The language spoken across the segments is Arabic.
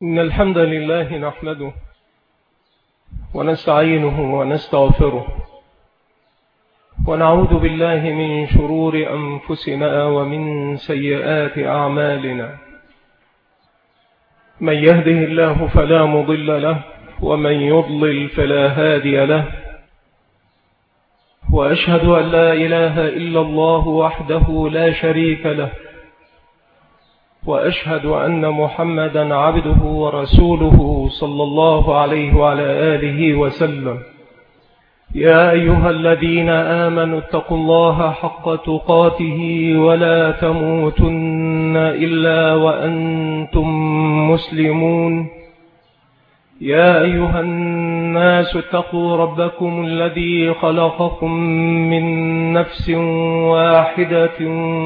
إن الحمد لله نحمده ونستعينه ونستغفره ونعوذ بالله من شرور أنفسنا ومن سيئات أعمالنا. من يهده الله فلا مضل له ومن يضلل فلا هادي له، وأشهد أن لا إله إلا الله وحده لا شريك له، وأشهد أن محمدا عبده ورسوله صلى الله عليه وعلى آله وسلم. يا أيها الذين آمنوا اتقوا الله حق تقاته ولا تموتن إلا وأنتم مسلمون. يا أيها الناس اتقوا ربكم الذي خلقكم من نفس واحدة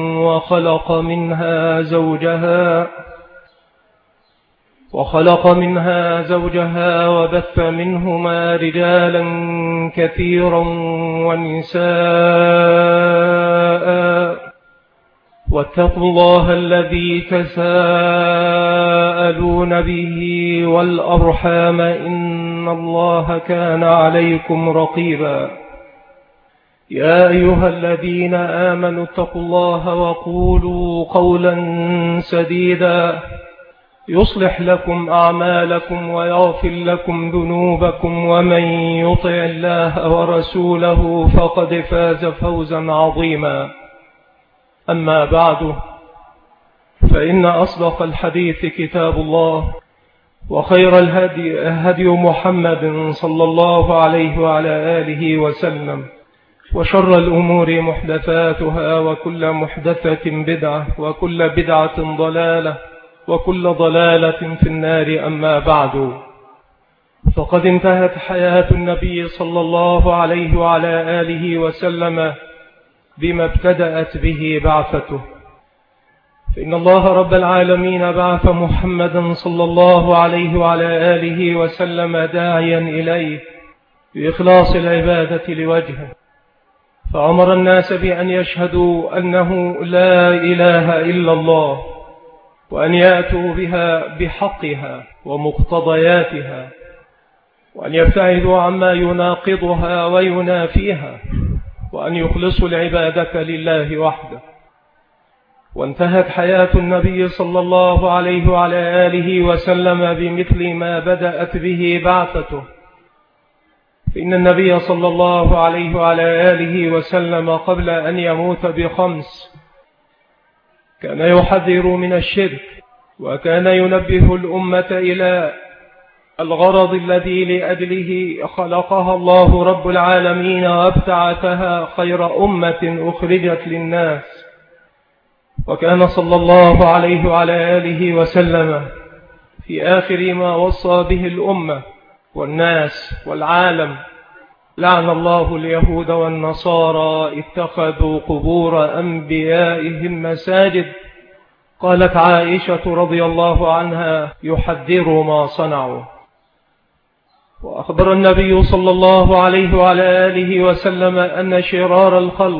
وخلق منها زوجها وبث منهما رجالا كثيرا ونساء، واتقوا الله الذي تساءلون به والأرحام إن الله كان عليكم رقيبا. يا أيها الذين آمنوا اتقوا الله وقولوا قولا سديدا يصلح لكم أعمالكم ويغفر لكم ذنوبكم، ومن يطع الله ورسوله فقد فاز فوزا عظيما. أما بعد، فإن أصدق الحديث كتاب الله، وخير الهدي هدي محمد صلى الله عليه وعلى آله وسلم، وشر الأمور محدثاتها، وكل محدثة بدعة، وكل بدعة ضلالة، وكل ضلالة في النار. أما بعد، فقد انتهت حياة النبي صلى الله عليه وعلى آله وسلم بما ابتدأت به بعثته، فإن الله رب العالمين بعث محمدا صلى الله عليه وعلى آله وسلم داعيا إليه بإخلاص العبادة لوجهه، فأمر الناس بأن يشهدوا أنه لا إله إلا الله، وأن يأتوا بها بحقها ومقتضياتها، وأن يبتعدوا عما يناقضها وينافيها، وأن يخلصوا العبادة لله وحده. وانتهت حياة النبي صلى الله عليه وعلى آله وسلم بمثل ما بدأت به بعثته، فإن النبي صلى الله عليه وعلى آله وسلم قبل أن يموت ب5 كان يحذر من الشرك، وكان ينبه الأمة إلى الغرض الذي لأجله خلقها الله رب العالمين وابتعثها خير أمة أخرجت للناس. وكان صلى الله عليه وعلى آله وسلم في آخر ما وصى به الأمة والناس والعالم: لعن الله اليهود والنصارى اتخذوا قبور أنبيائهم مساجد. قالت عائشة رضي الله عنها: يحذر ما صنعوا. وأخبر النبي صلى الله عليه وعلى آله وسلم أن شرار الخلق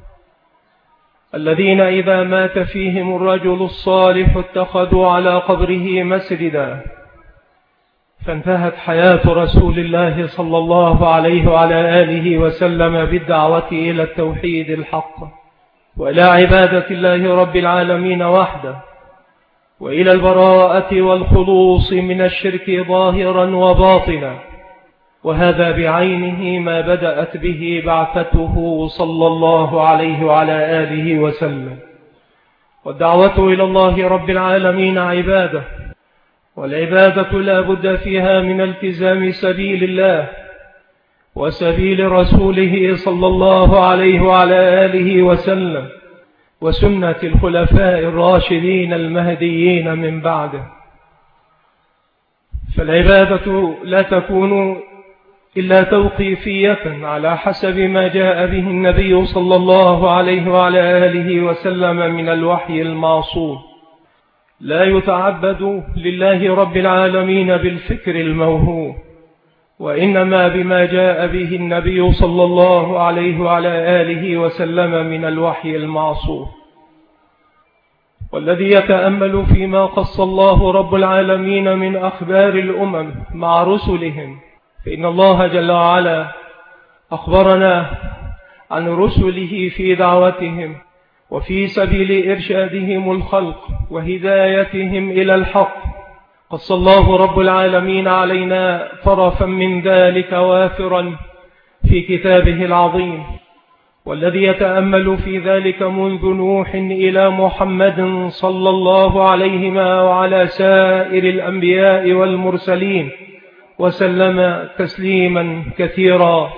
الذين إذا مات فيهم الرجل الصالح اتخذوا على قبره مسجدا. فانتهت حياة رسول الله صلى الله عليه وعلى آله وسلم بالدعوة إلى التوحيد الحق، وإلى عبادة الله رب العالمين وحده، وإلى البراءة والخلوص من الشرك ظاهرا وباطنا. وهذا بعينه ما بدأت به بعثته صلى الله عليه وعلى آله وسلم. والدعوة إلى الله رب العالمين عبادة، والعبادة لا بد فيها من التزام سبيل الله وسبيل رسوله صلى الله عليه وعلى آله وسلم، وسنة الخلفاء الراشدين المهديين من بعده. فالعبادة لا تكون إلا توقيفية على حسب ما جاء به النبي صلى الله عليه وعلى آله وسلم من الوحي المعصوم. لا يتعبد لله رب العالمين بالفكر الموهوم، وإنما بما جاء به النبي صلى الله عليه وعلى آله وسلم من الوحي المعصوم. والذي يتأمل فيما قص الله رب العالمين من أخبار الأمم مع رسلهم، فإن الله جل وعلا أخبرنا عن رسله في دعوتهم وفي سبيل إرشادهم الخلق وهدايتهم إلى الحق. قص الله رب العالمين علينا طرفا من ذلك وافرا في كتابه العظيم، والذي يتأمل في ذلك منذ نوح إلى محمد صلى الله عليه وعلى سائر الأنبياء والمرسلين وسلم تسليما كثيرا،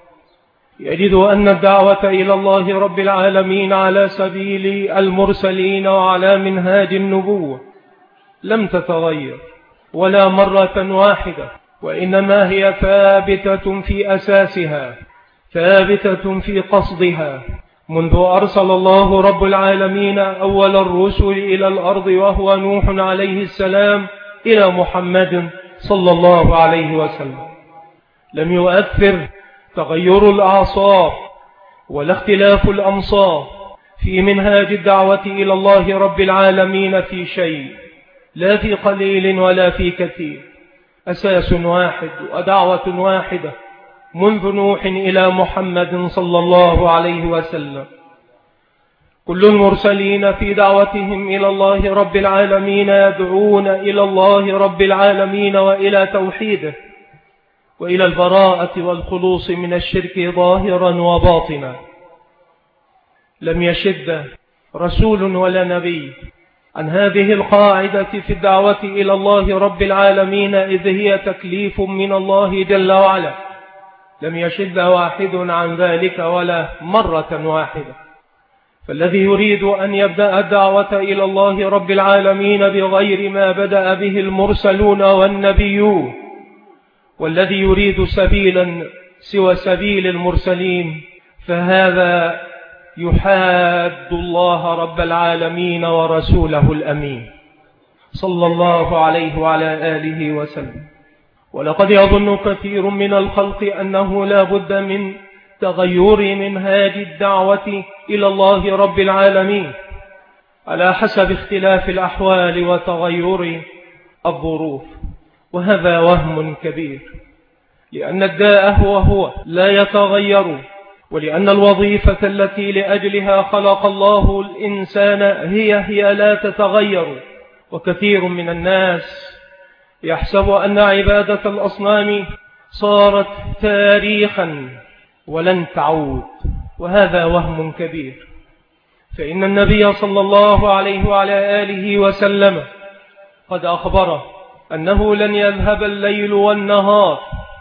يجد أن الدعوة إلى الله رب العالمين على سبيل المرسلين وعلى منهاج النبوة لم تتغير ولا مرة واحدة، وإنما هي ثابتة في أساسها، ثابتة في قصدها، منذ أرسل الله رب العالمين أول الرسل إلى الأرض وهو نوح عليه السلام إلى محمد صلى الله عليه وسلم. لم يؤثر تغير الأعصار ولا اختلاف الأمصار في منهاج الدعوة إلى الله رب العالمين في شيء، لا في قليل ولا في كثير، أساس واحد ودعوة واحدة منذ نوح إلى محمد صلى الله عليه وسلم. كل المرسلين في دعوتهم إلى الله رب العالمين يدعون إلى الله رب العالمين وإلى توحيده وإلى البراءة والخلوص من الشرك ظاهرا وباطنا. لم يشد رسول ولا نبي عن هذه القاعدة في الدعوة إلى الله رب العالمين، إذ هي تكليف من الله جل وعلا. لم يشد واحد عن ذلك ولا مرة واحدة. فالذي يريد أن يبدأ الدعوة إلى الله رب العالمين بغير ما بدأ به المرسلون والنبيون، والذي يريد سبيلا سوى سبيل المرسلين، فهذا يحاد الله رب العالمين ورسوله الأمين صلى الله عليه وعلى آله وسلم. ولقد يظن كثير من الخلق أنه لا بد من تغير منهاج الدعوة إلى الله رب العالمين على حسب اختلاف الأحوال وتغير الظروف، وهذا وهم كبير، لأن الداء هو لا يتغير، ولأن الوظيفة التي لأجلها خلق الله الإنسان هي لا تتغير. وكثير من الناس يحسب أن عبادة الأصنام صارت تاريخا ولن تعود، وهذا وهم كبير. فإن النبي صلى الله عليه وعلى آله وسلم قد أخبره أنه لن يذهب الليل والنهار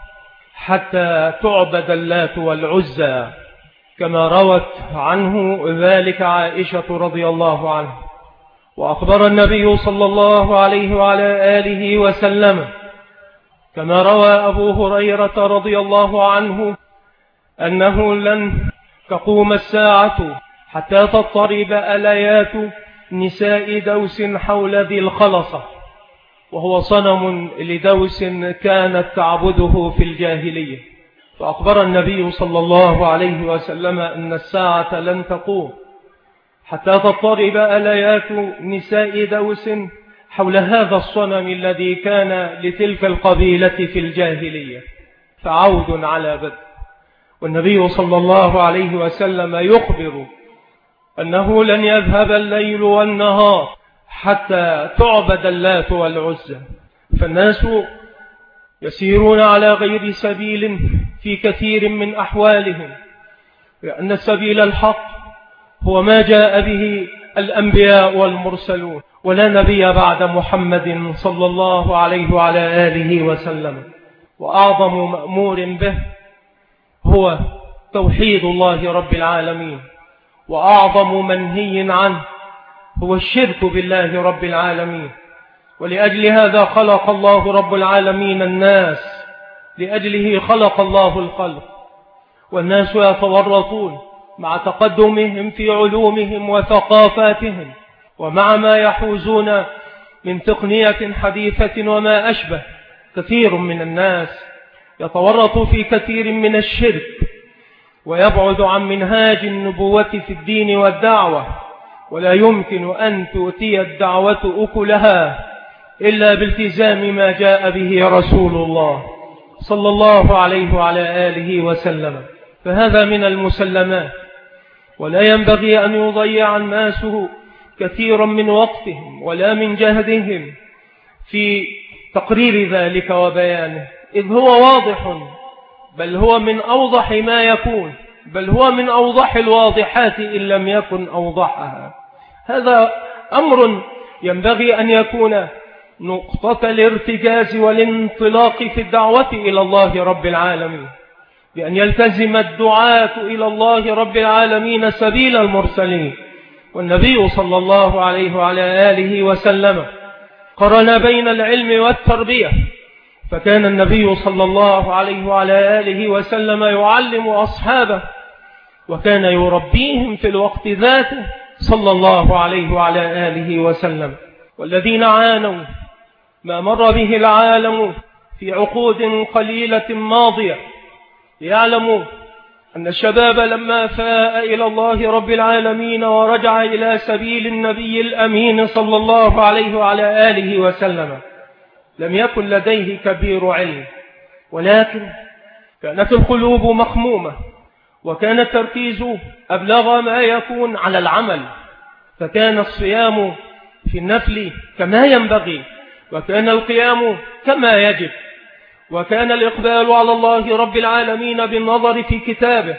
حتى تعبد اللات والعزى، كما روت عنه ذلك عائشة رضي الله عنها. وأخبر النبي صلى الله عليه وعلى آله وسلم كما روى أبو هريرة رضي الله عنه أنه لن تقوم الساعة حتى تضطرب أليات نساء دوس حول ذي الخلصة، وهو صنم لدوس كانت تعبده في الجاهلية. فأخبر النبي صلى الله عليه وسلم أن الساعة لن تقوم حتى تضطرب أليات نساء دوس حول هذا الصنم الذي كان لتلك القبيلة في الجاهلية، فعود على بدء. والنبي صلى الله عليه وسلم يخبر أنه لن يذهب الليل والنهار حتى تعبد اللات والعزى. فالناس يسيرون على غير سبيل في كثير من أحوالهم، لأن سبيل الحق هو ما جاء به الأنبياء والمرسلون، ولا نبي بعد محمد صلى الله عليه وعلى آله وسلم. وأعظم مأمور به هو توحيد الله رب العالمين، وأعظم منهي عنه هو الشرك بالله رب العالمين. ولأجل هذا خلق الله رب العالمين الناس، لأجله خلق الله الخلق، والناس يتورطون مع تقدمهم في علومهم وثقافاتهم، ومع ما يحوزون من تقنية حديثة وما أشبه. كثير من الناس يتورط في كثير من الشرك، ويبعد عن منهاج النبوة في الدين والدعوة، ولا يمكن أن تؤتي الدعوة أكلها إلا بالتزام ما جاء به رسول الله صلى الله عليه وعلى آله وسلم. فهذا من المسلمات، ولا ينبغي أن يضيع الناس كثيرا من وقتهم ولا من جهدهم في تقرير ذلك وبيانه، إذ هو واضح، بل هو من أوضح ما يكون، بل هو من أوضح الواضحات إن لم يكن أوضحها. هذا أمر ينبغي أن يكون نقطة الارتكاز والانطلاق في الدعوة إلى الله رب العالمين، بأن يلتزم الدعاة إلى الله رب العالمين سبيل المرسلين. والنبي صلى الله عليه وعلى آله وسلم قرن بين العلم والتربية، فكان النبي صلى الله عليه وعلى آله وسلم يعلم أصحابه وكان يربيهم في الوقت ذاته صلى الله عليه وعلى آله وسلم. والذين عانوا ما مر به العالم في عقود قليلة ماضية يعلموا أن الشباب لما فاء إلى الله رب العالمين ورجع إلى سبيل النبي الأمين صلى الله عليه وعلى آله وسلم لم يكن لديه كبير علم، ولكن كانت القلوب مخمومة، وكان التركيز أبلغ ما يكون على العمل، فكان الصيام في النفل كما ينبغي، وكان القيام كما يجب، وكان الإقبال على الله رب العالمين بالنظر في كتابه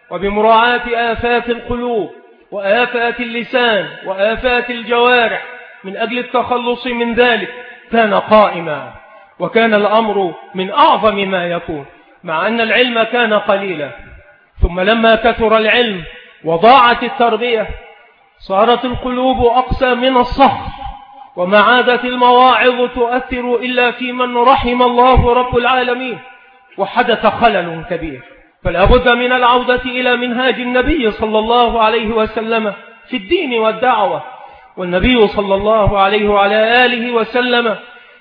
وبمراعاة آفات القلوب وآفات اللسان وآفات الجوارح من أجل التخلص من ذلك كان قائما، وكان الأمر من أعظم ما يكون، مع أن العلم كان قليلا. ثم لما كثر العلم وضاعت التربية صارت القلوب أقسى من الصخر، وما عادت المواعظ تؤثر إلا في من رحم الله رب العالمين، وحدث خلل كبير. فلا بد من العودة إلى منهاج النبي صلى الله عليه وسلم في الدين والدعوة. والنبي صلى الله عليه وعلى آله وسلم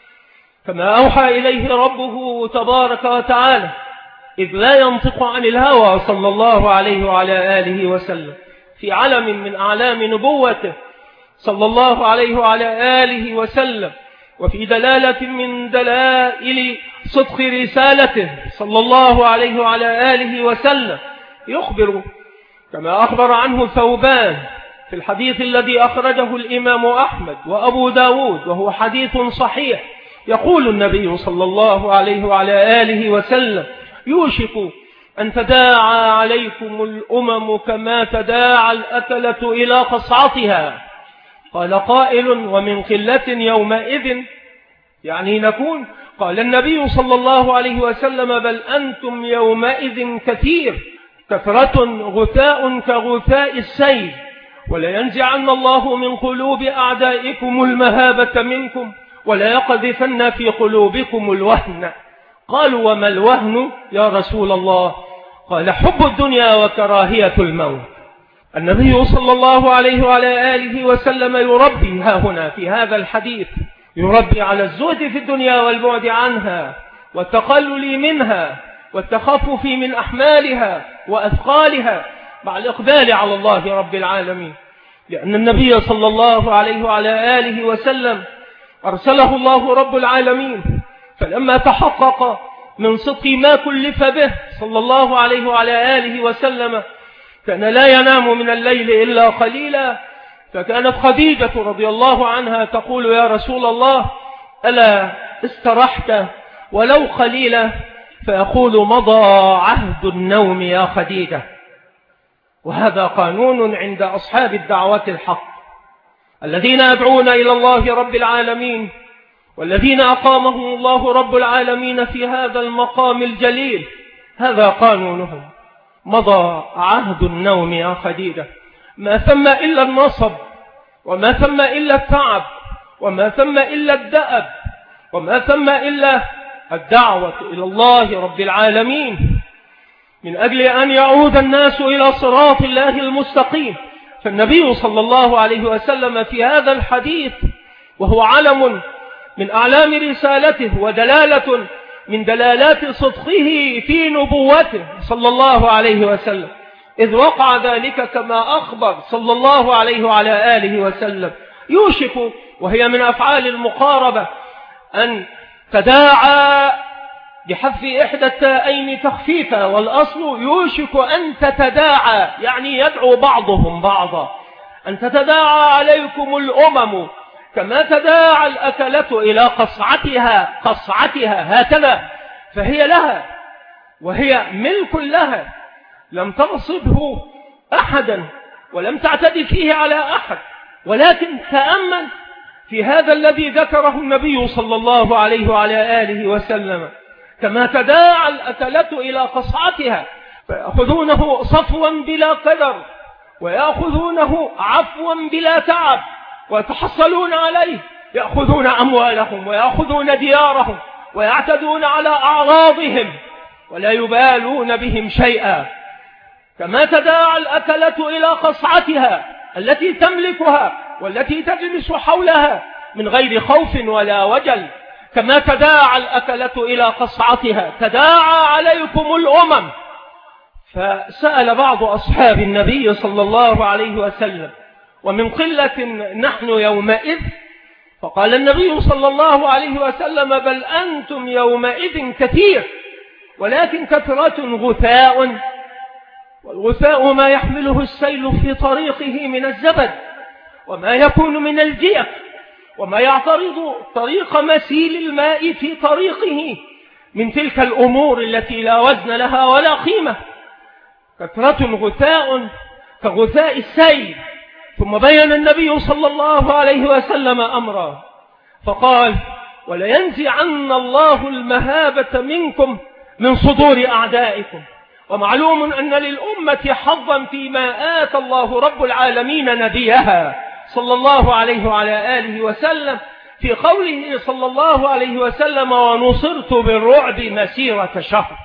كما أوحى إليه ربه تبارك وتعالى، إذ لا ينطق عن الهوى صلى الله عليه وعلى آله وسلم، في علم من أعلام نبوته صلى الله عليه وعلى آله وسلم، وفي دلالة من دلائل صدق رسالته صلى الله عليه وعلى آله وسلم، يخبر كما أخبر عنه ثوبان في الحديث الذي أخرجه الإمام أحمد وأبو داود وهو حديث صحيح. يقول النبي صلى الله عليه وعلى آله وسلم: يوشك أن تداعى عليكم الأمم كما تداعى الأكلة إلى قصعتها. قال قائل: ومن قلة يومئذ يعني نكون؟ قال النبي صلى الله عليه وسلم: بل أنتم يومئذ كثير، كثرة غثاء كغثاء السيل، ولينزعن الله من قلوب أعدائكم المهابة منكم، ولا يقذفن في قلوبكم الوهن. قالوا: وما الوهن يا رسول الله؟ قال: حب الدنيا وكراهية الموت. النبي صلى الله عليه وعلى آله وسلم يربي ها هنا في هذا الحديث، يربي على الزهد في الدنيا والبعد عنها والتقلل منها والتخفف من أحمالها وأثقالها مع الإقبال على الله رب العالمين، لأن النبي صلى الله عليه وعلى آله وسلم أرسله الله رب العالمين، فلما تحقق من صدق ما كلف به صلى الله عليه وعلى آله وسلم كان لا ينام من الليل إلا قليلا. فكانت خديجة رضي الله عنها تقول: يا رسول الله ألا استرحت ولو قليلا؟ فيقول: مضى عهد النوم يا خديجة. وهذا قانون عند أصحاب الدعوة الحق الذين يدعون إلى الله رب العالمين، والذين أقامهم الله رب العالمين في هذا المقام الجليل. هذا قانونهم: مضى عهد النوم يا خديجة. ما ثم إلا النصب، وما ثم إلا التعب، وما ثم إلا الدأب، وما ثم إلا الدعوة إلى الله رب العالمين من أجل أن يعود الناس إلى صراط الله المستقيم. فالنبي صلى الله عليه وسلم في هذا الحديث، وهو علم من أعلام رسالته ودلالة من دلالات صدقه في نبوته صلى الله عليه وسلم، إذ وقع ذلك كما أخبر صلى الله عليه وعلى آله وسلم. يوشك، وهي من أفعال المقاربة، أن تداعى بحذف إحدى التاءين تخفيفا، والأصل يوشك أن تتداعى، يعني يدعو بعضهم بعضا، أن تتداعى عليكم الأمم كما تداعى الأكلة إلى قصعتها هكذا، فهي لها وهي ملك لها، لم تغصبه أحدا ولم تعتدي فيه على أحد. ولكن تأمل في هذا الذي ذكره النبي صلى الله عليه وعلى آله وسلم، كما تداعى الأكلة إلى قصعتها، فيأخذونه صفوا بلا قدر، ويأخذونه عفوا بلا تعب، ويتحصلون عليه، يأخذون أموالهم ويأخذون ديارهم ويعتدون على أعراضهم ولا يبالون بهم شيئا. كما تداعى الأكلة إلى قصعتها التي تملكها والتي تجلس حولها من غير خوف ولا وجل، كما تداعى الأكلة إلى قصعتها تداعى عليكم الأمم. فسأل بعض أصحاب النبي صلى الله عليه وسلم: ومن قلة نحن يومئذ؟ فقال النبي صلى الله عليه وسلم: بل أنتم يومئذ كثير، ولكن كثرة غثاء، والغثاء ما يحمله السيل في طريقه من الزبد، وما يكون من الجيف، وما يعترض طريق مسيل الماء في طريقه من تلك الأمور التي لا وزن لها ولا قيمة. كثرة غثاء كغثاء السيل. ثم بين النبي صلى الله عليه وسلم أمرا فقال: ولينزعن الله المهابة منكم من صدور أعدائكم. ومعلوم أن للأمة حظا فيما آتى الله رب العالمين نبيها صلى الله عليه وعلى آله وسلم في قوله صلى الله عليه وسلم: ونصرت بالرعب مسيرة شهر.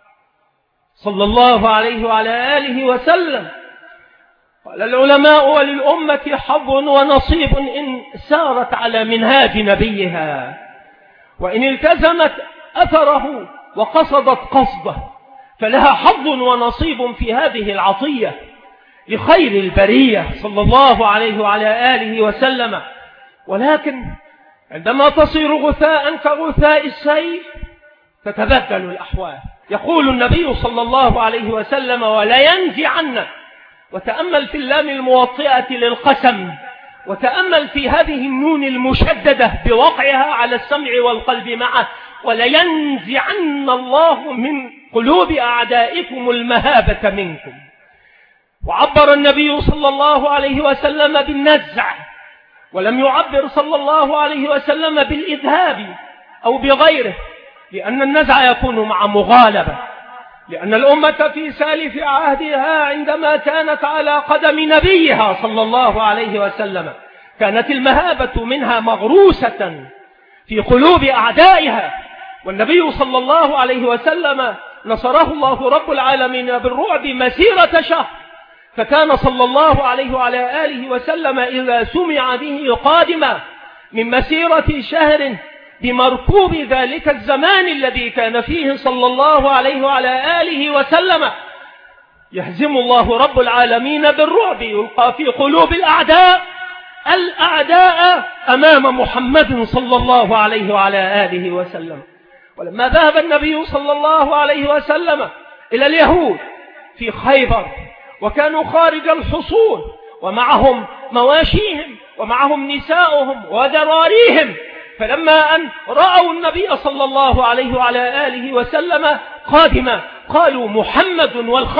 صلى الله عليه وعلى آله وسلم. قال العلماء: وللأمة حظ ونصيب إن سارت على منهاج نبيها، وإن التزمت أثره وقصدت قصده، فلها حظ ونصيب في هذه العطية لخير البرية صلى الله عليه وعلى آله وسلم. ولكن عندما تصير غثاء كغثاء السيل تتبدل الأحوال. يقول النبي صلى الله عليه وسلم: ولينزعن. وتأمل في اللام الموطئة للقسم، وتأمل في هذه النون المشددة بوقعها على السمع والقلب معه: ولينزعن الله من قلوب أعدائكم المهابة منكم. وعبر النبي صلى الله عليه وسلم بالنزع، ولم يعبر صلى الله عليه وسلم بالإذهاب أو بغيره، لأن النزع يكون مع مغالبة، لأن الأمة في سالف عهدها عندما كانت على قدم نبيها صلى الله عليه وسلم كانت المهابة منها مغروسة في قلوب أعدائها، والنبي صلى الله عليه وسلم نصره الله رب العالمين بالرعب مسيرة شهر. فكان صلى الله عليه وعلى آله وسلم إذا سمع به قادما من مسيرة شهر بمركوب ذلك الزمان الذي كان فيه صلى الله عليه وعلى آله وسلم يهزم الله رب العالمين بالرعب، يلقى في قلوب الأعداء أمام محمد صلى الله عليه وعلى آله وسلم. ولما ذهب النبي صلى الله عليه وسلم إلى اليهود في خيبر وكانوا خارج الحصون ومعهم مواشيهم ومعهم نساؤهم وذراريهم، فلما أن رأوا النبي صلى الله عليه وعلى آله وسلم قادما قالوا: محمد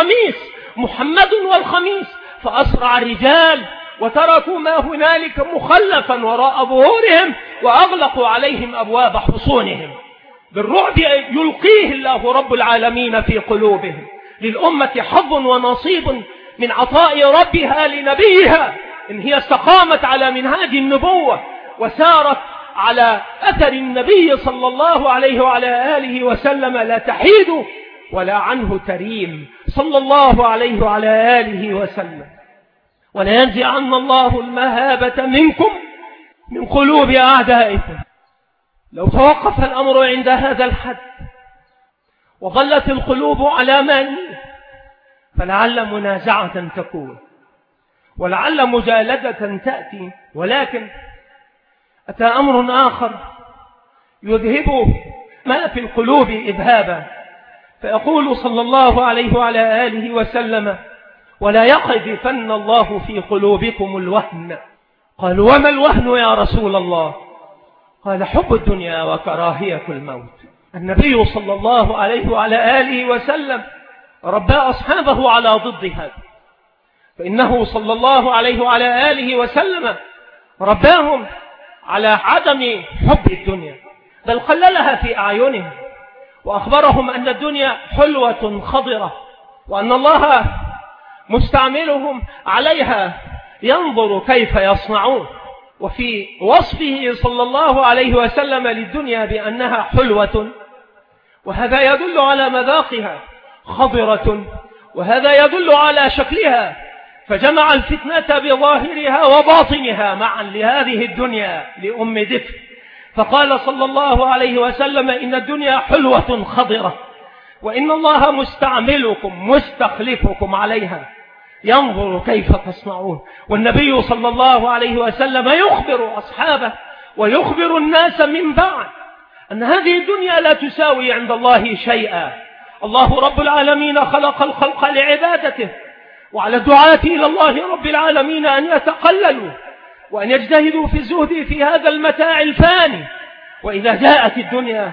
والخميس، فأسرع الرجال وتركوا ما هنالك مخلفا وراء ظهورهم وأغلقوا عليهم أبواب حصونهم. بالرعب يلقيه الله رب العالمين في قلوبهم. للأمة حظ ونصيب من عطاء ربها لنبيها إن هي استقامت على منهاج النبوة وسارت على أثر النبي صلى الله عليه وعلى آله وسلم، لا تحيد ولا عنه تريم صلى الله عليه وعلى آله وسلم. ولينزعن الله المهابة منكم من قلوب أعدائكم. لو توقف الأمر عند هذا الحد وظلت القلوب على ما فلعل منازعة تكون ولعل مجالدة تأتي، ولكن أتى أمر آخر يذهب ما في القلوب إذهابا، فيقول صلى الله عليه وعلى آله وسلم: ولا يقذفن الله في قلوبكم الوهن. قالوا: وما الوهن يا رسول الله؟ قال: حب الدنيا وكراهية الموت. النبي صلى الله عليه وعلى آله وسلم ربى أصحابه على ضد هذا، فإنه صلى الله عليه وعلى آله وسلم رباهم على عدم حب الدنيا، بل قللها في أعينهم، وأخبرهم أن الدنيا حلوة خضرة، وأن الله مستعملهم عليها ينظر كيف يصنعون. وفي وصفه صلى الله عليه وسلم للدنيا بأنها حلوة، وهذا يدل على مذاقها، خضرة، وهذا يدل على شكلها، فجمع الفتنة بظاهرها وباطنها معا لهذه الدنيا لأم دفء، فقال صلى الله عليه وسلم: إن الدنيا حلوة خضرة، وإن الله مستعملكم مستخلفكم عليها ينظر كيف تصنعون. والنبي صلى الله عليه وسلم يخبر أصحابه ويخبر الناس من بعد أن هذه الدنيا لا تساوي عند الله شيئا. الله رب العالمين خلق الخلق لعبادته، وعلى الدعاة إلى الله رب العالمين أن يتقللوا وأن يجتهدوا في الزهد في هذا المتاع الفاني. وإذا جاءت الدنيا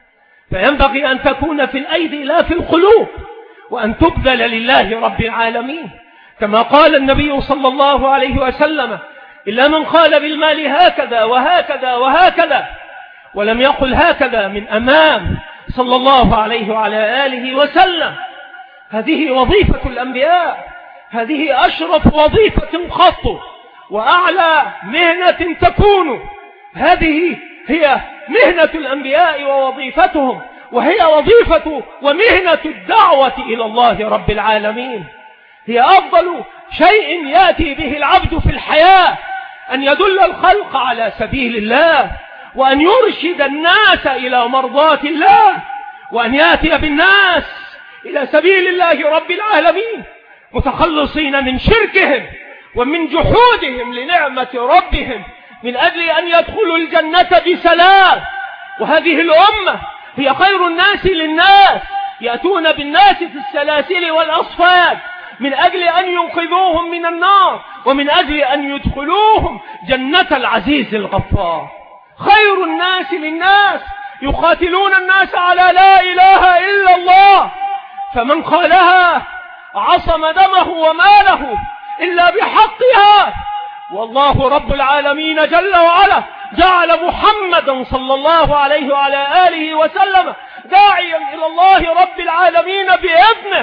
فينبغي أن تكون في الأيدي لا في القلوب، وأن تبذل لله رب العالمين، كما قال النبي صلى الله عليه وسلم: إلا من قال بالمال هكذا وهكذا وهكذا، ولم يقل هكذا من أمام صلى الله عليه وعلى آله وسلم. هذه وظيفة الأنبياء، هذه أشرف وظيفة قط وأعلى مهنة تكون، هذه هي مهنة الأنبياء ووظيفتهم، وهي وظيفة ومهنة الدعوة إلى الله رب العالمين. هي أفضل شيء يأتي به العبد في الحياة، أن يدل الخلق على سبيل الله، وأن يرشد الناس إلى مرضاة الله، وأن يأتي بالناس إلى سبيل الله رب العالمين متخلصين من شركهم ومن جحودهم لنعمة ربهم، من أجل أن يدخلوا الجنة بسلام. وهذه الأمة هي خير الناس للناس، يأتون بالناس في السلاسل والأصفاد من أجل أن ينقذوهم من النار، ومن أجل أن يدخلوهم جنة العزيز الغفار. خير الناس للناس يقاتلون الناس على لا إله إلا الله، فمن قالها عصم دمه وماله إلا بحقها. والله رب العالمين جل وعلا جعل محمدا صلى الله عليه وعلى آله وسلم داعيا إلى الله رب العالمين بإذنه،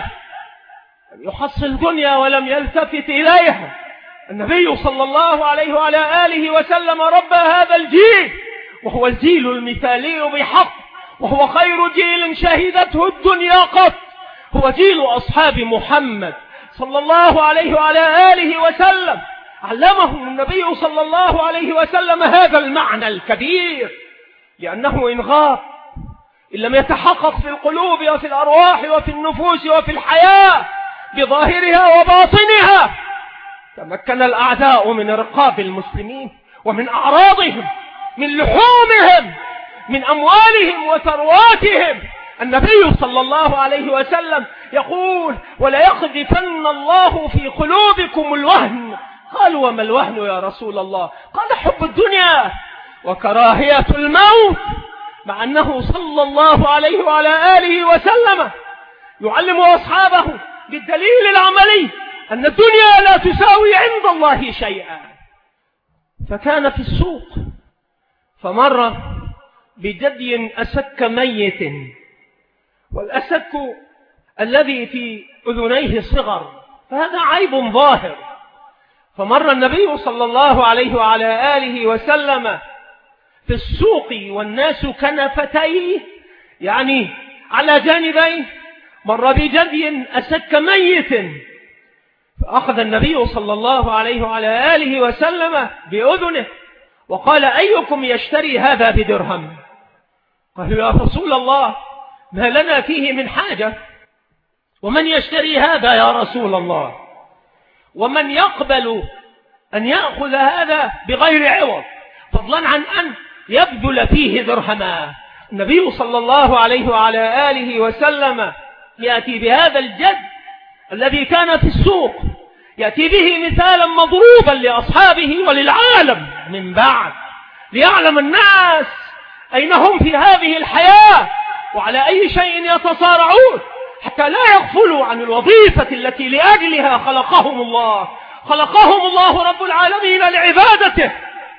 يحصل دنيا ولم يلتفت إليها. النبي صلى الله عليه وعلى آله وسلم ربى هذا الجيل، وهو الجيل المثالي بحق، وهو خير جيل شهدته الدنيا قط، هو جيل أصحاب محمد صلى الله عليه وعلى آله وسلم. علمهم النبي صلى الله عليه وسلم هذا المعنى الكبير، لأنه إن غاب، إن لم يتحقق في القلوب وفي الأرواح وفي النفوس وفي الحياة بظاهرها وباطنها، تمكن الأعداء من رقاب المسلمين ومن أعراضهم، من لحومهم، من أموالهم وثرواتهم. النبي صلى الله عليه وسلم يقول: ولا يقذفن الله في قلوبكم الوهن. قالوا: وما الوهن يا رسول الله؟ قال: حب الدنيا وكراهية الموت. مع أنه صلى الله عليه وعلى آله وسلم يعلم أصحابه بالدليل العملي أن الدنيا لا تساوي عند الله شيئا. فكان في السوق فمر بجدي أسك ميت، والأسك الذي في أذنيه صغر، فهذا عيب ظاهر. فمر النبي صلى الله عليه وعلى آله وسلم في السوق والناس كنفتيه، يعني على جانبيه، مر بجدي أسك ميت، فأخذ النبي صلى الله عليه وعلى آله وسلم بأذنه وقال: أيكم يشتري هذا بدرهم؟ قالوا: يا رسول الله ما لنا فيه من حاجة، ومن يشتري هذا يا رسول الله؟ ومن يقبل أن يأخذ هذا بغير عوض، فضلا عن أن يبذل فيه درهما؟ النبي صلى الله عليه وعلى آله وسلم يأتي بهذا الجد الذي كان في السوق، يأتي به مثالا مضروبا لأصحابه وللعالم من بعد، ليعلم الناس أين هم في هذه الحياة وعلى أي شيء يتصارعون، حتى لا يغفلوا عن الوظيفة التي لأجلها خلقهم الله. خلقهم الله رب العالمين لعبادته،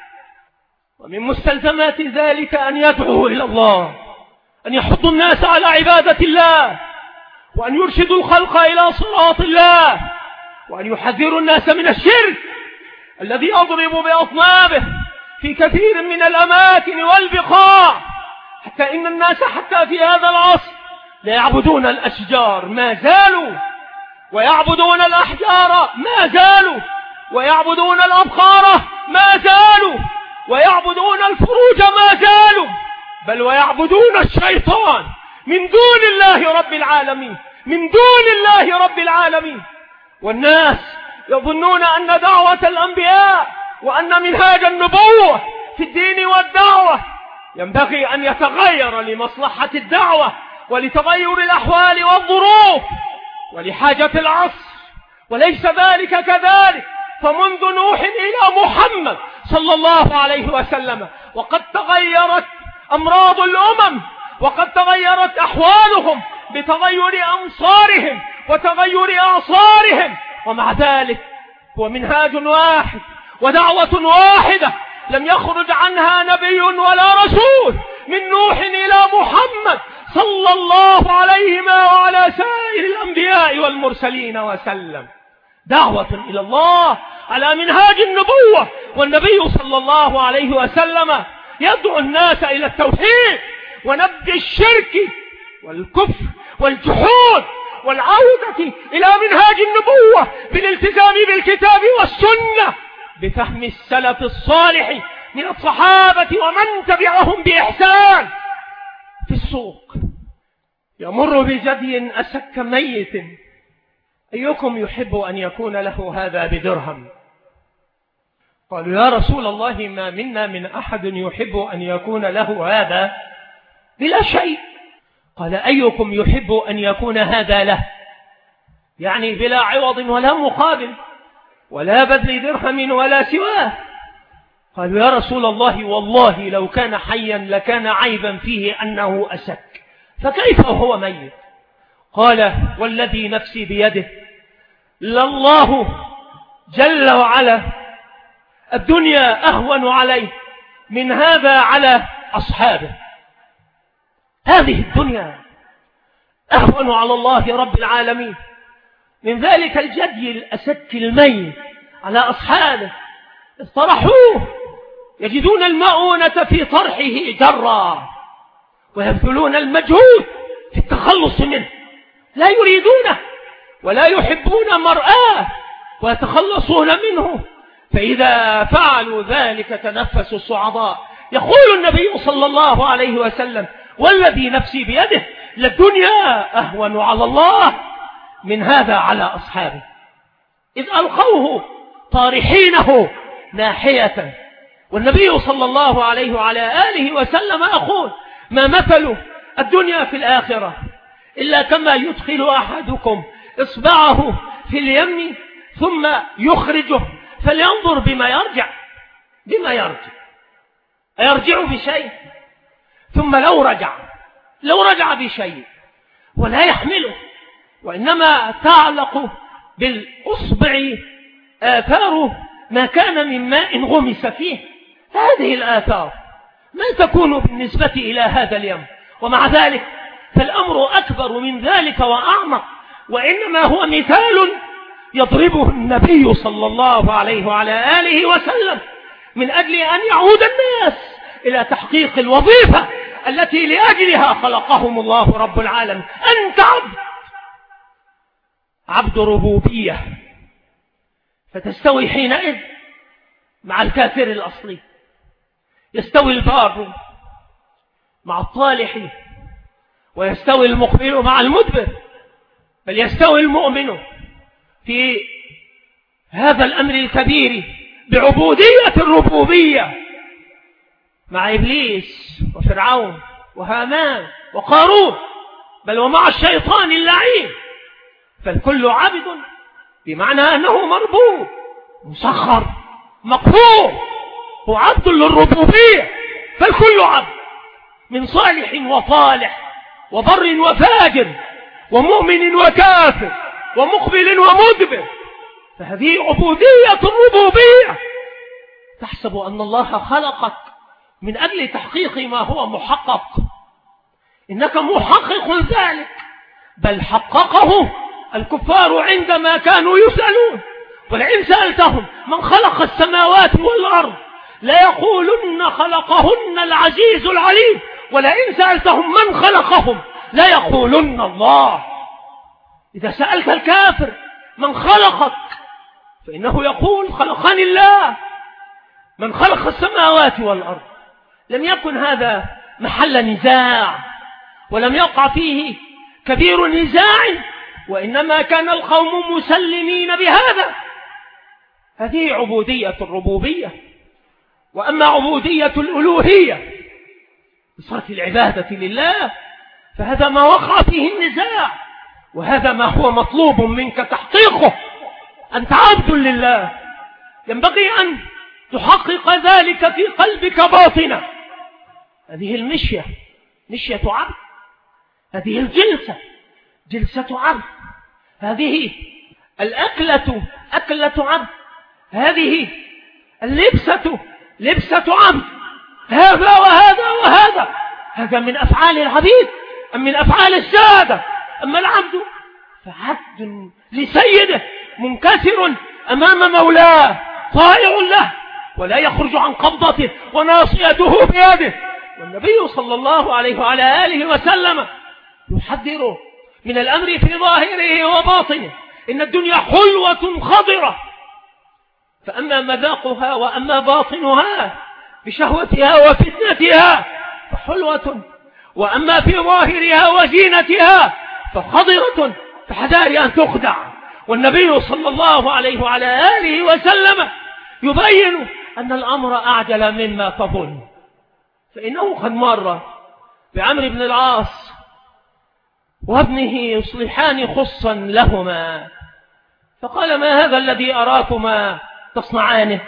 ومن مستلزمات ذلك أن يدعوا إلى الله، أن يحضوا الناس على عبادة الله، وأن يرشدوا الخلق إلى صراط الله، وأن يحذروا الناس من الشرك الذي يضرب بأصنابه في كثير من الأماكن والبقاع، حتى إن الناس حتى في هذا العصر لا يعبدون الأشجار ما زالوا، ويعبدون الأحجار ما زالوا، ويعبدون الأبخار ما زالوا، ويعبدون الفروج ما زالوا، بل ويعبدون الشيطان من دون الله رب العالمين، من دون الله رب العالمين. والناس يظنون أن دعوة الأنبياء وأن منهاج النبوة في الدين والدعوة ينبغي أن يتغير لمصلحة الدعوة ولتغير الأحوال والظروف ولحاجة العصر، وليس ذلك كذلك. فمنذ نوح إلى محمد صلى الله عليه وسلم وقد تغيرت أمراض الأمم، وقد تغيرت أحوالهم بتغير أمصارهم وتغير أعصارهم، ومع ذلك هو منهاج واحد ودعوة واحدة لم يخرج عنها نبي ولا رسول من نوح إلى محمد صلى الله عليه وعلى سائر الأنبياء والمرسلين وسلم. دعوة إلى الله على منهاج النبوة، والنبي صلى الله عليه وسلم يدعو الناس إلى التوحيد ونبذ الشرك والكفر والجحود والعودة إلى منهاج النبوة بالالتزام بالكتاب والسنة بفهم السلف الصالح من الصحابة ومن تبعهم بإحسان. في السوق يمر بجدي أسك ميت، أيكم يحب أن يكون له هذا بدرهم؟ قالوا يا رسول الله ما منا من أحد يحب أن يكون له هذا بلا شيء. قال أيكم يحب أن يكون هذا له، يعني بلا عوض ولا مقابل ولا بذل درهم ولا سواه؟ قالوا يا رسول الله والله لو كان حيا لكان عيبا فيه أنه أسك، فكيف هو ميت؟ قال والذي نفسي بيده لله جل وعلا الدنيا أهون عليه من هذا على أصحابه. هذه الدنيا أهون على الله رب العالمين من ذلك الجدي الأسك الميت على أصحابه. إذ طرحوه يجدون المؤونة في طرحه جرا، ويبذلون المجهود في التخلص منه، لا يريدونه ولا يحبون مرآه ويتخلصون منه. فإذا فعلوا ذلك تنفسوا الصعداء. يقول النبي صلى الله عليه وسلم والذي نفسي بيده للدنيا أهون على الله من هذا على أصحابه، إذ ألقوه طارحينه ناحية. والنبي صلى الله عليه وعلى آله وسلم يقول ما مثل الدنيا في الآخرة إلا كما يدخل أحدكم إصبعه في اليم ثم يخرجه فلينظر بما يرجع. أيرجع بشيء؟ ثم لو رجع بشيء ولا يحمله، وإنما تعلق بالأصبع آثار ما كان من ماء غمس فيه. هذه الآثار ما تكون بالنسبة إلى هذا اليوم، ومع ذلك فالأمر أكبر من ذلك وأعمق، وإنما هو مثال يضربه النبي صلى الله عليه وعلى آله وسلم من أجل أن يعود الناس إلى تحقيق الوظيفة التي لأجلها خلقهم الله رب العالمين. أنت عبد ربوبية، فتستوي حينئذ مع الكافر الأصلي، يستوي البار مع الطالح، ويستوي المقبل مع المدبر. بل يستوي المؤمن في هذا الأمر الكبير بعبودية الربوبية مع إبليس وفرعون وهامان وقارون، بل ومع الشيطان اللعين. فالكل عبد بمعنى أنه مربوب مسخر مقهور، هو عبد للربوبية. فالكل عبد من صالح وطالح وبر وفاجر ومؤمن وكافر ومقبل ومدبر. فهذه عبودية الربوبية. تحسب أن الله خلقك من أجل تحقيق ما هو محقق، إنك محقق ذلك، بل حققه الكفار عندما كانوا يسألون. ولئن سألتهم من خلق السماوات والأرض لا يقولن خلقهن العزيز العليم، ولئن سألتهم من خلقهم لا يقولن الله. إذا سألت الكافر من خلقك فإنه يقول خلقني الله، من خلق السماوات والأرض. لم يكن هذا محل نزاع، ولم يقع فيه كبير نزاع، وإنما كان القوم مسلمين بهذا. هذه عبودية الربوبية. وأما عبودية الألوهية بصرف العبادة لله فهذا ما وقع فيه النزاع، وهذا ما هو مطلوب منك تحقيقه. أنت عبد لله، ينبغي أن تحقق ذلك في قلبك باطنا. هذه المشية مشية عبد، هذه الجلسة جلسة عبد، هذه الأكلة أكلة عبد، هذه اللبسة لبسة عبد. هذا وهذا وهذا، هذا من أفعال العبيد أم من أفعال السادة؟ أما العبد فعبد لسيده منكسر أمام مولاه طائع له ولا يخرج عن قبضته وناصيته بيده. والنبي صلى الله عليه وعلى آله وسلم يحذر من الأمر في ظاهره وباطنه. إن الدنيا حلوة خضرة، فأما مذاقها وأما باطنها بشهوتها وفتنتها فحلوة، وأما في ظاهرها وزينتها فخضرة، فحذار أن تخدع. والنبي صلى الله عليه وعلى آله وسلم يبين أن الأمر أعجل مما تظن. فإنه قد مر بعمرو بن العاص وابنه يصلحان خصا لهما، فقال ما هذا الذي أراكما تصنعانه؟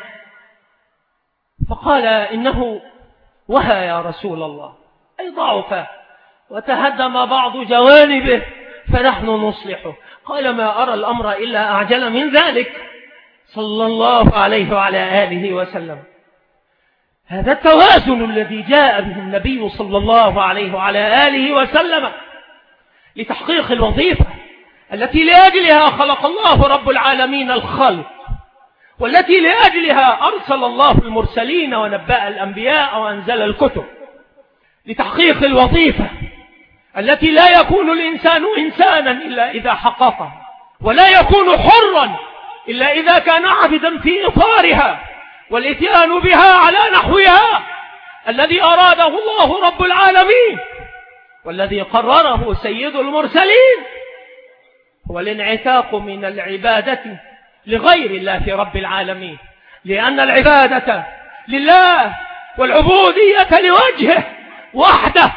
فقال إنه وهى يا رسول الله، أي ضعف وتهدم بعض جوانبه فنحن نصلحه. قال ما أرى الأمر إلا أعجل من ذلك صلى الله عليه وعلى آله وسلم. هذا التوازن الذي جاء به النبي صلى الله عليه وعلى آله وسلم لتحقيق الوظيفة التي لأجلها خلق الله رب العالمين الخلق، والتي لأجلها أرسل الله المرسلين ونبأ الأنبياء وأنزل الكتب، لتحقيق الوظيفة التي لا يكون الإنسان إنسانا إلا إذا حققها، ولا يكون حرا إلا إذا كان عبدا في إطارها، والإتيان بها على نحوها الذي أراده الله رب العالمين والذي قرره سيد المرسلين هو الانعتاق من العبادة لغير الله رب العالمين، لأن العبادة لله والعبودية لوجهه وحده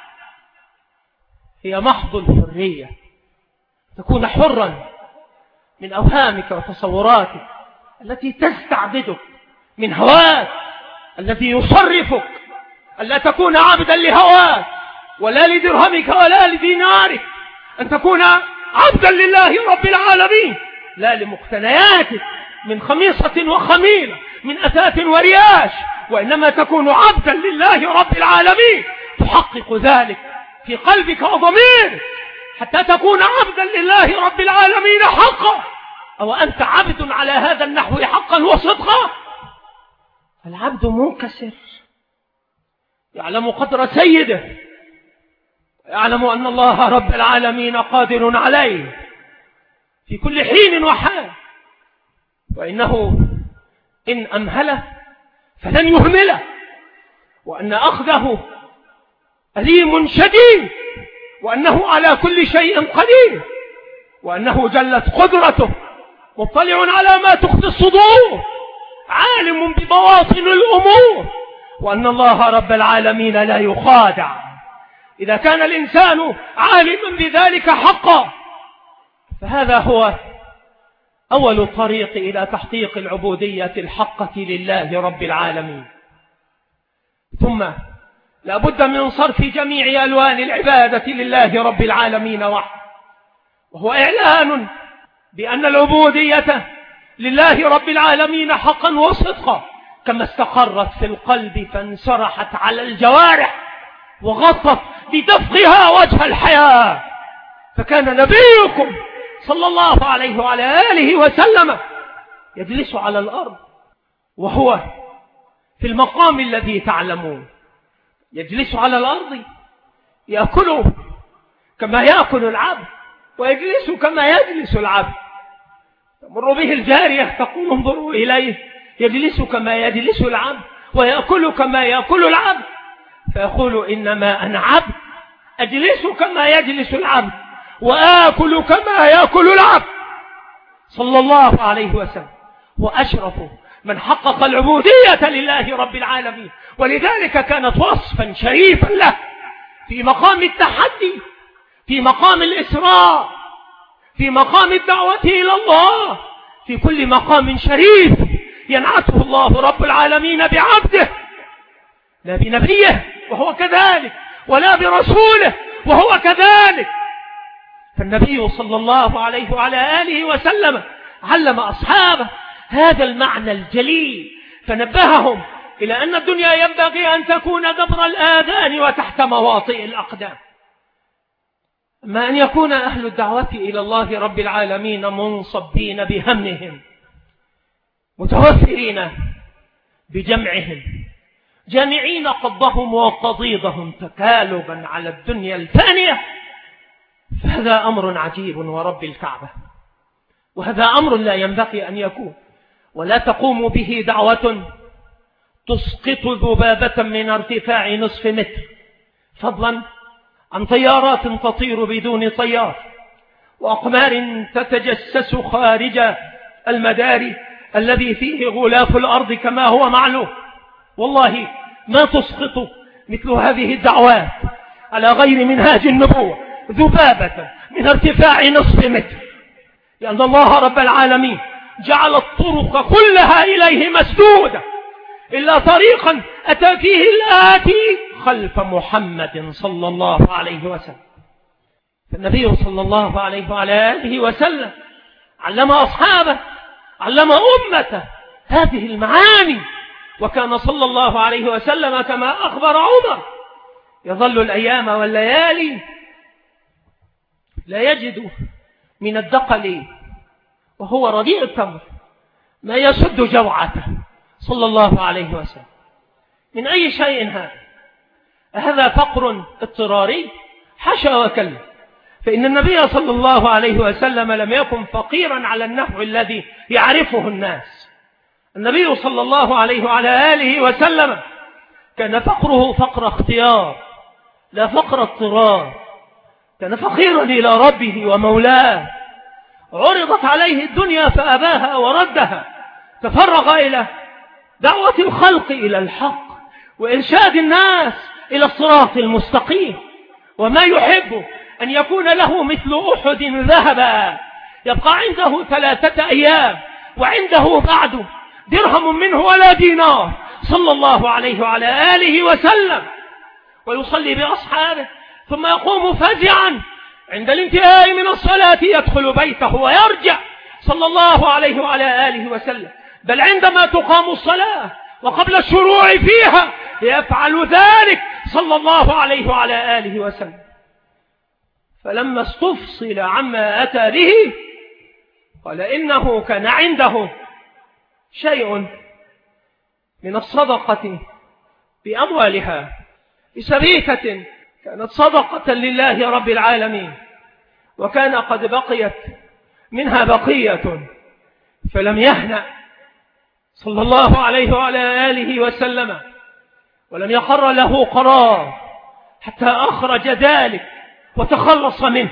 هي محض الحرية. تكون حرا من أوهامك وتصوراتك التي تستعبدك، من هواك الذي يصرفك، ألا تكون عبدا لهواك ولا لدرهمك ولا لدينارك، أن تكون عبدا لله رب العالمين، لا لمقتنياتك من خميصة وخميلة، من أثاث ورياش، وإنما تكون عبدا لله رب العالمين. تحقق ذلك في قلبك وضميرك حتى تكون عبدا لله رب العالمين حقا. أو أنت عبد على هذا النحو حقا وصدقا؟ العبد منكسر، يعلم قدر سيده، يعلم أن الله رب العالمين قادر عليه في كل حين وحال، وإنه إن أمهله فلن يهمله، وأن أخذه أليم شديد، وأنه على كل شيء قدير، وأنه جلت قدرته، مطلع على ما تخفي الصدور، عالم ببواطن الأمور، وأن الله رب العالمين لا يخادع. إذا كان الإنسان عالما بذلك حقا، فهذا هو أول الطريق إلى تحقيق العبودية الحقة لله رب العالمين. ثم لا بد من صرف جميع ألوان العبادة لله رب العالمين وحده، وهو إعلان بأن العبودية لله رب العالمين حقا وصدقا، كما استقرت في القلب فانسرحت على الجوارح وغطت بدفقها وجه الحياة. فكان نبيكم صلى الله عليه وعلى آله وسلم يجلس على الأرض وهو في المقام الذي تعلمون، يجلس على الأرض يأكل كما يأكل العبد، ويجلس كما يجلس العبد. تمر به الجارية تقول انظروا إليه، يجلس كما يجلس العبد ويأكل كما يأكل العبد، فيقول إنما أنا عبد، أجلس كما يجلس العبد وآكل كما يأكل العبد. صلى الله عليه وسلم وأشرف من حقق العبودية لله رب العالمين، ولذلك كانت وصفا شريفا له في مقام التحدي، في مقام الإسراء، في مقام الدعوة إلى الله، في كل مقام شريف ينعته الله رب العالمين بعبده، لا بنبيه وهو كذلك، ولا برسوله وهو كذلك. فالنبي صلى الله عليه وعلى آله وسلم علم أصحابه هذا المعنى الجليل، فنبههم إلى أن الدنيا ينبغي أن تكون دبر الآذان وتحت مواطئ الأقدام. أما أن يكون أهل الدعوة إلى الله رب العالمين منصبين بهمهم، متوفرين بجمعهم، جامعين قضهم وقضيضهم تكالبا على الدنيا الفانية، فهذا أمر عجيب ورب الكعبة، وهذا أمر لا ينبغي أن يكون، ولا تقوم به دعوة تسقط ذبابة من ارتفاع نصف متر، فضلا عن طيارات تطير بدون طيار، وأقمار تتجسس خارج المدار الذي فيه غلاف الأرض كما هو معلوم. والله ما تسقط مثل هذه الدعوات على غير منهاج النبوة ذبابة من ارتفاع نصف متر، لأن الله رب العالمين جعل الطرق كلها إليه مسدودة إلا طريقا أتى فيه الآتي خلف محمد صلى الله عليه وسلم. فالنبي صلى الله عليه وعلى آله وسلم علم أصحابه، علم أمته هذه المعاني، وكان صلى الله عليه وسلم كما أخبر عمر يظل الأيام والليالي لا يجد من الدقل وهو رديء التمر ما يسد جوعته صلى الله عليه وسلم. من أي شيء هذا فقر اضطراري؟ حاشا وكلا، فإن النبي صلى الله عليه وسلم لم يكن فقيرا على النحو الذي يعرفه الناس. النبي صلى الله عليه وعلى آله وسلم كان فقره فقر اختيار لا فقر اضطرار، كان فقيرا إلى ربه ومولاه، عرضت عليه الدنيا فأباها وردها، تفرغ إلى دعوة الخلق إلى الحق وإرشاد الناس إلى الصراط المستقيم، وما يحب أن يكون له مثل أحد ذهبا يبقى عنده 3 أيام وعنده بعد درهم منه ولا دينار، صلى الله عليه وعلى آله وسلم، ويصلي بأصحابه ثم يقوم فزعا عند الانتهاء من الصلاة يدخل بيته ويرجع صلى الله عليه وعلى آله وسلم، بل عندما تقام الصلاة وقبل الشروع فيها يفعل ذلك صلى الله عليه وعلى آله وسلم. فلما استفصل عما أتى به قال إنه كان عنده شيء من الصدقة بأموالها بسبيكة كانت صدقة لله رب العالمين، وكان قد بقيت منها بقية، فلم يهنأ صلى الله عليه وعلى آله وسلم ولم يقر له قرار حتى أخرج ذلك وتخلص منه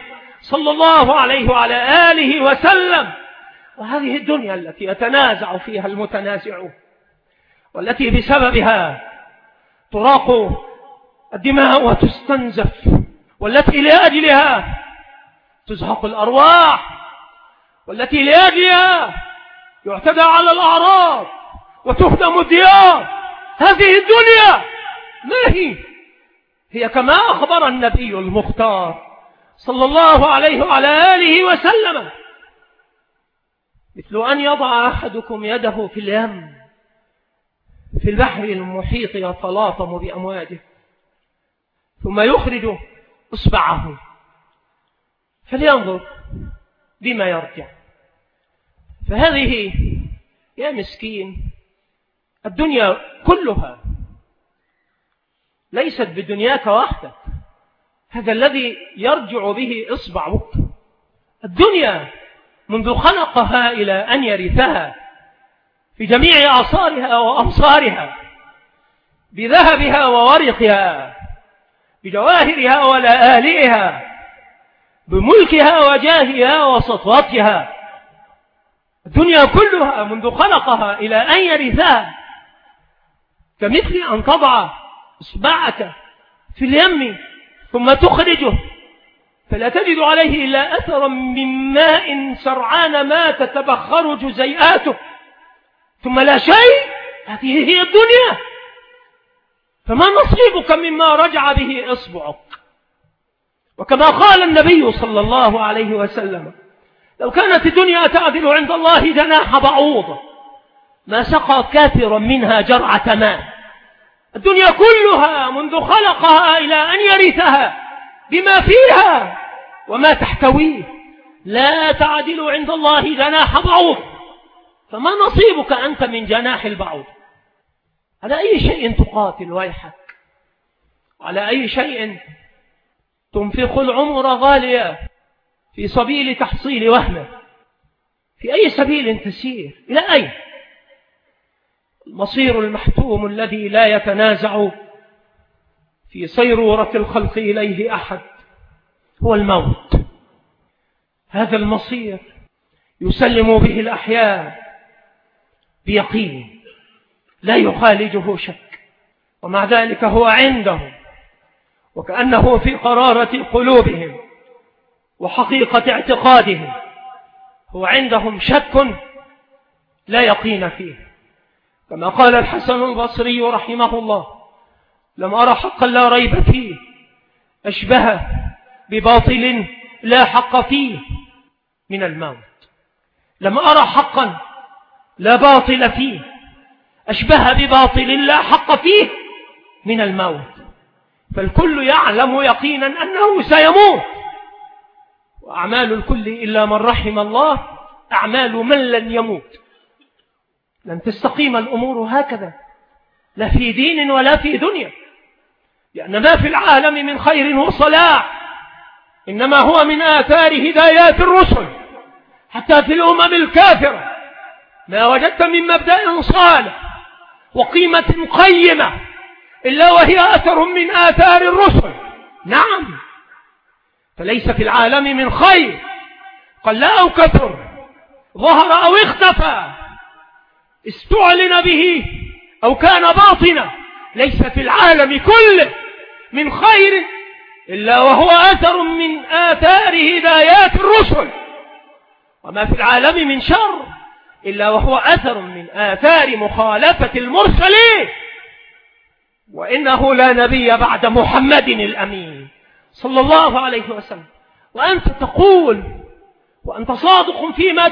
صلى الله عليه وعلى آله وسلم. وهذه الدنيا التي يتنازع فيها المتنازعون، والتي بسببها تراق الدماء وتستنزف، والتي لأجلها تزهق الأرواح، والتي لأجلها يعتدى على الأعراض وتهدم الديار. هذه الدنيا ما هي كما أخبر النبي المختار صلى الله عليه وعلى آله وسلم: مثل أن يضع أحدكم يده في اليم في البحر المحيط يتلاطم بأمواجه، ثم يخرج إصبعه فلينظر بما يرجع. فهذه يا مسكين الدنيا كلها ليست بدنياك وحدك، هذا الذي يرجع به إصبعك. الدنيا منذ خلقها إلى أن يرثها في جميع أعصارها وأمصارها، بذهبها وورقها، بجواهرها ولآلئها، بملكها وجاهها وسطوتها. الدنيا كلها منذ خلقها إلى أن يرثها كمثل أن تضع إصبعك في اليم ثم تخرجه فلا تجد عليه إلا أثرا من ماء سرعان ما تتبخر جزيئاته ثم لا شيء. هذه هي الدنيا. فما نصيبك مما رجع به إصبعك؟ وكما قال النبي صلى الله عليه وسلم: لو كانت الدنيا تعدل عند الله جناح بعوضة ما سقى كافرا منها جرعة ماء. الدنيا كلها منذ خلقها إلى أن يرثها بما فيها وما تحتويه لا تعدل عند الله جناح بعوض. فما نصيبك أنت من جناح البعوض؟ على أي شيء تقاتل ويحك؟ على أي شيء تنفق العمر غاليا في سبيل تحصيل وهمه؟ في أي سبيل تسير؟ إلى أين؟ المصير المحتوم الذي لا يتنازع في صيرورة الخلق إليه أحد هو الموت. هذا المصير يسلم به الأحياء بيقين لا يخالجه شك، ومع ذلك هو عندهم وكأنه في قرارة قلوبهم وحقيقة اعتقادهم. هو عندهم شك لا يقين فيه، كما قال الحسن البصري رحمه الله: لم أرى حقا لا ريب فيه أشبه بباطل لا حق فيه من الموت. لم أرى حقا لا باطل فيه أشبه بباطل لا حق فيه من الموت. فالكل يعلم يقينا أنه سيموت، وأعمال الكل إلا من رحم الله أعمال من لن يموت. لن تستقيم الأمور هكذا لا في دين ولا في دنيا، لأن ما في العالم من خير وصلاح إنما هو من آثار هدايات الرسل. حتى في الأمم الكافرة ما وجدت من مبدأ صالح وقيمة قيمة إلا وهي أثر من آثار الرسل. نعم، فليس في العالم من خير قل أو كثر، ظهر أو اختفى، استعلن به أو كان باطنا، ليس في العالم كله من خير إلا وهو أثر من آثار هدايات الرسل، وما في العالم من شر إلا وهو أثر من آثار مخالفة المرسلين. وإنه لا نبي بعد محمد الأمين صلى الله عليه وسلم. وأنت تقول وأنت صادق فيما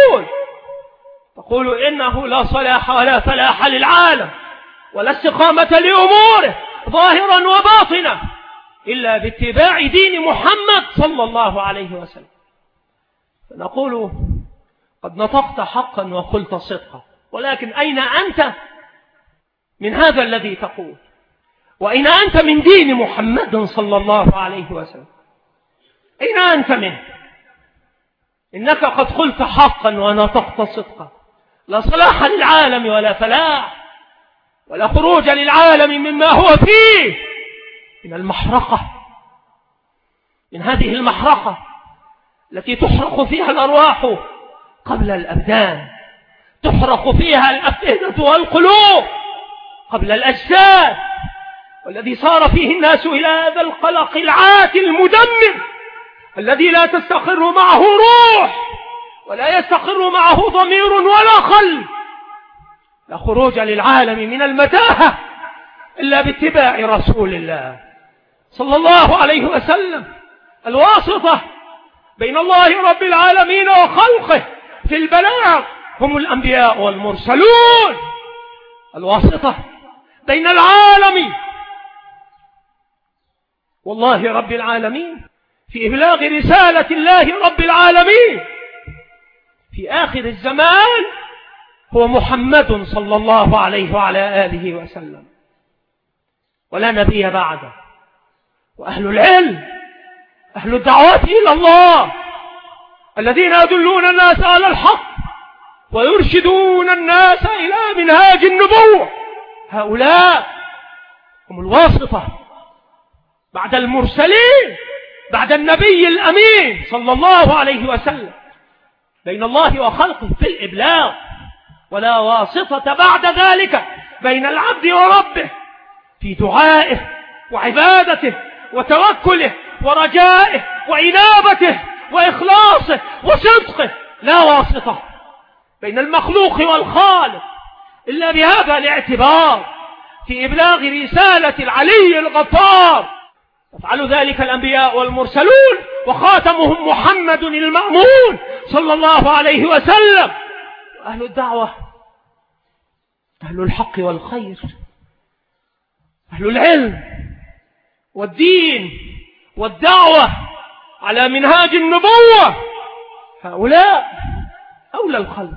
تقول إنه لا صلاح ولا فلاح للعالم ولا استقامة لأموره ظاهرا وباطنا إلا باتباع دين محمد صلى الله عليه وسلم. فنقول قد نطقت حقا وقلت صدقا، ولكن أين أنت من هذا الذي تقول؟ وأين أنت من دين محمد صلى الله عليه وسلم؟ أين أنت منه؟ إنك قد قلت حقا ونطقت صدقا. لا صلاح للعالم ولا فلاح ولا خروج للعالم مما هو فيه من المحرقة، من هذه المحرقة التي تحرق فيها الأرواح قبل الأبدان، تحرق فيها الأفئدة والقلوب قبل الأجساد، والذي صار فيه الناس إلى هذا القلق العاتي المدمر الذي لا تستقر معه روح ولا يستقر معه ضمير ولا قلب. لا خروج للعالم من المتاهة إلا باتباع رسول الله صلى الله عليه وسلم. الواسطة بين الله رب العالمين وخلقه في البلاغ هم الأنبياء والمرسلون. الواسطة بين العالم والله رب العالمين في إبلاغ رسالة الله رب العالمين في آخر الزمان هو محمد صلى الله عليه وعلى آله وسلم، ولا نبي بعده. وأهل العلم أهل الدعوة إلى الله الذين يدلون الناس على الحق ويرشدون الناس إلى منهاج النبوة، هؤلاء هم الواسطة بعد المرسلين، بعد النبي الأمين صلى الله عليه وسلم بين الله وخلقه في الإبلاغ، ولا واسطة بعد ذلك بين العبد وربه في دعائه وعبادته وتوكله ورجائه وإنابته وإخلاصه وصدقه. لا واسطة بين المخلوق والخالق إلا بهذا الاعتبار في إبلاغ رسالة العلي الغفار. يفعل ذلك الأنبياء والمرسلون، وخاتمهم محمد المأمون صلى الله عليه وسلم. أهل الدعوة أهل الحق والخير، أهل العلم والدين والدعوة على منهاج النبوة، هؤلاء أولى الخلق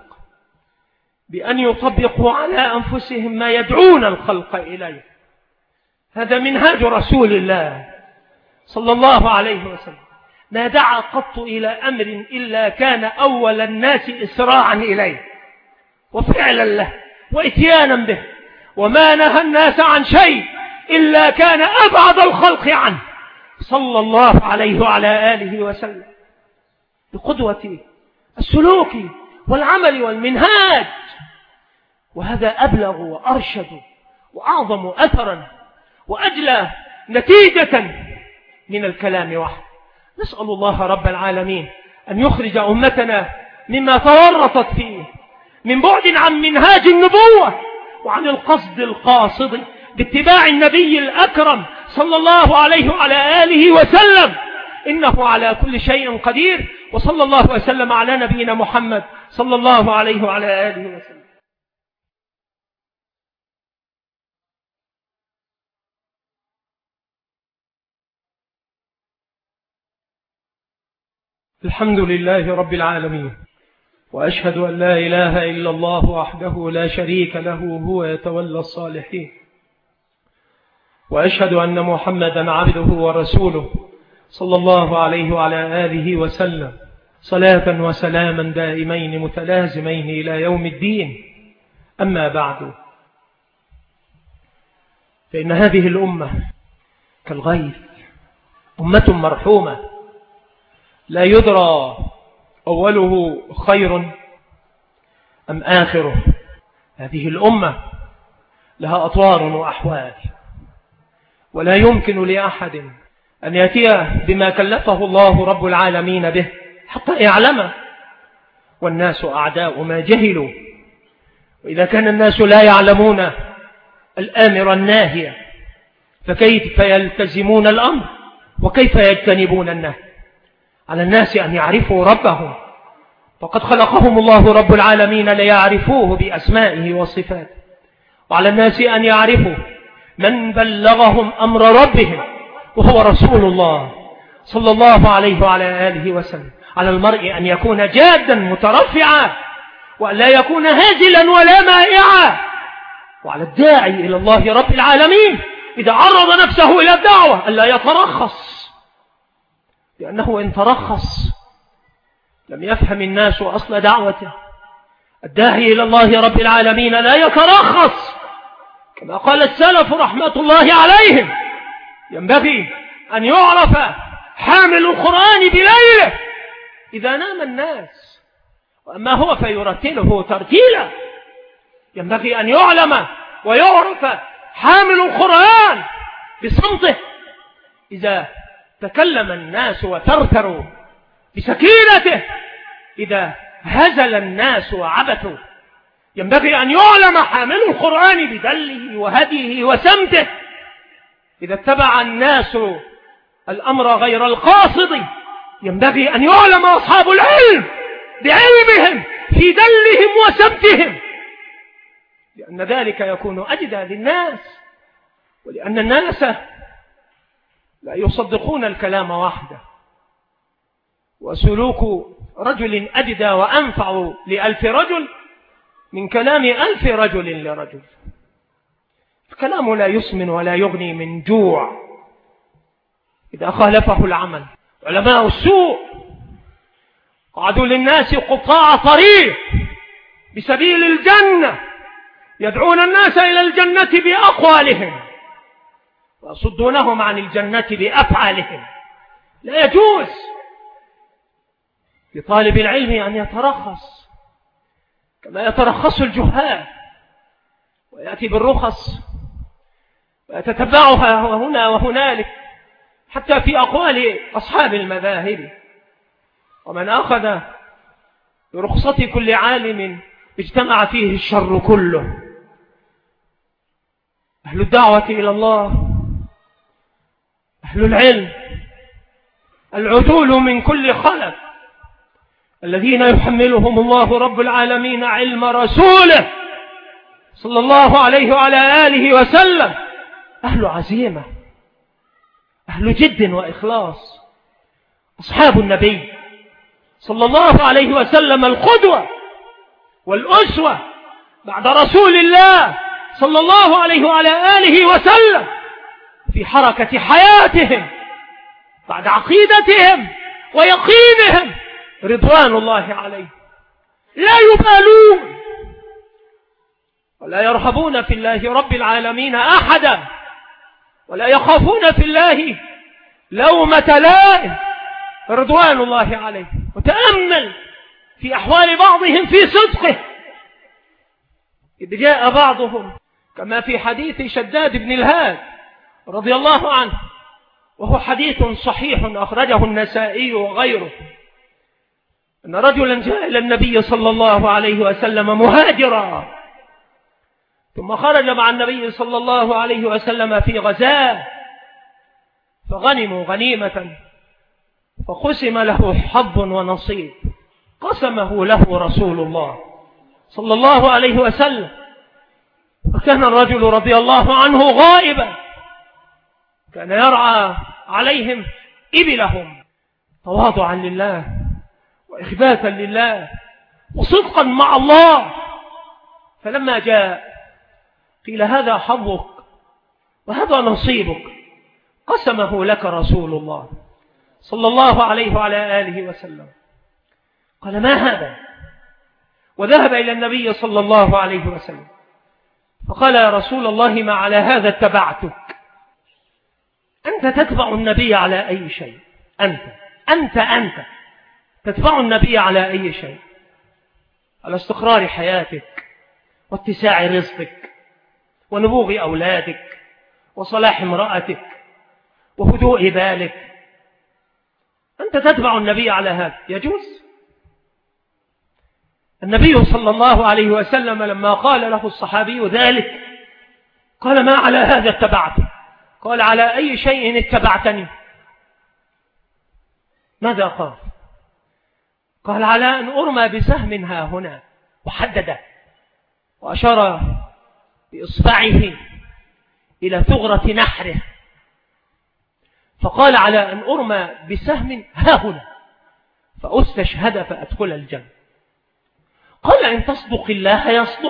بأن يطبقوا على أنفسهم ما يدعون الخلق إليه. هذا منهاج رسول الله صلى الله عليه وسلم. ما دعا قط إلى أمر إلا كان أول الناس إسراعا إليه وفعلا له وإتيانا به، وما نهى الناس عن شيء إلا كان أبعد الخلق عنه صلى الله عليه وعلى آله وسلم، بقدوة السلوك والعمل والمنهاج. وهذا أبلغ وأرشد وأعظم أثرا وأجلى نتيجة من الكلام وحده. نسأل الله رب العالمين أن يخرج أمتنا مما تورطت فيه من بعد عن منهاج النبوة وعن القصد القاصد باتباع النبي الأكرم صلى الله عليه وعلى آله وسلم، إنه على كل شيء قدير. وصلى الله وسلم على نبينا محمد صلى الله عليه وعلى آله وسلم. الحمد لله رب العالمين، وأشهد أن لا إله إلا الله وحده لا شريك له هو يتولى الصالحين، وأشهد أن محمدا عبده ورسوله صلى الله عليه وعلى آله وسلم، صلاة وسلاما دائمين متلازمين إلى يوم الدين. أما بعد، فإن هذه الأمة كالغيث، أمة مرحومة لا يدرى أوله خير أم آخره. هذه الأمة لها أطوار وأحوال، ولا يمكن لأحد أن يأتي بما كلفه الله رب العالمين به حتى يعلم، والناس أعداء ما جهلوا. وإذا كان الناس لا يعلمون الآمر الناهي فكيف يلتزمون الأمر وكيف يجتنبون النهي؟ على الناس أن يعرفوا ربهم، فقد خلقهم الله رب العالمين ليعرفوه بأسمائه وصفاته. وعلى الناس أن يعرفوا من بلغهم أمر ربهم وهو رسول الله صلى الله عليه وعلى آله وسلم. على المرء أن يكون جادا مترفعا، وأن لا يكون هازلا ولا مائعا. وعلى الداعي إلى الله رب العالمين إذا عرض نفسه إلى الدعوة ألا يترخص، لأنه إن ترخص لم يفهم الناس أصل دعوته. الداعي إلى الله رب العالمين لا يترخص، كما قال السلف رحمة الله عليهم: ينبغي أن يعرف حامل القرآن بليله إذا نام الناس، وأما هو فيرتله ترتيلا. ينبغي أن يعلم ويعرف حامل القرآن بصمته. إذا تكلم الناس وترتروا بسكينته، إذا هزل الناس وعبثوا، ينبغي أن يعلم حامل القرآن بدله وهديه وسمته. إذا اتبع الناس الأمر غير القاصد، ينبغي أن يعلم أصحاب العلم بعلمهم في دلهم وسمتهم، لأن ذلك يكون أجدى للناس، ولأن الناس لا يصدقون الكلام وحده. وسلوك رجل أجدى وأنفع ل1000 رجل من كلام 1000 رجل لرجل. الكلام لا يسمن ولا يغني من جوع إذا خالفه العمل. علماء السوء قعدوا للناس قطاع طريق بسبيل الجنة، يدعون الناس إلى الجنة بأقوالهم ويصدونهم عن الجنة بأفعالهم. لا يجوز لطالب العلم أن يترخص كما يترخص الجهال، ويأتي بالرخص ويتتبعها هنا وهنالك، حتى في أقوال أصحاب المذاهب. ومن أخذ برخصة كل عالم اجتمع فيه الشر كله. أهل الدعوة إلى الله، أهل العلم، العدول من كل خلف، الذين يحملهم الله رب العالمين علم رسوله صلى الله عليه وعلى آله وسلم، أهل عزيمة، أهل جد وإخلاص، أصحاب النبي صلى الله عليه وسلم القدوة والأسوة بعد رسول الله صلى الله عليه وعلى آله وسلم في حركة حياتهم بعد عقيدتهم ويقينهم رضوان الله عليه. لا يبالون ولا يرهبون في الله رب العالمين أحدا، ولا يخافون في الله لومة لائم رضوان الله عليه. وتأمل في أحوال بعضهم في صدقه، إذ جاء بعضهم كما في حديث شداد بن الهاد رضي الله عنه، وهو حديث صحيح أخرجه النسائي وغيره، أن رجلا جاء إلى النبي صلى الله عليه وسلم مهاجرا، ثم خرج مع النبي صلى الله عليه وسلم في غزاة، فغنموا غنيمة فقسم له حظ ونصيب، قسمه له رسول الله صلى الله عليه وسلم. وكان الرجل رضي الله عنه غائبا، كان يرعى عليهم إبلهم تواضعا لله وإخباتا لله وصدقا مع الله. فلما جاء قيل هذا حظك وهذا نصيبك، قسمه لك رسول الله صلى الله عليه وعلى آله وسلم. قال ما هذا؟ وذهب إلى النبي صلى الله عليه وسلم فقال يا رسول الله ما على هذا اتبعتك. أنت تتبع النبي على أي شيء؟ أنت تتبع النبي على أي شيء؟ على استقرار حياتك واتساع رزقك ونبوغ أولادك وصلاح امرأتك وهدوء بالك. أنت تتبع النبي على هذا؟ يجوز؟ النبي صلى الله عليه وسلم لما قال له الصحابي ذلك قال ما على هذا اتبعته؟ قال على أي شيء اتبعتني؟ ماذا قال؟ قال على أن أرمى بسهم ها هنا، وحدد وأشار بإصبعه إلى ثغرة نحره، فقال على أن أرمى بسهم ها هنا فأستشهد فأدخل الجنة. قال إن تصدق الله يصدق.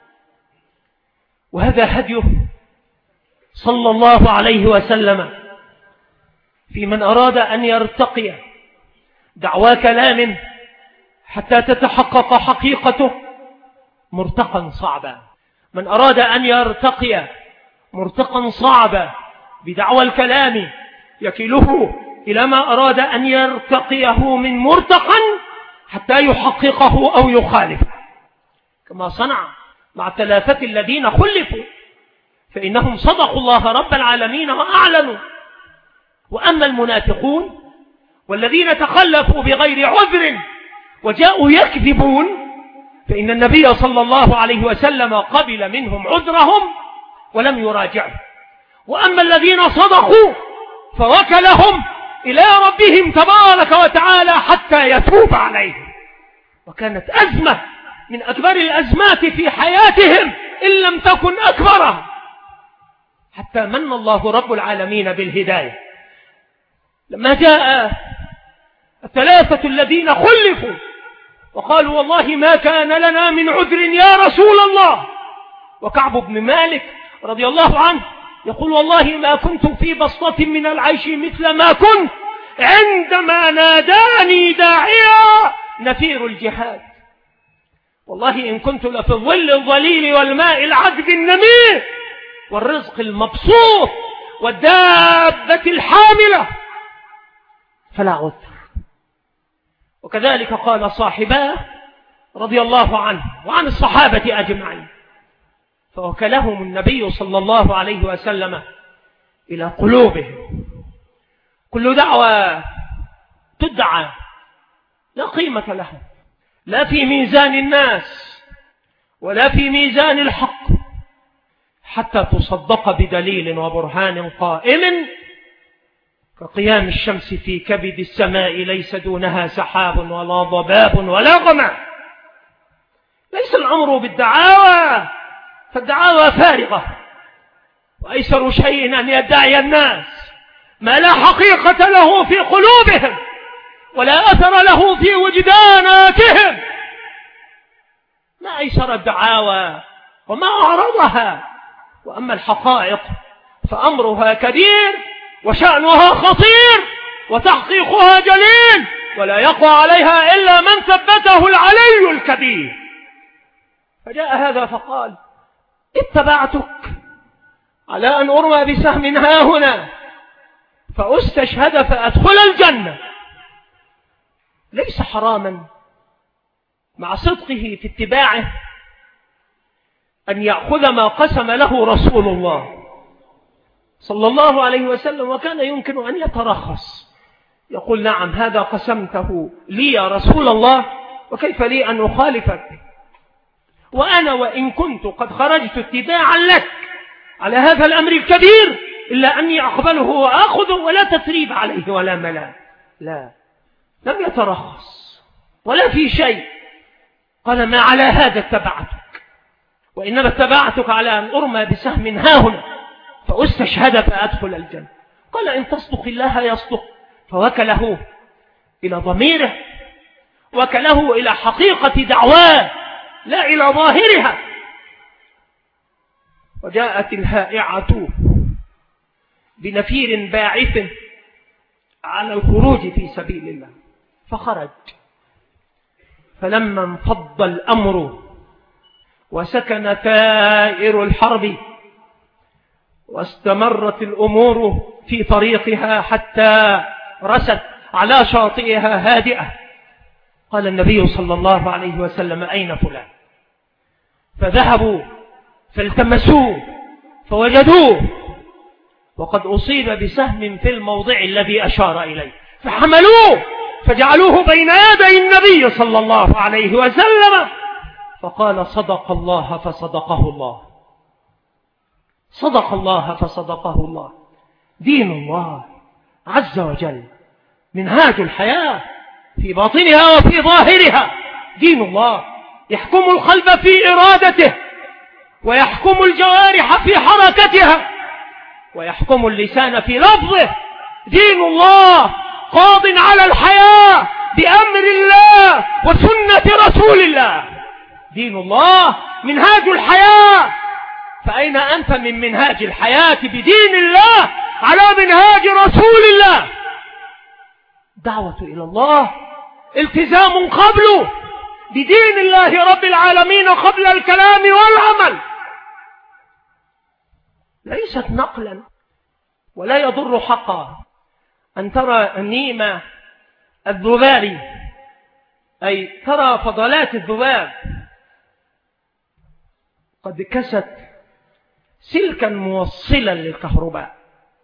وهذا هديه صلى الله عليه وسلم في من أراد أن يرتقي دعوى كلام حتى تتحقق حقيقته مرتقا صعبا. من أراد أن يرتقي مرتقا صعبا بدعوى الكلام يكله إلى ما أراد أن يرتقيه من مرتقا حتى يحققه أو يخالفه، كما صنع مع الثلاثة الذين خلفوا، فإنهم صدقوا الله رب العالمين وأعلنوا. وأما المنافقون والذين تخلفوا بغير عذر وجاءوا يكذبون، فإن النبي صلى الله عليه وسلم قبل منهم عذرهم ولم يراجعه. وأما الذين صدقوا فوكلهم إلى ربهم تبارك وتعالى حتى يتوب عليهم. وكانت أزمة من أكبر الأزمات في حياتهم إن لم تكن أكبرها، حتى من الله رب العالمين بالهداية. لما جاء الثلاثة الذين خلفوا وقالوا والله ما كان لنا من عذر يا رسول الله، وكعب بن مالك رضي الله عنه يقول والله ما كنت في بسطة من العيش مثل ما كنت عندما ناداني داعيا نفير الجهاد، والله إن كنت لفي الظل الظليل والماء العذب النمير والرزق المبسوط والدابة الحاملة فلا عذر. وكذلك قال صاحباه رضي الله عنه وعن الصحابة أجمعين، فوكلهم النبي صلى الله عليه وسلم إلى قلوبهم. كل دعوة تدعى لا قيمة لها، لا في ميزان الناس ولا في ميزان الحق، حتى تصدق بدليل وبرهان قائم كقيام الشمس في كبد السماء ليس دونها سحاب ولا ضباب ولا غمام. ليس الأمر بالدعاوى، فالدعاوى فارغة، وأيسر شيء أن يدعي الناس ما لا حقيقة له في قلوبهم ولا أثر له في وجداناتهم. ما أيسر الدعاوى وما أعرضها. وأما الحقائق فأمرها كبير وشأنها خطير وتحقيقها جليل، ولا يقوى عليها إلا من ثبته العلي الكبير. فجاء هذا فقال اتبعتك على أن أرمى بسهم ها هنا فأستشهد فأدخل الجنة. ليس حراما مع صدقه في اتباعه أن يأخذ ما قسم له رسول الله صلى الله عليه وسلم، وكان يمكن أن يترخص يقول نعم هذا قسمته لي يا رسول الله وكيف لي أن أخالفك، وأنا وإن كنت قد خرجت اتباعا لك على هذا الأمر الكبير إلا أني أقبله وأخذه ولا تثريب عليه ولا ملام. لا، لم يترخص ولا في شيء، قال ما على هذا اتبعتك، وإنما اتبعتك على أن أرمى بسهم هاهنا فأستشهد فأدخل الجنة. قال إن تصدق الله يصدق، فوكله إلى ضميره، وكله إلى حقيقة دعواه لا إلى ظاهرها. وجاءت الهائعة بنفير باعث على الخروج في سبيل الله، فخرج. فلما انفض الأمر وسكن ثائر الحرب واستمرت الأمور في طريقها حتى رست على شاطئها هادئة، قال النبي صلى الله عليه وسلم أين فلان؟ فذهبوا فالتمسوه فوجدوه وقد أصيب بسهم في الموضع الذي أشار إليه، فحملوه فجعلوه بين يدي النبي صلى الله عليه وسلم، فقال صدق الله فصدقه الله، صدق الله فصدقه الله. دين الله عز وجل منهاج الحياة في باطنها وفي ظاهرها. دين الله يحكم القلب في إرادته، ويحكم الجوارح في حركتها، ويحكم اللسان في لفظه. دين الله قاض على الحياة بأمر الله وسنة رسول الله. دين الله منهاج الحياة، فأين أنت من منهاج الحياة بدين الله على منهاج رسول الله؟ دعوة إلى الله التزام قبله بدين الله رب العالمين قبل الكلام والعمل، ليست نقلا ولا يضر حقا أن ترى النيمة الذبابي، أي ترى فضلات الذباب قد كست سلكا موصلا للكهرباء،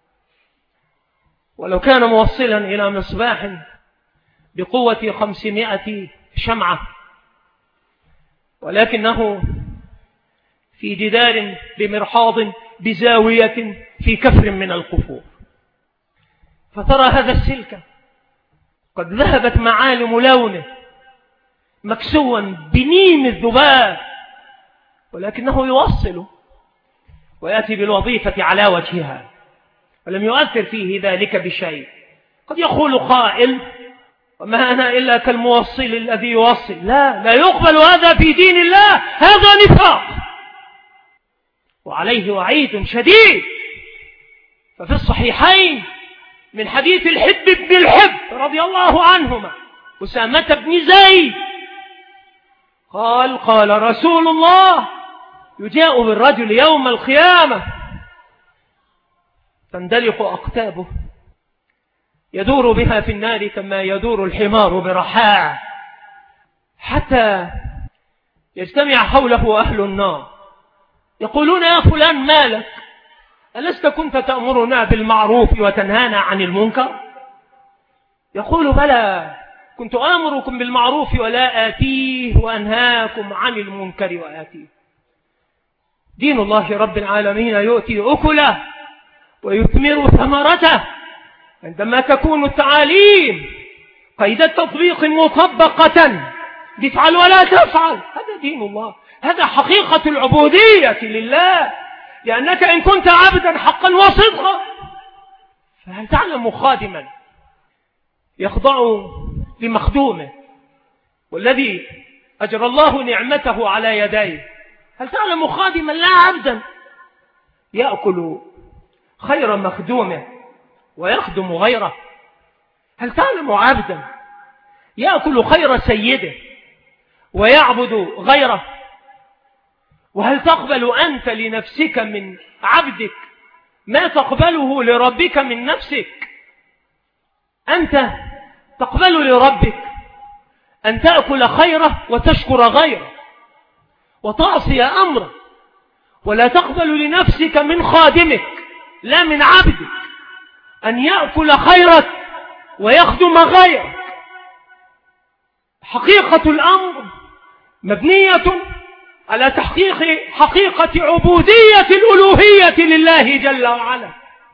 ولو كان موصلا إلى مصباح بقوة 500 شمعة، ولكنه في جدار بمرحاض بزاوية في كفر من القفور، فترى هذا السلك قد ذهبت معالم لونه مكسوا بنيم الذباب، ولكنه يوصل ويأتي بالوظيفة على وجهها، ولم يؤثر فيه ذلك بشيء. قد يقول قائل: وما أنا إلا كالموصل الذي يوصل. لا يقبل هذا في دين الله، هذا نفاق وعليه وعيد شديد. ففي الصحيحين من حديث الحب بن الحب رضي الله عنهما أسامة بن زيد قال رسول الله: يجاء بالرجل يوم القيامة تندلق أقتابه يدور بها في النار كما يدور الحمار برحاع، حتى يجتمع حوله أهل النار يقولون: يا فلان مالك؟ ألست كنت تأمرنا بالمعروف وتنهانا عن المنكر؟ يقول: بلى، كنت آمركم بالمعروف ولا آتيه، وأنهاكم عن المنكر وآتيه. دين الله رب العالمين يؤتي أكله ويثمر ثمرته عندما تكون التعاليم قيد التطبيق مطبقة، تفعل ولا تفعل. هذا دين الله، هذا حقيقة العبودية لله، لأنك إن كنت عبدا حقا وصدقا فهل تعلم خادما يخضع لمخدومه والذي أجرى الله نعمته على يديه؟ هل تعلم خادما لا عبدا يأكل خير مخدومه ويخدم غيره؟ هل تعلم عبدا يأكل خير سيده ويعبد غيره؟ وهل تقبل أنت لنفسك من عبدك ما تقبله لربك من نفسك؟ أنت تقبل لربك أن تأكل خيره وتشكر غيره وتعصي أمره، ولا تقبل لنفسك من خادمك لا من عبدك أن يأكل خيرك ويخدم غيرك. حقيقة الأمر مبنية على تحقيق حقيقة عبودية الألوهية لله جل وعلا.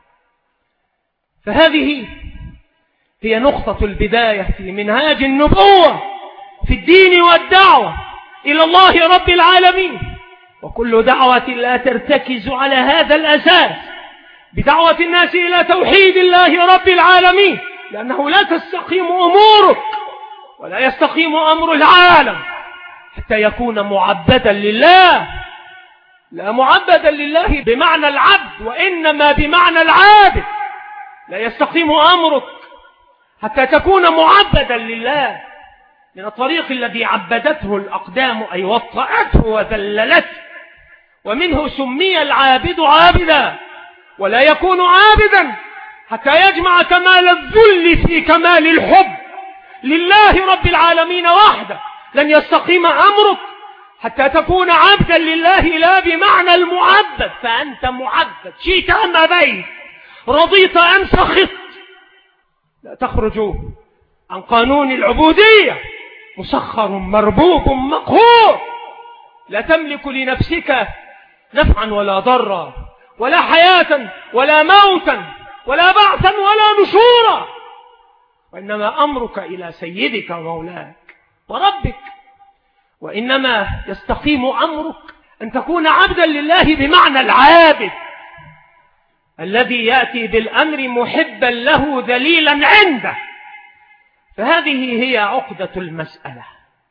فهذه هي نقطة البداية في منهاج النبوة في الدين والدعوة إلى الله رب العالمين، وكل دعوة لا ترتكز على هذا الأساس بدعوة الناس إلى توحيد الله رب العالمين، لأنه لا تستقيم أمورك ولا يستقيم أمر العالم حتى يكون معبدا لله. لا معبدا لله بمعنى العبد، وإنما بمعنى العابد. لا يستقيم أمرك حتى تكون معبدا لله من الطريق الذي عبدته الأقدام، أي وطأته وذللته، ومنه سمي العابد عابدا. ولا يكون عابدا حتى يجمع كمال الذل في كمال الحب لله رب العالمين وحده. لن يستقيم أمرك حتى تكون عبدا لله لا بمعنى المعبد، فأنت معبد شئت أم أبيت، رضيت أم سخطت. لا تخرج عن قانون العبودية، مسخر مربوب مقهور. لا تملك لنفسك نفعا ولا ضرا، ولا حياة ولا موتا، ولا بعثا ولا نشورا، وإنما أمرك إلى سيدك ومولاك وربك. وإنما يستقيم أمرك أن تكون عبدا لله بمعنى العابد الذي يأتي بالأمر محبا له ذليلا عنده. فهذه هي عقدة المسألة.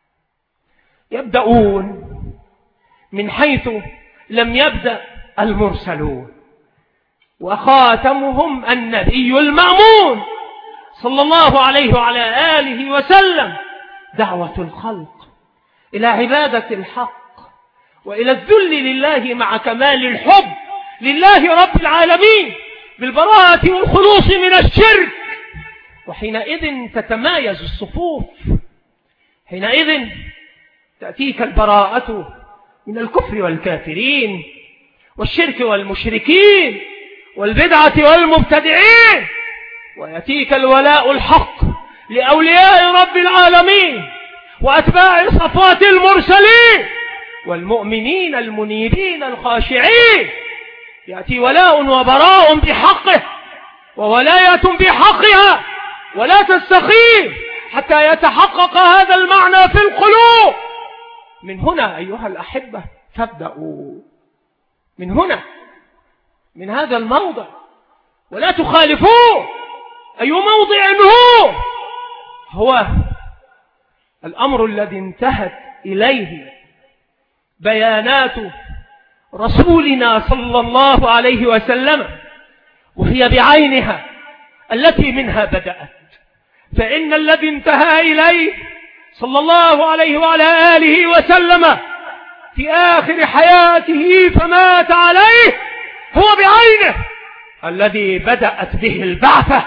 يبدأون من حيث لم يبدأ المرسلون، وخاتمهم النبي المأمون صلى الله عليه وعلى آله وسلم. دعوة الخلق إلى عبادة الحق وإلى الذل لله مع كمال الحب لله رب العالمين، بالبراءة والخلوص من الشرك وحينئذ تتمايز الصفوف، حينئذ تأتيك البراءة من الكفر والكافرين والشرك والمشركين والبدعة والمبتدعين، ويأتيك الولاء الحق لأولياء رب العالمين وأتباع صفوات المرسلين والمؤمنين المنيبين الخاشعين. يأتي ولاء وبراء بحقه وولاية بحقها، ولا تستخيف حتى يتحقق هذا المعنى في القلوب. من هنا أيها الأحبة فابدأوا، من هنا، من هذا الموضع، ولا تخالفوه. أي موضع هو الأمر الذي انتهت إليه بيانات رسولنا صلى الله عليه وسلم، وهي بعينها التي منها بدأت. فإن الذي انتهى إليه صلى الله عليه وعلى آله وسلم في آخر حياته فمات عليه هو بعينه الذي بدأت به البعثة،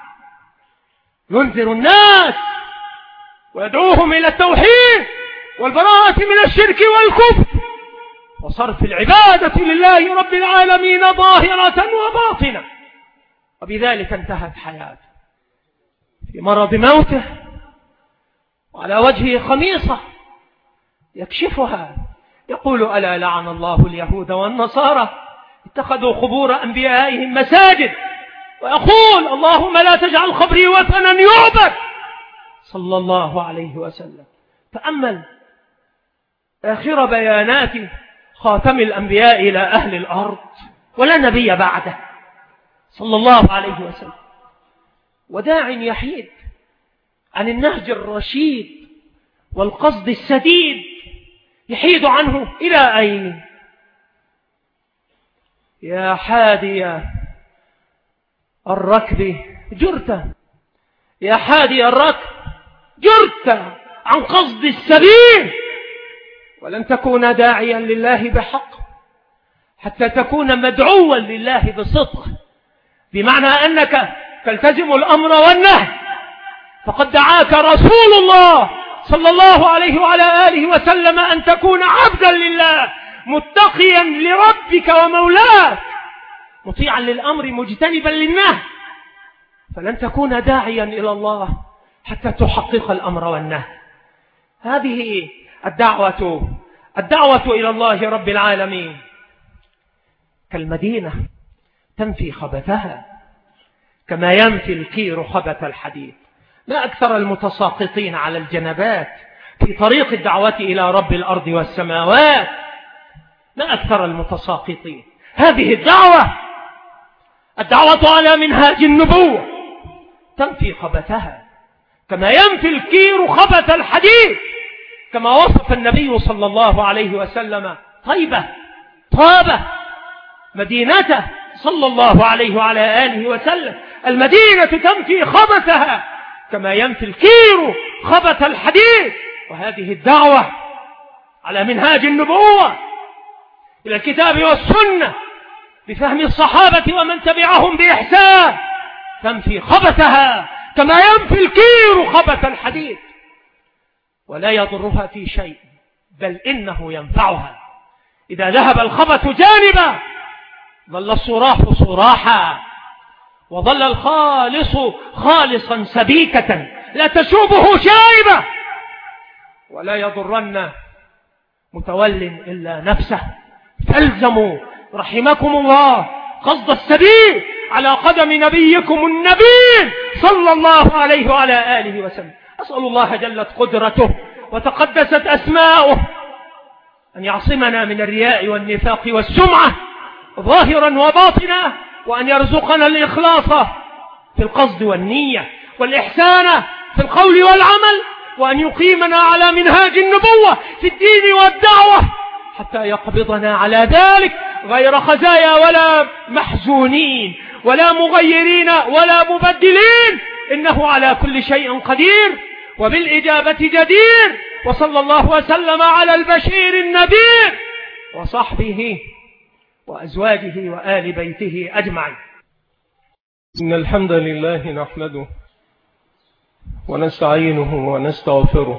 ينذر الناس ويدعوهم إلى التوحيد والبراءة من الشرك والكفر وصرف العبادة لله رب العالمين ظاهرة وباطنة. وبذلك انتهت حياته في مرض موته، وعلى وجهه خميصة يكشفها يقول: ألا لعن الله اليهود والنصارى اتخذوا قبور أنبيائهم مساجد، ويقول: اللهم لا تجعل قبري وثنا يعبد، صلى الله عليه وسلم. تأمل آخر بيانات خاتم الأنبياء إلى أهل الأرض، ولا نبي بعده، صلى الله عليه وسلم، وداع يحيد عن النهج الرشيد والقصد السديد، يحيد عنه إلى أين؟ يا حادي الركب جرت، يا حادي الركب جرت عن قصد السبيل، ولن تكون داعيا لله بحق حتى تكون مدعوا لله بصدق، بمعنى أنك تلتزم الأمر والنهي. فقد دعاك رسول الله صلى الله عليه وعلى آله وسلم أن تكون عبدا لله متقيا لربك ومولاك، مطيعا للأمر مجتنبا للنهي. فلن تكون داعيا إلى الله حتى تحقق الأمر والنهي. هذه الدعوة إلى الله رب العالمين كالمدينة تنفي خبثها كما ينفي الكير خبث الحديد. ما أكثر المتساقطين على الجنبات في طريق الدعوة إلى رب الأرض والسماوات، ما أكثر المتساقطين. هذه الدعوة على منهاج النبوة تنفي خبثها كما ينفي الكير خبث الحديد، كما وصف النبي صلى الله عليه وسلم طابة مدينته صلى الله عليه وعلى آله وسلم. المدينة تنفي خبثها كما ينفي الكير خبث الحديد. وهذه الدعوة على منهاج النبوة إلى الكتاب والسنة بفهم الصحابة ومن تبعهم بإحسان تنفي خبثها كما ينفي الكير خبث الحديد، ولا يضرها في شيء، بل إنه ينفعها. إذا ذهب الخبث جانبا ظل الصراح صراحا، وظل الخالص خالصا سبيكة لا تشوبه شائبة، ولا يضرن متول إلا نفسه. فالزموا رحمكم الله قصد السبيل على قدم نبيكم النبي صلى الله عليه وعلى آله وسلم. أسأل الله جلت قدرته وتقدست أسماؤه أن يعصمنا من الرياء والنفاق والسمعة ظاهرا وباطنا، وأن يرزقنا الإخلاص في القصد والنية والإحسان في القول والعمل، وأن يقيمنا على منهاج النبوة في الدين والدعوة حتى يقبضنا على ذلك غير خزايا ولا محزونين ولا مغيرين ولا مبدلين، إنه على كل شيء قدير وبالإجابة جدير. وصلى الله وسلم على البشير النذير وصحبه وأزواجه وآل بيته أجمعين. إن الحمد لله نحمده ونستعينه ونستغفره،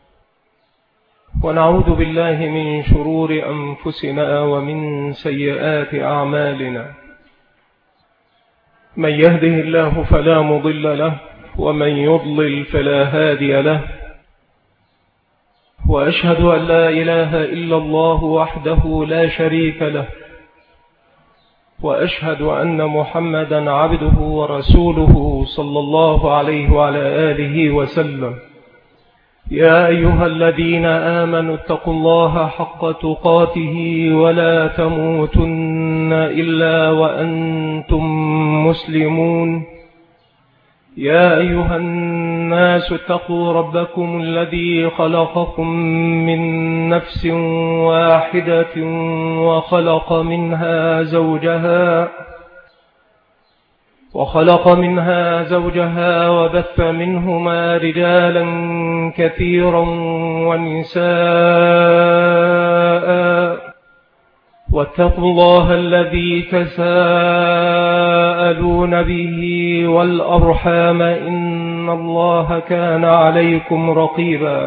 ونعوذ بالله من شرور أنفسنا ومن سيئات أعمالنا. من يهده الله فلا مضل له، ومن يضلل فلا هادي له. وأشهد أن لا إله إلا الله وحده لا شريك له، وأشهد أن محمدا عبده ورسوله صلى الله عليه وعلى آله وسلم. يا أيها الذين آمنوا اتقوا الله حق تقاته ولا تموتن إلا وأنتم مسلمون. يا أيها الناس اتقوا ربكم الذي خلقكم من نفس واحدة وخلق منها زوجها وبث منهما رجالا كثيرا ونساء. واتقوا الله الذي تساءلون به والأرحام، إن الله كان عليكم رقيبا.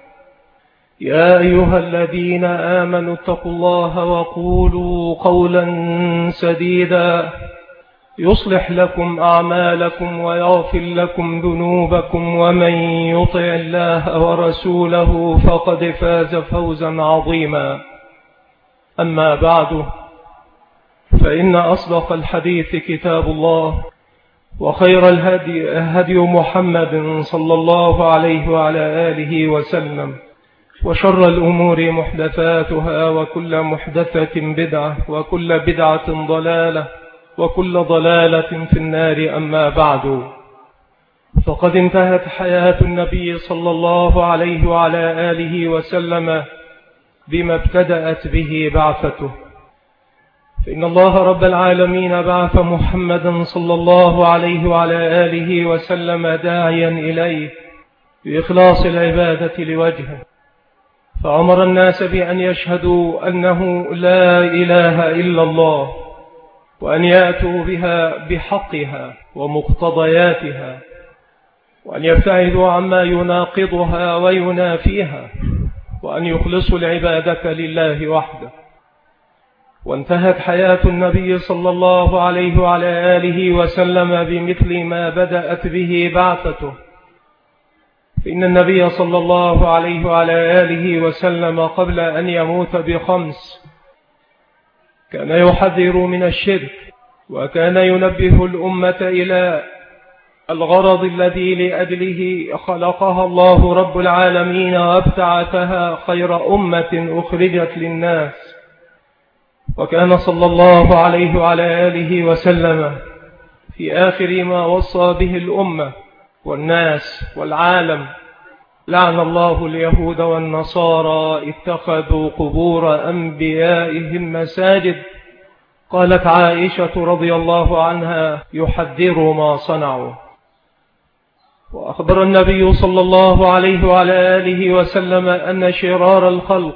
يا أيها الذين آمنوا اتقوا الله وقولوا قولا سديدا يصلح لكم أعمالكم ويغفر لكم ذنوبكم، ومن يطع الله ورسوله فقد فاز فوزا عظيما. أما بعد، فإن أصدق الحديث كتاب الله، وخير الهدي هدي محمد صلى الله عليه وعلى آله وسلم، وشر الأمور محدثاتها، وكل محدثة بدعة، وكل بدعة ضلالة، وكل ضلالة في النار. أما بعد، فقد انتهت حياة النبي صلى الله عليه وعلى آله وسلم بما ابتدأت به بعثته. فإن الله رب العالمين بعث محمدا صلى الله عليه وعلى آله وسلم داعيا إليه بإخلاص العبادة لوجهه، فأمر الناس بأن يشهدوا أنه لا إله إلا الله، وأن يأتوا بها بحقها ومقتضياتها، وأن يبتعدوا عما يناقضها وينافيها، وأن يخلصوا العبادة لله وحده. وانتهت حياة النبي صلى الله عليه وعلى آله وسلم بمثل ما بدأت به بعثته. فإن النبي صلى الله عليه وعلى آله وسلم قبل أن يموت ب5 كان يحذر من الشرك، وكان ينبه الأمة إلى الغرض الذي لأجله خلقها الله رب العالمين وابتعثها خير أمة أخرجت للناس. وكان صلى الله عليه وعلى آله وسلم في آخر ما وصى به الأمة والناس والعالم: لعن الله اليهود والنصارى اتخذوا قبور أنبيائهم مساجد. قالت عائشة رضي الله عنها: يحذر ما صنعوا. وأخبر النبي صلى الله عليه وعلى آله وسلم أن شرار الخلق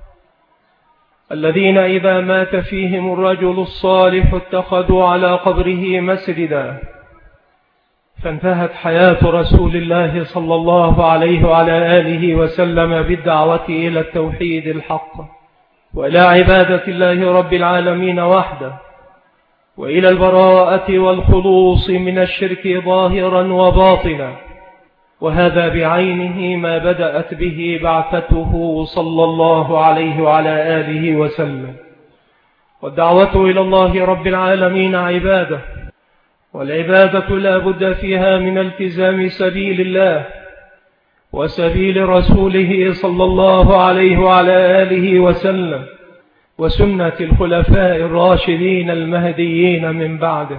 الذين إذا مات فيهم الرجل الصالح اتخذوا على قبره مسجدا. فانتهت حياة رسول الله صلى الله عليه وعلى آله وسلم بالدعوة إلى التوحيد الحق، وإلى عبادة الله رب العالمين وحده، وإلى البراءة والخلوص من الشرك ظاهرا وباطنا. وهذا بعينه ما بدأت به بعثته صلى الله عليه وعلى آله وسلم. والدعوة إلى الله رب العالمين عبادة، والعبادة لا بد فيها من التزام سبيل الله وسبيل رسوله صلى الله عليه وعلى آله وسلم، وسنة الخلفاء الراشدين المهديين من بعده.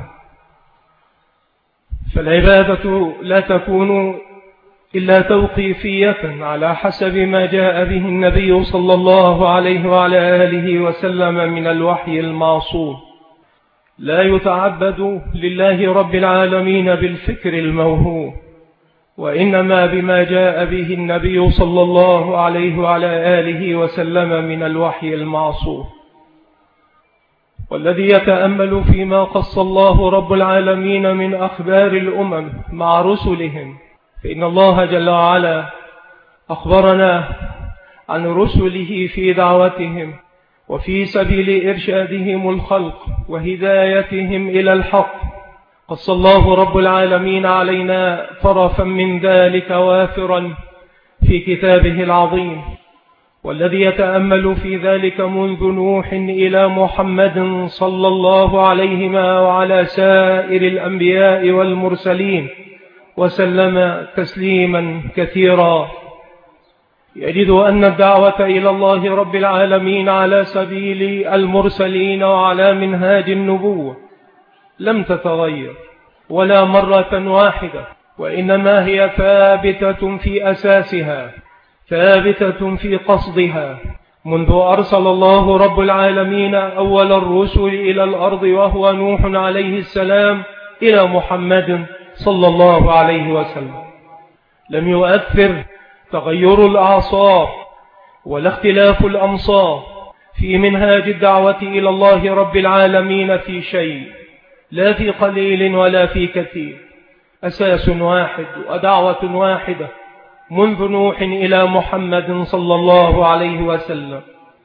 فالعبادة لا تكون إلا توقيفية على حسب ما جاء به النبي صلى الله عليه وعلى آله وسلم من الوحي المعصوم. لا يتعبد لله رب العالمين بالفكر الموهوم، وإنما بما جاء به النبي صلى الله عليه وعلى آله وسلم من الوحي المعصوم. والذي يتأمل فيما قص الله رب العالمين من أخبار الأمم مع رسلهم فإن الله جل وعلا أخبرنا عن رسله في دعوتهم وفي سبيل إرشادهم الخلق وهدايتهم إلى الحق. قص الله رب العالمين علينا طرفا من ذلك وافرا في كتابه العظيم، والذي يتأمل في ذلك منذ نوح إلى محمد صلى الله عليهما وعلى سائر الأنبياء والمرسلين وسلم تسليما كثيرا، يجد أن الدعوة إلى الله رب العالمين على سبيل المرسلين وعلى منهاج النبوة لم تتغير ولا مرة واحدة، وإنما هي ثابتة في أساسها، ثابتة في قصدها، منذ أرسل الله رب العالمين أول الرسل إلى الأرض وهو نوح عليه السلام إلى محمد صلى الله عليه وسلم. لم يؤثر تغير الأعصار ولا اختلاف الأمصار في منهاج الدعوة إلى الله رب العالمين في شيء، لا في قليل ولا في كثير، أساس واحد ودعوة واحدة منذ نوح إلى محمد صلى الله عليه وسلم.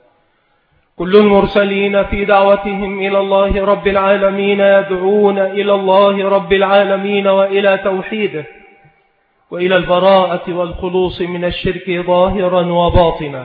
كل المرسلين في دعوتهم إلى الله رب العالمين يدعون إلى الله رب العالمين وإلى توحيده وإلى البراءة والخلوص من الشرك ظاهرا وباطنا.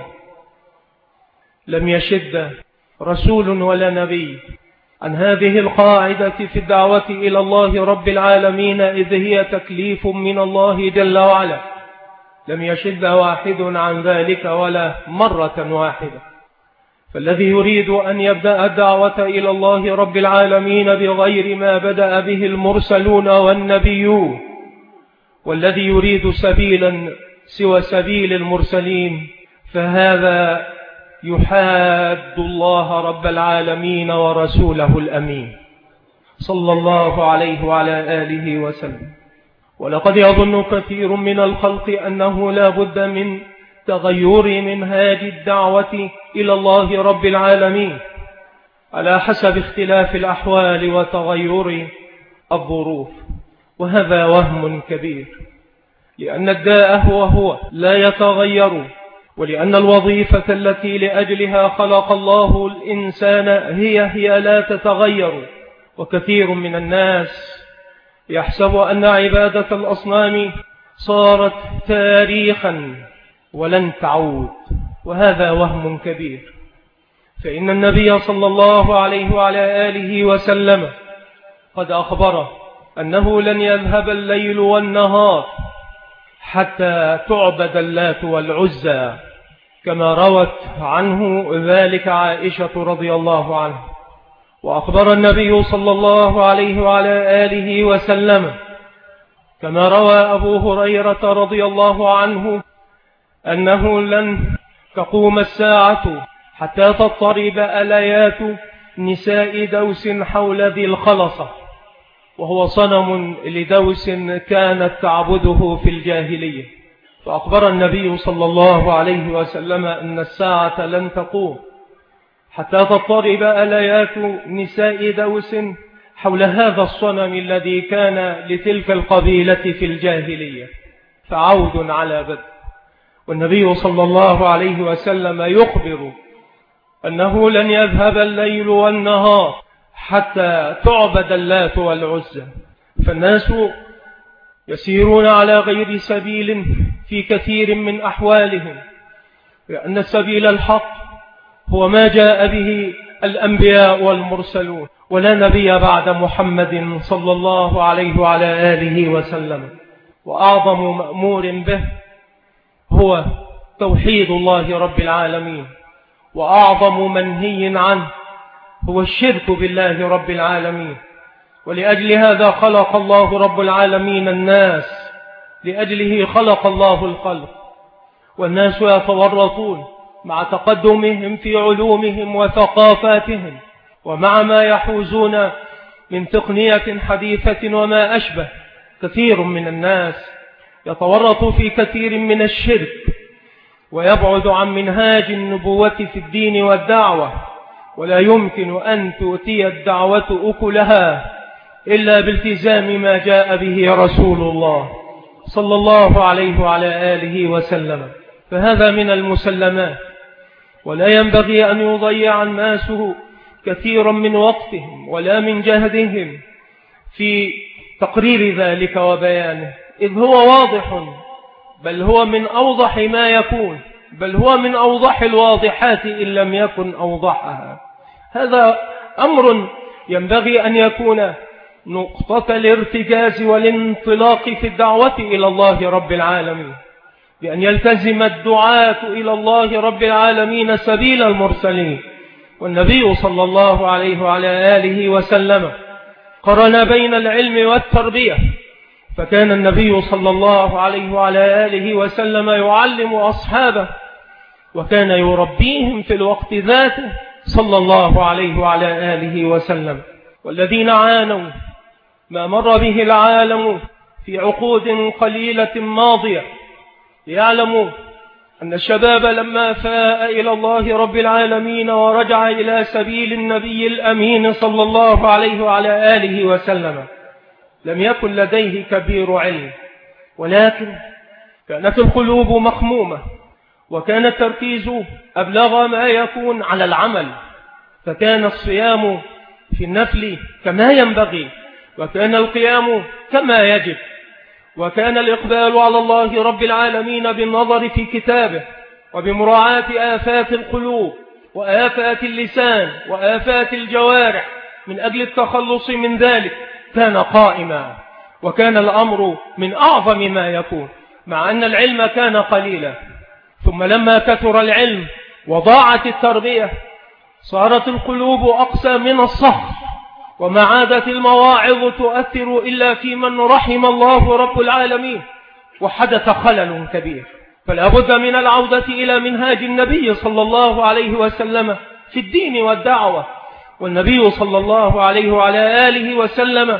لم يشد رسول ولا نبي عن هذه القاعدة في الدعوة إلى الله رب العالمين، إذ هي تكليف من الله جل وعلا. لم يشد واحد عن ذلك ولا مرة واحدة. فالذي يريد أن يبدأ الدعوة إلى الله رب العالمين بغير ما بدأ به المرسلون والنبيون، والذي يريد سبيلا سوى سبيل المرسلين، فهذا يحاد الله رب العالمين ورسوله الأمين صلى الله عليه وعلى آله وسلم. ولقد يظن كثير من الخلق أنه لا بد من تغير منهاج الدعوة إلى الله رب العالمين على حسب اختلاف الأحوال وتغير الظروف، وهذا وهم كبير، لأن الداء هو لا يتغير، ولأن الوظيفة التي لأجلها خلق الله الإنسان هي لا تتغير. وكثير من الناس يحسب أن عبادة الأصنام صارت تاريخا ولن تعود، وهذا وهم كبير. فإن النبي صلى الله عليه وعلى آله وسلم قد أخبر أنه لن يذهب الليل والنهار حتى تعبد اللات والعزى، كما روت عنه ذلك عائشة رضي الله عنه. وأخبر النبي صلى الله عليه وعلى آله وسلم كما روى أبو هريرة رضي الله عنه أنه لن تقوم الساعة حتى تضطرب أليات نساء دوس حول ذي الخلصة، وهو صنم لدوس كانت تعبده في الجاهلية. فأخبر النبي صلى الله عليه وسلم أن الساعة لن تقوم حتى تضطرب أليات نساء دوس حول هذا الصنم الذي كان لتلك القبيلة في الجاهلية، فعود على بدء. والنبي صلى الله عليه وسلم يخبر أنه لن يذهب الليل والنهار حتى تعبد اللات والعزى. فالناس يسيرون على غير سبيل في كثير من أحوالهم، لأن السبيل الحق هو ما جاء به الأنبياء والمرسلون، ولا نبي بعد محمد صلى الله عليه وعلى آله وسلم. وأعظم مأمور به هو توحيد الله رب العالمين، وأعظم منهي عنه هو الشرك بالله رب العالمين. ولأجل هذا خلق الله رب العالمين الناس، لأجله خلق الله الخلق. والناس يتورطون مع تقدمهم في علومهم وثقافاتهم، ومع ما يحوزون من تقنية حديثة وما أشبه. كثير من الناس يتورط في كثير من الشرك ويبعد عن منهاج النبوة في الدين والدعوة، ولا يمكن أن تؤتي الدعوة أكلها إلا بالتزام ما جاء به رسول الله صلى الله عليه وعلى آله وسلم. فهذا من المسلمات، ولا ينبغي أن يضيع الناس كثيرا من وقتهم ولا من جهدهم في تقرير ذلك وبيانه، إذ هو واضح، بل هو من أوضح ما يكون، بل هو من أوضح الواضحات إن لم يكن أوضحها. هذا أمر ينبغي أن يكون نقطة الارتكاز والانطلاق في الدعوة إلى الله رب العالمين، بأن يلتزم الدعاة إلى الله رب العالمين سبيل المرسلين. والنبي صلى الله عليه وعلى آله وسلم قرن بين العلم والتربية، فكان النبي صلى الله عليه وعلى آله وسلم يعلم أصحابه وكان يربيهم في الوقت ذاته صلى الله عليه وعلى آله وسلم. والذين عانوا ما مر به العالم في عقود قليلة ماضية يعلموا أن الشباب لما فاء إلى الله رب العالمين ورجع إلى سبيل النبي الأمين صلى الله عليه وعلى آله وسلم لم يكن لديه كبير علم، ولكن كانت القلوب مخمومة، وكان التركيز أبلغ ما يكون على العمل، فكان الصيام في النفل كما ينبغي، وكان القيام كما يجب، وكان الإقبال على الله رب العالمين بالنظر في كتابه وبمراعاة آفات القلوب وآفات اللسان وآفات الجوارح من أجل التخلص من ذلك كان قائما، وكان الأمر من أعظم ما يكون، مع أن العلم كان قليلا. ثم لما كثر العلم وضاعت التربية صارت القلوب أقسى من الصخر، وما عادت المواعظ تؤثر إلا في من رحم الله رب العالمين، وحدث خلل كبير. فلا بد من العودة إلى منهاج النبي صلى الله عليه وسلم في الدين والدعوة. والنبي صلى الله عليه وعلى آله وسلم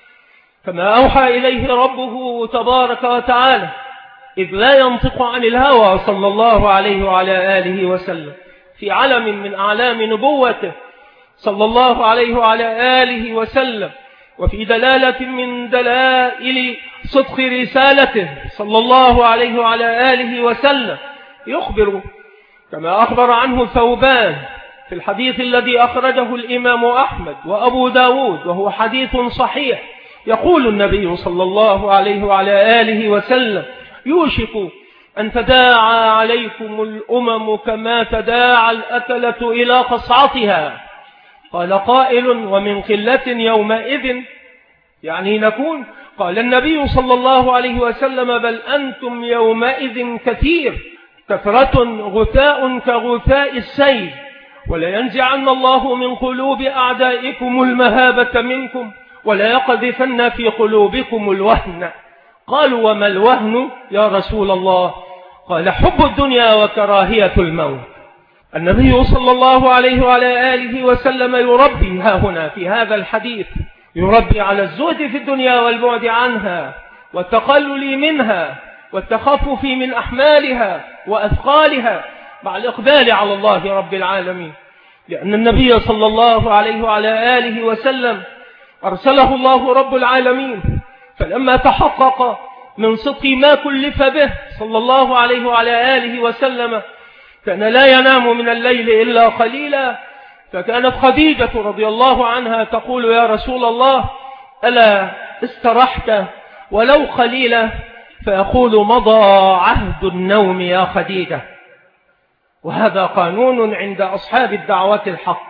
كما أوحى إليه ربه تبارك وتعالى، إذ لا ينطق عن الهوى صلى الله عليه وعلى آله وسلم، في علم من أعلام نبوته صلى الله عليه وعلى آله وسلم، وفي دلالة من دلائل صدق رسالته صلى الله عليه وعلى آله وسلم، يخبر كما أخبر عنه ثوبان في الحديث الذي أخرجه الإمام أحمد وأبو داود وهو حديث صحيح. يقول النبي صلى الله عليه وعلى آله وسلم: يوشك أن تداعى عليكم الأمم كما تداعى الأكلة إلى قصعتها. قال قائل: ومن قلة يومئذ يعني نكون؟ قال النبي صلى الله عليه وسلم: بل أنتم يومئذ كثير، كثرة غثاء كغثاء السيل، ولينزعن الله من قلوب أعدائكم المهابة منكم، ولا يقذفن في قلوبكم الوهن. قالوا: وما الوهن يا رسول الله؟ قال: حب الدنيا وكراهية الموت. النبي صلى الله عليه وعلى آله وسلم يربي ها هنا في هذا الحديث، يربي على الزهد في الدنيا والبعد عنها والتقلل منها والتخفف من أحمالها وأثقالها مع الإقبال على الله رب العالمين، لأن النبي صلى الله عليه وعلى آله وسلم أرسله الله رب العالمين، فلما تحقق من صدق ما كلف به صلى الله عليه وعلى آله وسلم كان لا ينام من الليل إلا قليلا. فكانت خديجة رضي الله عنها تقول: يا رسول الله ألا استرحت ولو قليلا؟ فيقول: مضى عهد النوم يا خديجة. وهذا قانون عند أصحاب الدعوة الحق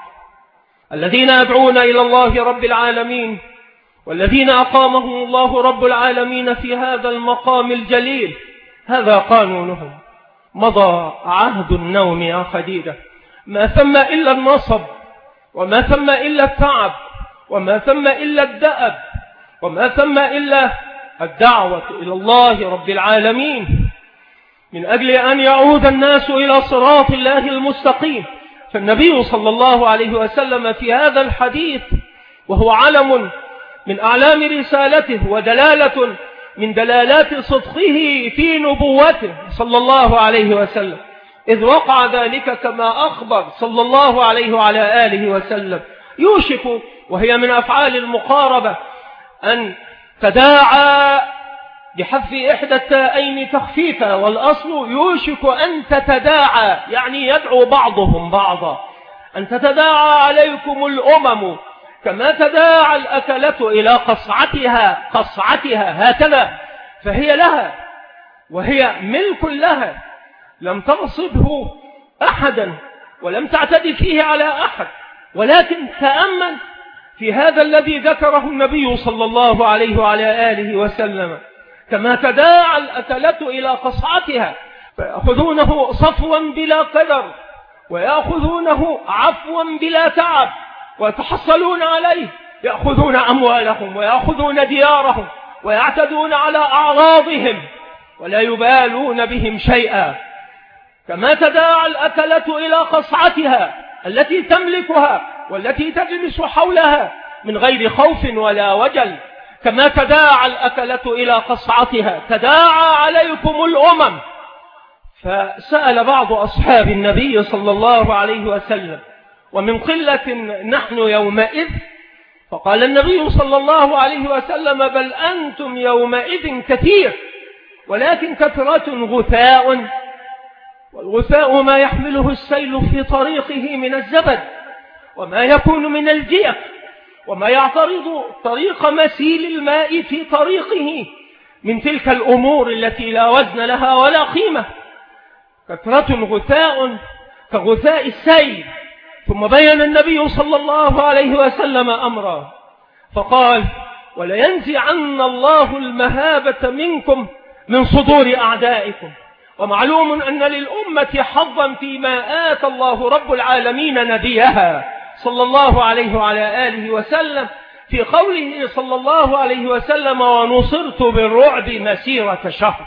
الذين يدعون إلى الله رب العالمين، والذين أقامهم الله رب العالمين في هذا المقام الجليل. هذا قانونهم: مضى عهد النوم يا خديجة. ما ثم إلا النصب، وما ثم إلا التعب، وما ثم إلا الدأب، وما ثم إلا الدعوة إلى الله رب العالمين من أجل أن يعود الناس إلى صراط الله المستقيم. فالنبي صلى الله عليه وسلم في هذا الحديث وهو علم من أعلام رسالته ودلالة من دلالات صدقه في نبوته صلى الله عليه وسلم، إذ وقع ذلك كما أخبر صلى الله عليه وعلى آله وسلم. يوشك، وهي من أفعال المقاربة، أن تداعى بحذف إحدى التاءين تخفيفا، والأصل يوشك أن تتداعى، يعني يدعو بعضهم بعضا، أن تتداعى عليكم الأمم كما تداعى الأكلة إلى قصعتها هكذا، فهي لها وهي ملك لها، لم تغصبه أحدا ولم تعتدي فيه على أحد. ولكن تأمل في هذا الذي ذكره النبي صلى الله عليه وعلى آله وسلم، كما تداعى الأكلة إلى قصعتها، فيأخذونه صفوا بلا قدر، ويأخذونه عفوا بلا تعب، ويتحصلون عليه، يأخذون أموالهم ويأخذون ديارهم ويعتدون على أعراضهم ولا يبالون بهم شيئا. كما تداعى الأكلة إلى قصعتها التي تملكها والتي تجلس حولها من غير خوف ولا وجل، كما تداعى الأكلة إلى قصعتها تداعى عليكم الأمم. فسأل بعض أصحاب النبي صلى الله عليه وسلم: ومن قلة نحن يومئذ؟ فقال النبي صلى الله عليه وسلم: بل أنتم يومئذ كثير، ولكن كثرة غثاء، والغثاء ما يحمله السيل في طريقه من الزبد، وما يكون من الجيف، وما يعترض طريق مسيل الماء في طريقه من تلك الأمور التي لا وزن لها ولا قيمة. كثرة غثاء كغثاء السيل. ثم بين النبي صلى الله عليه وسلم أمرا فقال: ولينزعن الله المهابة منكم من صدور أعدائكم. ومعلوم أن للأمة حظا فيما آتى الله رب العالمين نبيها صلى الله عليه وعلى آله وسلم في قوله صلى الله عليه وسلم: ونصرت بالرعب مسيرة شهر.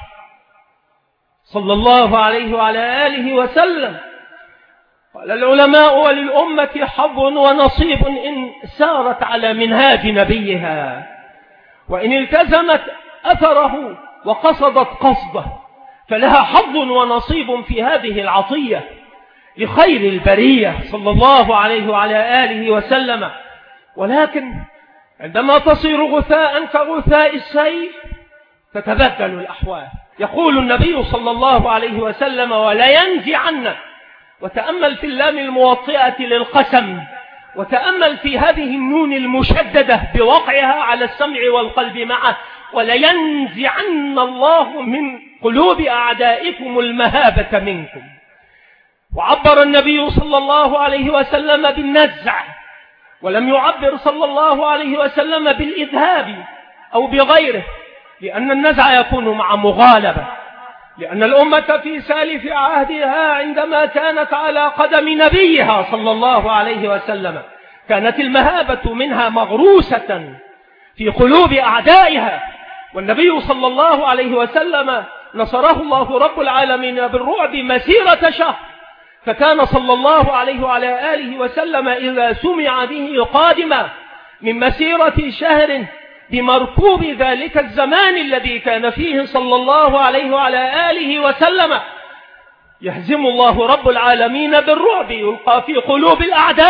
صلى الله عليه وعلى آله وسلم. قال العلماء: وللأمة حظ ونصيب إن سارت على منهاج نبيها، وإن التزمت أثره وقصدت قصده، فلها حظ ونصيب في هذه العطية لخير البرية صلى الله عليه وعلى آله وسلم. ولكن عندما تصير غثاء كغثاء السيل تتبدل الأحوال. يقول النبي صلى الله عليه وسلم: ولينزعن. وتأمل في اللام الموطئة للقسم، وتأمل في هذه النون المشددة بوقعها على السمع والقلب معه: ولينزعن الله من قلوب أعدائكم المهابة منكم. وعبر النبي صلى الله عليه وسلم بالنزع، ولم يعبر صلى الله عليه وسلم بالإذهاب أو بغيره، لأن النزع يكون مع مغالبة، لأن الأمة في سالف عهدها عندما كانت على قدم نبيها صلى الله عليه وسلم كانت المهابة منها مغروسة في قلوب أعدائها، والنبي صلى الله عليه وسلم نصره الله رب العالمين بالرعب مسيرة شهر. فكان صلى الله عليه وعلى آله وسلم إذا سمع به قادما من مسيرة شهر بمركوب ذلك الزمان الذي كان فيه صلى الله عليه وعلى آله وسلم يهزم الله رب العالمين بالرعب، يلقى في قلوب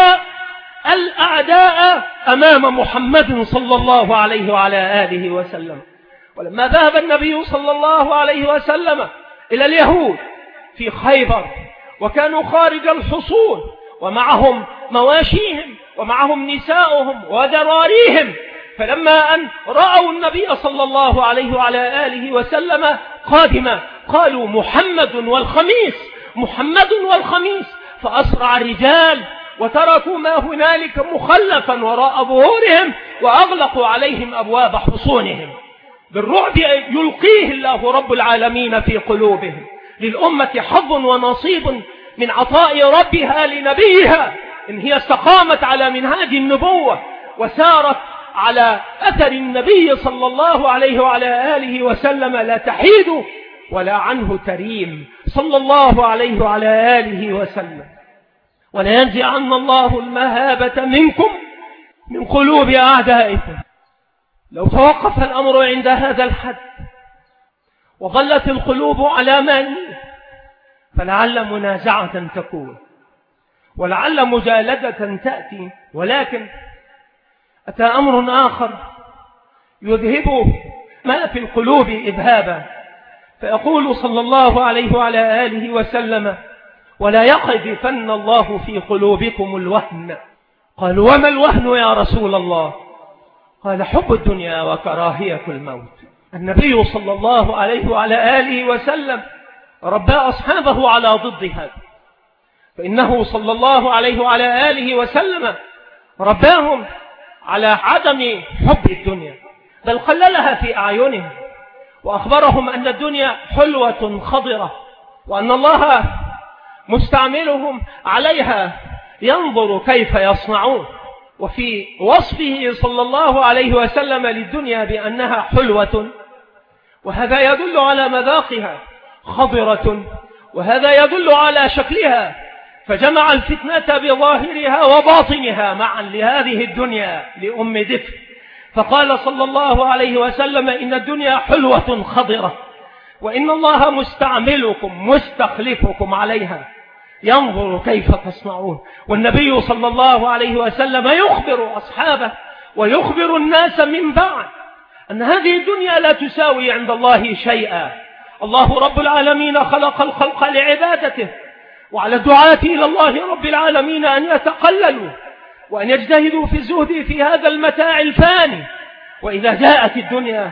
الأعداء أمام محمد صلى الله عليه وعلى آله وسلم. ولما ذهب النبي صلى الله عليه وسلم إلى اليهود في خيبر، وكانوا خارج الحصون ومعهم مواشيهم ومعهم نساؤهم وذراريهم، فلما أن رأوا النبي صلى الله عليه وعلى آله وسلم قادما قالوا: محمد والخميس. فأسرع الرجال وتركوا ما هنالك مخلفا وراء ظهورهم وأغلقوا عليهم أبواب حصونهم. بالرعب يلقيه الله رب العالمين في قلوبهم. للأمة حظ ونصيب من عطاء ربها لنبيها إن هي استقامت على منهاج النبوة وسارت على أثر النبي صلى الله عليه وعلى آله وسلم، لا تحيد ولا عنه تريم صلى الله عليه وعلى آله وسلم. ولينزعن الله المهابة منكم من قلوب أعدائكم. لو توقف الأمر عند هذا الحد وظلت القلوب على ما هي، فلعل منازعة تكون ولعل مجالدة تأتي، ولكن أتى أمر آخر يذهب ما في القلوب إذهابا. فيقول صلى الله عليه وعلى آله وسلم: ولا يقذفن الله في قلوبكم الوهن. قالوا: وما الوهن يا رسول الله؟ قال: حب الدنيا وكراهية الموت. النبي صلى الله عليه وعلى آله وسلم ربى أصحابه على ضد هذا، فإنه صلى الله عليه وعلى آله وسلم رباهم على عدم حب الدنيا، بل قللها في أعينهم، وأخبرهم أن الدنيا حلوة خضرة، وأن الله مستعملهم عليها ينظر كيف يصنعون. وفي وصفه صلى الله عليه وسلم للدنيا بأنها حلوة، وهذا يدل على مذاقها، خضرة، وهذا يدل على شكلها، فجمع الفتنة بظاهرها وباطنها معا لهذه الدنيا لأم دفء. فقال صلى الله عليه وسلم: إن الدنيا حلوة خضرة، وإن الله مستعملكم مستخلفكم عليها ينظر كيف تصنعون. والنبي صلى الله عليه وسلم يخبر أصحابه ويخبر الناس من بعد أن هذه الدنيا لا تساوي عند الله شيئا. الله رب العالمين خلق الخلق لعبادته، وعلى الدعاة إلى الله رب العالمين أن يتقللوا وأن يجتهدوا في الزهد في هذا المتاع الفاني. وإذا جاءت الدنيا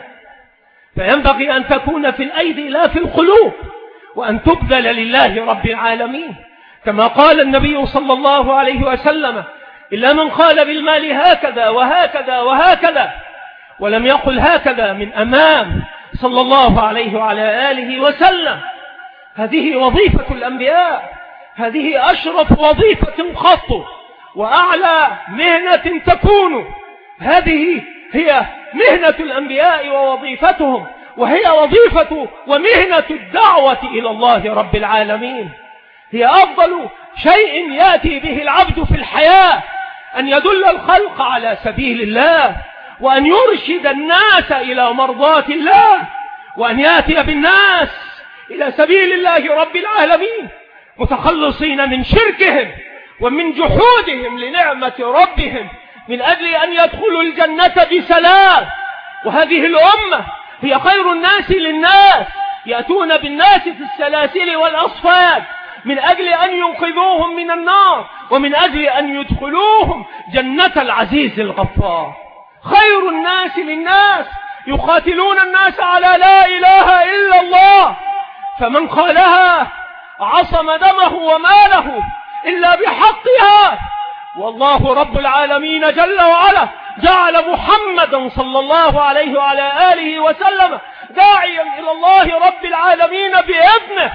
فينبغي أن تكون في الأيدي لا في القلوب، وأن تبذل لله رب العالمين، كما قال النبي صلى الله عليه وسلم: إلا من قال بالمال هكذا وهكذا وهكذا، ولم يقل هكذا من أمام صلى الله عليه وعلى آله وسلم. هذه وظيفة الأنبياء، هذه أشرف وظيفة قط، وأعلى مهنة تكون. هذه هي مهنة الأنبياء ووظيفتهم، وهي وظيفة ومهنة الدعوة إلى الله رب العالمين. هي أفضل شيء يأتي به العبد في الحياة، أن يدل الخلق على سبيل الله، وأن يرشد الناس إلى مرضاة الله، وأن يأتي بالناس إلى سبيل الله رب العالمين متخلصين من شركهم ومن جحودهم لنعمة ربهم، من أجل أن يدخلوا الجنة بسلام. وهذه الأمة هي خير الناس للناس، يأتون بالناس في السلاسل والأصفاد من أجل أن ينقذوهم من النار، ومن أجل أن يدخلوهم جنة العزيز الغفار. خير الناس للناس، يقاتلون الناس على لا إله إلا الله، فمن قالها عصم دمه وماله إلا بحقها. والله رب العالمين جل وعلا جعل محمدا صلى الله عليه وعلى آله وسلم داعيا إلى الله رب العالمين بإذنه،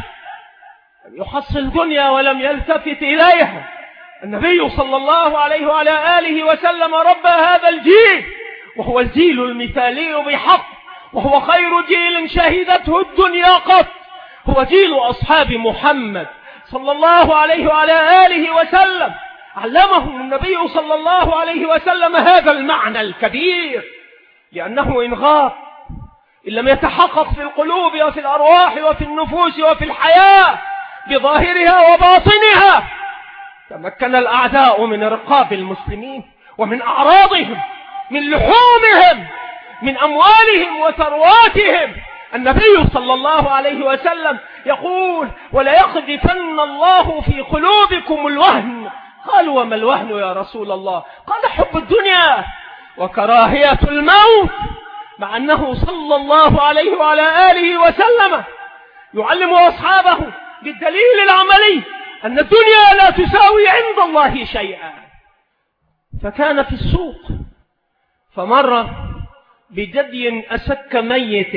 يحصل دنيا ولم يلتفت إليها. النبي صلى الله عليه وعلى آله وسلم ربى هذا الجيل، وهو الجيل المثالي بحق، وهو خير جيل شهدته الدنيا قط، هو جيل أصحاب محمد صلى الله عليه وعلى آله وسلم. علمهم النبي صلى الله عليه وسلم هذا المعنى الكبير، لأنه إن غاب، إن لم يتحقق في القلوب وفي الأرواح وفي النفوس وفي الحياة بظاهرها وباطنها، تمكن الأعداء من رقاب المسلمين ومن أعراضهم، من لحومهم، من أموالهم وثرواتهم. النبي صلى الله عليه وسلم يقول: ولا يقذفن الله في قلوبكم الوهن. قالوا: وما الوهن يا رسول الله؟ قال: حب الدنيا وكراهية الموت. مع أنه صلى الله عليه وعلى آله وسلم يعلم أصحابه بالدليل العملي أن الدنيا لا تساوي عند الله شيئا. فكان في السوق فمر بجدي أسك ميت،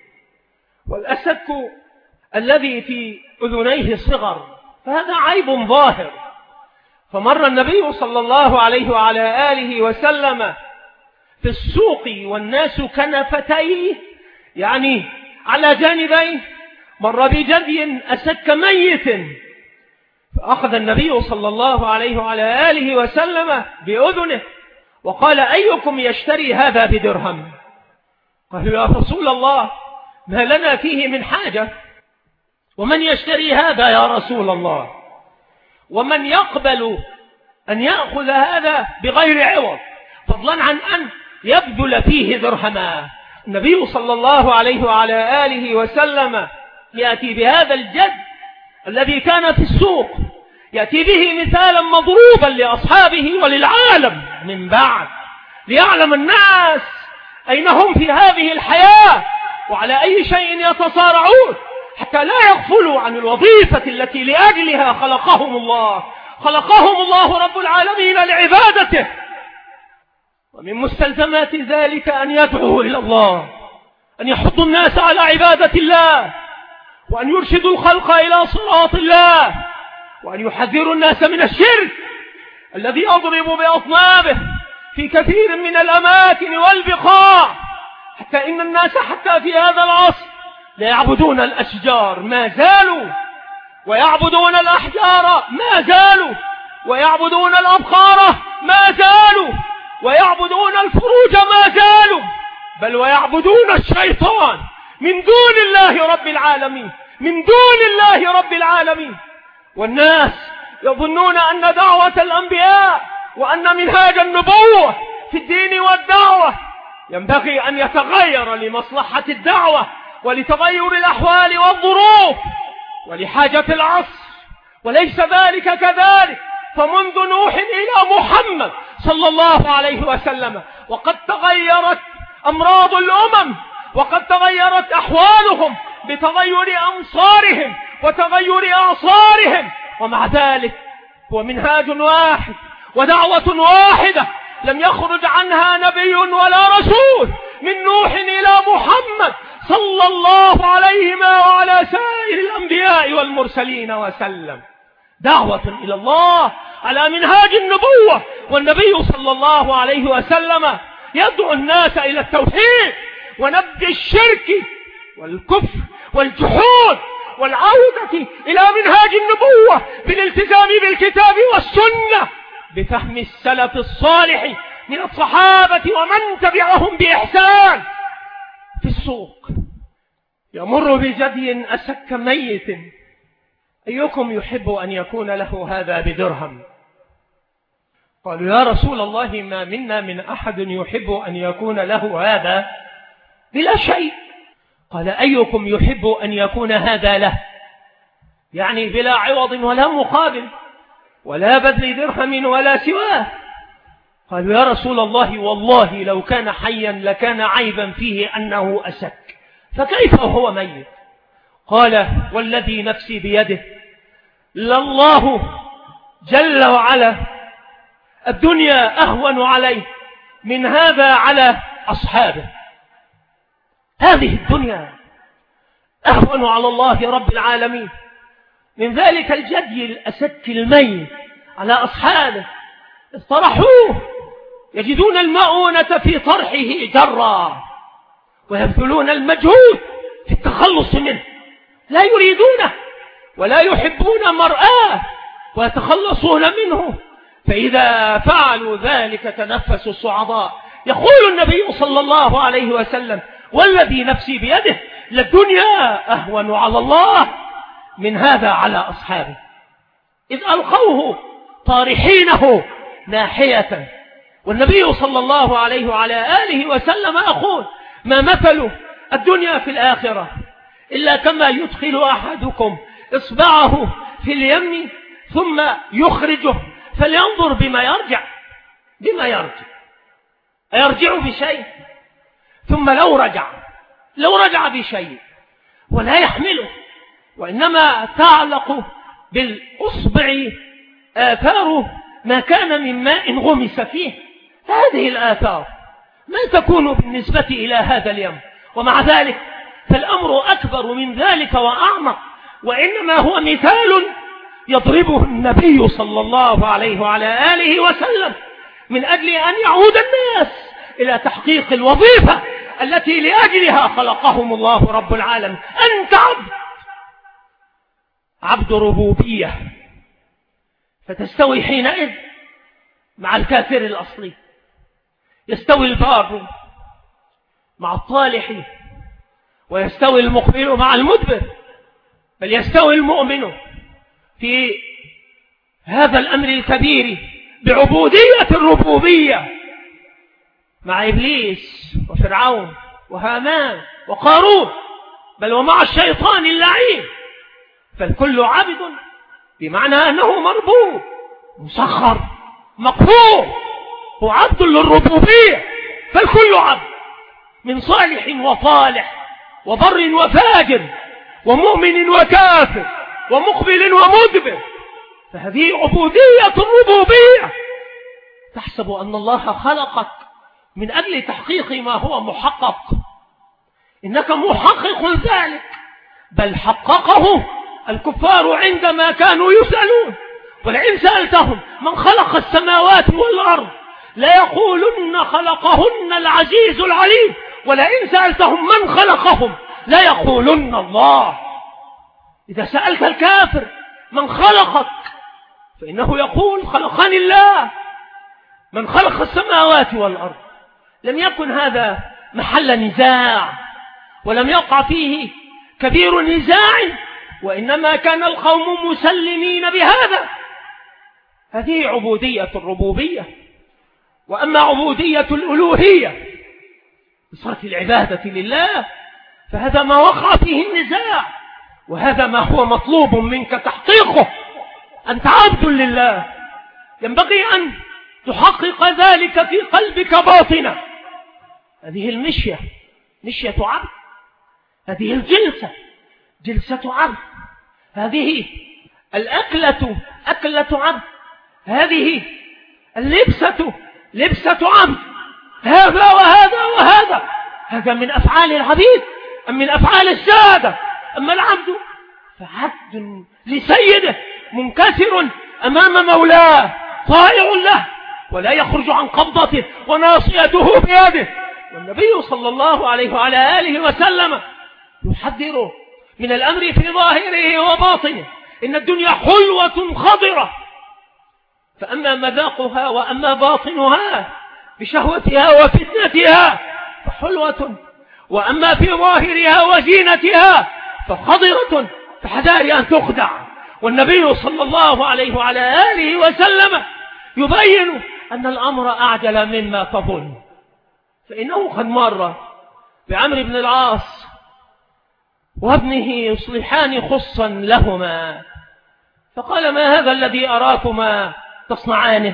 والأسك الذي في أذنيه صغر، فهذا عيب ظاهر. فمر النبي صلى الله عليه وعلى آله وسلم في السوق والناس كنفتيه، يعني على جانبيه، مر بجدي أسك ميت، فأخذ النبي صلى الله عليه وعلى آله وسلم بأذنه وقال: أيكم يشتري هذا بدرهم؟ قالوا: يا رسول الله، ما لنا فيه من حاجة، ومن يشتري هذا يا رسول الله؟ ومن يقبل أن يأخذ هذا بغير عوض، فضلا عن أن يبذل فيه درهما؟ النبي صلى الله عليه وعلى آله وسلم يأتي بهذا الجد الذي كان في السوق، يأتي به مثالا مضروبا لأصحابه وللعالم من بعد، ليعلم الناس أين هم في هذه الحياة وعلى أي شيء يتصارعون، حتى لا يغفلوا عن الوظيفة التي لأجلها خلقهم الله. خلقهم الله رب العالمين لعبادته، ومن مستلزمات ذلك أن يدعوا إلى الله، أن يحضوا الناس على عبادة الله، وأن يرشدوا الخلق إلى صراط الله، وأن يحذروا الناس من الشرك الذي يضرب بأطنابه في كثير من الأماكن والبقاع، حتى إن الناس حتى في هذا العصر لا يعبدون الأشجار ما زالوا، ويعبدون الأحجار ما زالوا، ويعبدون الأبخار ما زالوا، ويعبدون الفروج ما زالوا، بل ويعبدون الشيطان من دون الله رب العالمين، من دون الله رب العالمين. والناس يظنون أن دعوة الأنبياء وأن منهاج النبوة في الدين والدعوة ينبغي أن يتغير لمصلحة الدعوة ولتغير الأحوال والظروف ولحاجة العصر، وليس ذلك كذلك. فمنذ نوح إلى محمد صلى الله عليه وسلم وقد تغيرت أمراض الأمم، وقد تغيرت أحوالهم بتغير أمصارهم وتغير أعصارهم، ومع ذلك هو منهاج واحد ودعوة واحدة لم يخرج عنها نبي ولا رسول من نوح إلى محمد صلى الله عليهما وعلى سائر الأنبياء والمرسلين وسلم. دعوة إلى الله على منهاج النبوة، والنبي صلى الله عليه وسلم يدعو الناس إلى التوحيد ونبذ الشرك والكفر والجحود والعودة إلى منهاج النبوة بالالتزام بالكتاب والسنة بفهم السلف الصالح من الصحابة ومن تبعهم بإحسان. في السوق يمر بجدي أسك ميت، أيكم يحب أن يكون له هذا بدرهم؟ قالوا يا رسول الله ما منا من أحد يحب أن يكون له هذا بلا شيء. قال أيكم يحب أن يكون هذا له، يعني بلا عوض ولا مقابل ولا بذل درهم ولا سواه؟ قالوا يا رسول الله والله لو كان حيا لكان عيبا فيه أنه أسك، فكيف وهو ميت؟ قال والذي نفسي بيده لله جل وعلا الدنيا أهون عليه من هذا على أصحابه. هذه الدنيا أهون على الله رب العالمين من ذلك الجدي الأسك الميت على أصحابه. اطرحوه يجدون المؤونة في طرحه جرا ويبذلون المجهود في التخلص منه، لا يريدونه ولا يحبون مرآه ويتخلصون منه. فإذا فعلوا ذلك تنفسوا الصعداء. يقول النبي صلى الله عليه وسلم والذي نفسي بيده للدنيا أهون على الله من هذا على أصحابه، إذ ألقوه طارحينه ناحية. والنبي صلى الله عليه وعلى آله وسلم أقول ما مثل الدنيا في الآخرة إلا كما يدخل أحدكم إصبعه في اليم ثم يخرجه فلينظر بما يرجع. أيرجع بشيء؟ ثم لو رجع بشيء ولا يحمله، وإنما تعلق بالأصبع آثار ما كان من ماء غمس فيه. هذه الآثار ما تكون بالنسبة إلى هذا اليم، ومع ذلك فالأمر أكبر من ذلك وأعمق، وإنما هو مثال يضربه النبي صلى الله عليه وعلى آله وسلم من أجل أن يعود الناس إلى تحقيق الوظيفة التي لأجلها خلقهم الله رب العالمين. أنت عبد ربوبية، فتستوي حينئذ مع الكافر الأصلي، يستوي البار مع الطالح، ويستوي المقبل مع المدبر، بل يستوي المؤمن في هذا الأمر الكبير بعبودية الربوبية مع إبليس وفرعون وهامان وقارون، بل ومع الشيطان اللعين. فالكل عبد بمعنى أنه مربوب مسخر مقهور، هو عبد للربوبية. فالكل عبد، من صالح وطالح وبر وفاجر ومؤمن وكافر ومقبل ومدبر. فهذه عبودية الربوبية. تحسب أن الله خلقك من أجل تحقيق ما هو محقق، إنك محقق ذلك، بل حققه الكفار عندما كانوا يسألون. ولئن سألتهم من خلق السماوات والأرض لا يقولن خلقهن العزيز العليم، ولئن سألتهم من خلقهم لا يقولن الله. إذا سألت الكافر من خلقك فإنه يقول خلقني الله، من خلق السماوات والأرض. لم يكن هذا محل نزاع، ولم يقع فيه كبير نزاع، وإنما كان القوم مسلمين بهذا. هذه عبودية الربوبية. وأما عبودية الألوهية بصرف العبادة لله فهذا ما وقع فيه النزاع، وهذا ما هو مطلوب منك تحقيقه. أنت عبد لله، ينبغي أن تحقق ذلك في قلبك باطنا. هذه المشية مشية عبد، هذه الجلسة جلسة عبد، هذه الأكلة أكلة عبد، هذه اللبسة لبسة عبد. هذا وهذا وهذا، هذا من أفعال العبيد أم من أفعال السادة؟ أما العبد فعبد لسيده منكسر أمام مولاه طائع له، ولا يخرج عن قبضته وناصيته بيده. والنبي صلى الله عليه وعلى آله وسلم يحذر من الأمر في ظاهره وباطنه. إن الدنيا حلوة خضرة، فأما مذاقها وأما باطنها بشهوتها وفتنتها فحلوة، وأما في ظاهرها وزينتها فخضرة، فحذار أن تخدع. والنبي صلى الله عليه وعلى آله وسلم يبين أن الأمر أعجل مما تظن. فإنه قد مر بعمرو بن العاص وابنه يصلحان خصا لهما، فقال ما هذا الذي أراكما تصنعانه؟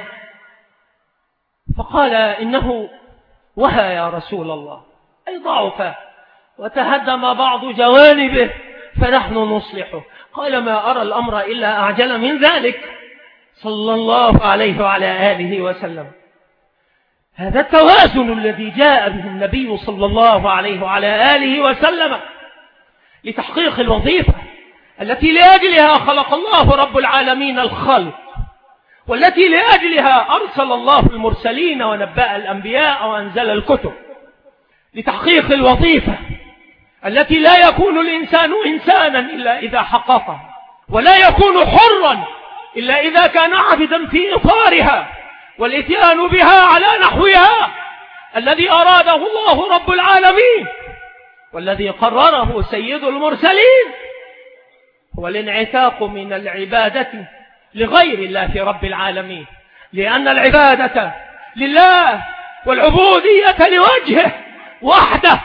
فقال إنه وهى يا رسول الله، أي ضعف وتهدم بعض جوانبه فنحن نصلحه. قال ما أرى الأمر إلا أعجل من ذلك صلى الله عليه وعلى آله وسلم. هذا التوازن الذي جاء به النبي صلى الله عليه وعلى آله وسلم لتحقيق الوظيفة التي لأجلها خلق الله رب العالمين الخلق، والتي لأجلها أرسل الله المرسلين ونبأ الأنبياء وأنزل الكتب، لتحقيق الوظيفة التي لا يكون الإنسان إنسانا إلا إذا حققها، ولا يكون حرا إلا إذا كان عبدا في إطارها والإتيان بها على نحوها الذي أراده الله رب العالمين والذي قرره سيد المرسلين. هو الانعتاق من العبادة لغير الله رب العالمين، لأن العبادة لله والعبودية لوجهه وحده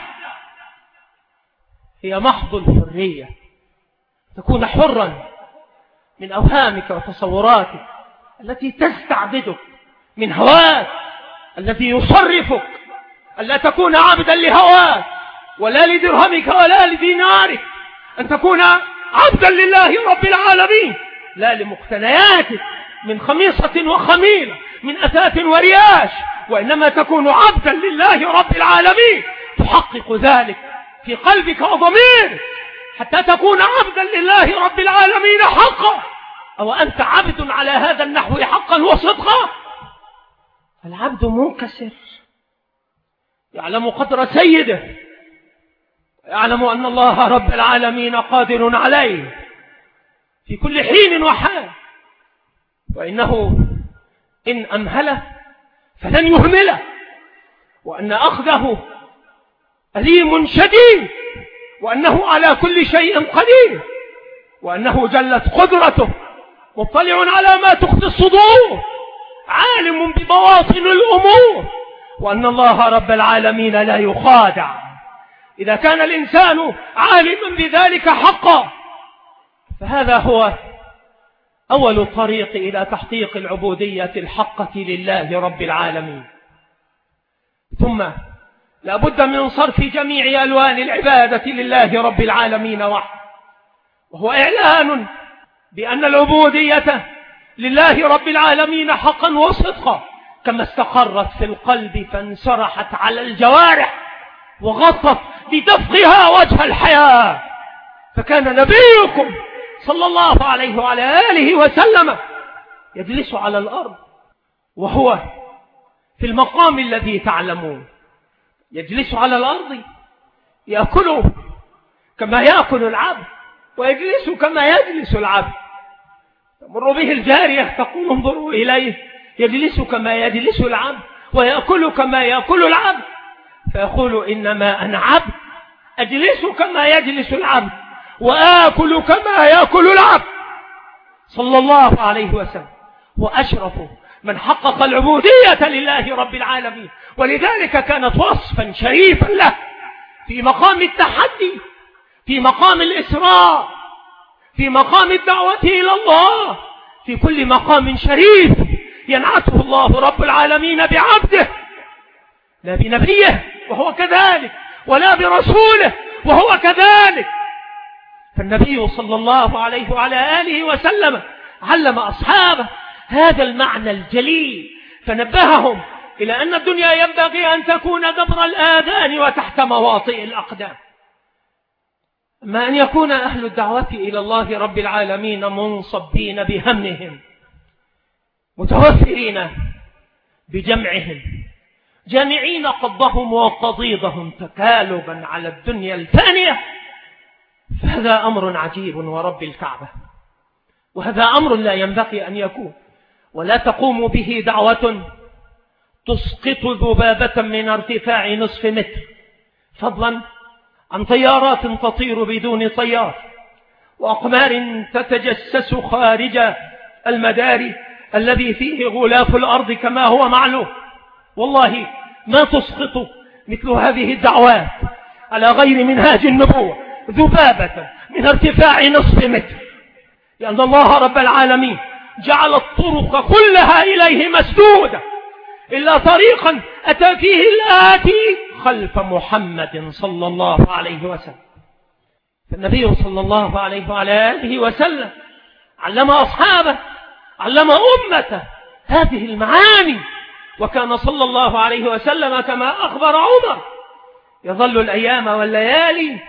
هي محض الحرية. تكون حرا من أوهامك وتصوراتك التي تستعبدك، من هواك الذي يصرفك، ألا تكون عبدا لهواك ولا لدرهمك ولا لدينارك، أن تكون عبدا لله رب العالمين، لا لمقتنياتك من خميصة وخميلة، من أثاث ورياش، وإنما تكون عبدا لله رب العالمين. تحقق ذلك في قلبك وضميرك حتى تكون عبدا لله رب العالمين حقا. أو أنت عبد على هذا النحو حقا وصدقا؟ العبد منكسر، يعلم قدر سيده، يعلم أن الله رب العالمين قادر عليه في كل حين وحال، وإنه إن أمهله فلن يهمله، وأن أخذه أليم شديد، وأنه على كل شيء قدير، وأنه جلت قدرته، مطلع على ما تخفي الصدور، عالم ببواطن الأمور، وأن الله رب العالمين لا يخادع، إذا كان الإنسان عالما بذلك حقا، فهذا هو أول الطريق إلى تحقيق العبودية الحقة لله رب العالمين. ثم لا بد من صرف جميع ألوان العبادة لله رب العالمين وحده، وهو إعلان بأن العبودية لله رب العالمين حقا وصدقا كما استقرت في القلب فانسرحت على الجوارح وغطت بدفقها وجه الحياة. فكان نبيكم صلى الله عليه وعلى آله وسلم يجلس على الأرض وهو في المقام الذي تعلمون، يجلس على الأرض يأكل كما يأكل العبد ويجلس كما يجلس العبد. تمر به الجارية تقول انظروا إليه يجلس كما يجلس العبد ويأكل كما يأكل العبد، فيقول إنما أنا عبد أجلس كما يجلس العبد وآكل كما يأكل العبد. صلى الله عليه وسلم وأشرف من حقق العبودية لله رب العالمين، ولذلك كانت وصفا شريفا له في مقام التحدي، في مقام الإسراء، في مقام الدعوة إلى الله، في كل مقام شريف ينعته الله رب العالمين بعبده، لا بنبيه وهو كذلك، ولا برسوله وهو كذلك. فالنبي صلى الله عليه وعلى آله وسلم علم أصحابه هذا المعنى الجليل، فنبههم إلى أن الدنيا ينبغي أن تكون جبر الآذان وتحت مواطئ الأقدام، أما أن يكون أهل الدعوة إلى الله رب العالمين منصبين بهمهم متوفرين بجمعهم جامعين قضهم وقضيضهم تكالبا على الدنيا الفانية، فهذا أمر عجيب ورب الكعبة، وهذا أمر لا ينبغي أن يكون، ولا تقوم به دعوة تسقط ذبابة من ارتفاع نصف متر، فضلا عن طيارات تطير بدون طيار، وأقمار تتجسس خارج المدار الذي فيه غلاف الأرض كما هو معلوم. والله ما تسقط مثل هذه الدعوات على غير منهاج النبوة ذبابة من ارتفاع نصف متر، لأن الله رب العالمين جعل الطرق كلها إليه مسدودة إلا طريقا أتى فيه الآتي خلف محمد صلى الله عليه وسلم. فالنبي صلى الله عليه وعلى آله وسلم علم أصحابه، علم أمته هذه المعاني، وكان صلى الله عليه وسلم كما أخبر عمر يظل الأيام والليالي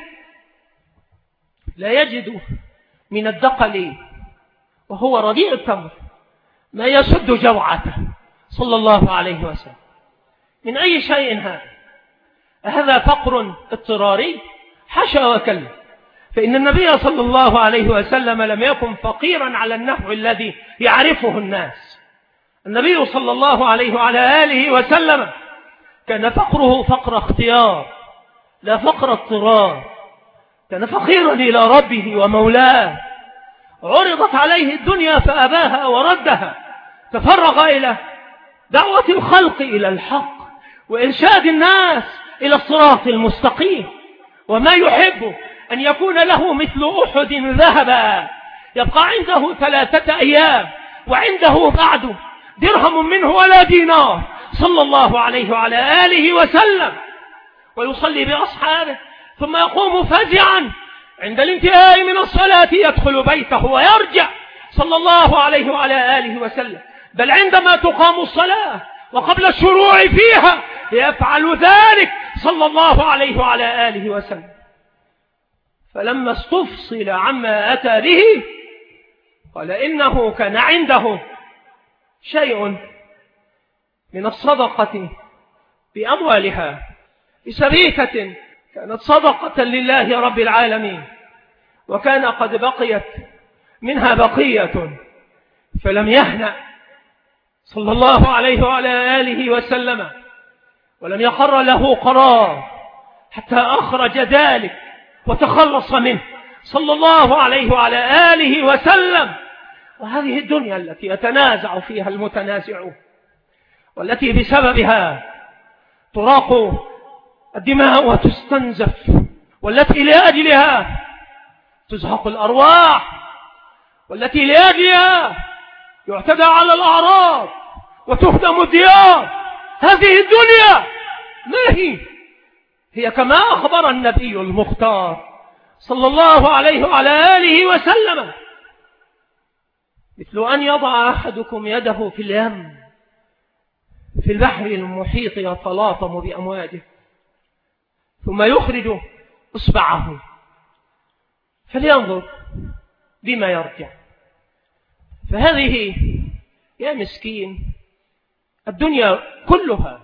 لا يجد من الدقل وهو رديء التمر ما يسد جوعته صلى الله عليه وسلم. من أي شيء هذا فقر اضطراري؟ حاشا وكلا، فإن النبي صلى الله عليه وسلم لم يكن فقيرا على النحو الذي يعرفه الناس. النبي صلى الله عليه وعلى آله وسلم كان فقره فقر اختيار لا فقر اضطرار، كان فقيرا إلى ربه ومولاه، عرضت عليه الدنيا فأباها وردها، تفرغ إلى دعوة الخلق إلى الحق وإرشاد الناس إلى الصراط المستقيم، وما يحب أن يكون له مثل أحد ذهبا يبقى عنده 3 أيام وعنده بعد درهم منه ولا دينار صلى الله عليه وعلى آله وسلم، ويصلي بأصحابه ثم يقوم فزعا عند الانتهاء من الصلاة يدخل بيته ويرجع صلى الله عليه وعلى آله وسلم، بل عندما تقام الصلاة وقبل الشروع فيها يفعل ذلك صلى الله عليه وعلى آله وسلم. فلما استفصل عما أتى به قال إنه كان عنده شيء من الصدقة بأموالها بسبيكة كانت صدقة لله رب العالمين، وكان قد بقيت منها بقية، فلم يهنأ صلى الله عليه وعلى آله وسلم ولم يقر له قرار حتى أخرج ذلك وتخلص منه صلى الله عليه وعلى آله وسلم. وهذه الدنيا التي يتنازع فيها المتنازعون، والتي بسببها تراق الدماء وتستنزف والتي لأجلها تزهق الأرواح، والتي لأجلها يعتدى على الأعراض وتهدم الديار. هذه الدنيا ما هي كما أخبر النبي المختار صلى الله عليه وعلى آله وسلم: مثل أن يضع أحدكم يده في اليم في البحر المحيط يتلاطم بأمواجه، ثم يخرج إصبعه فلينظر بما يرجع. فهذه يا مسكين الدنيا كلها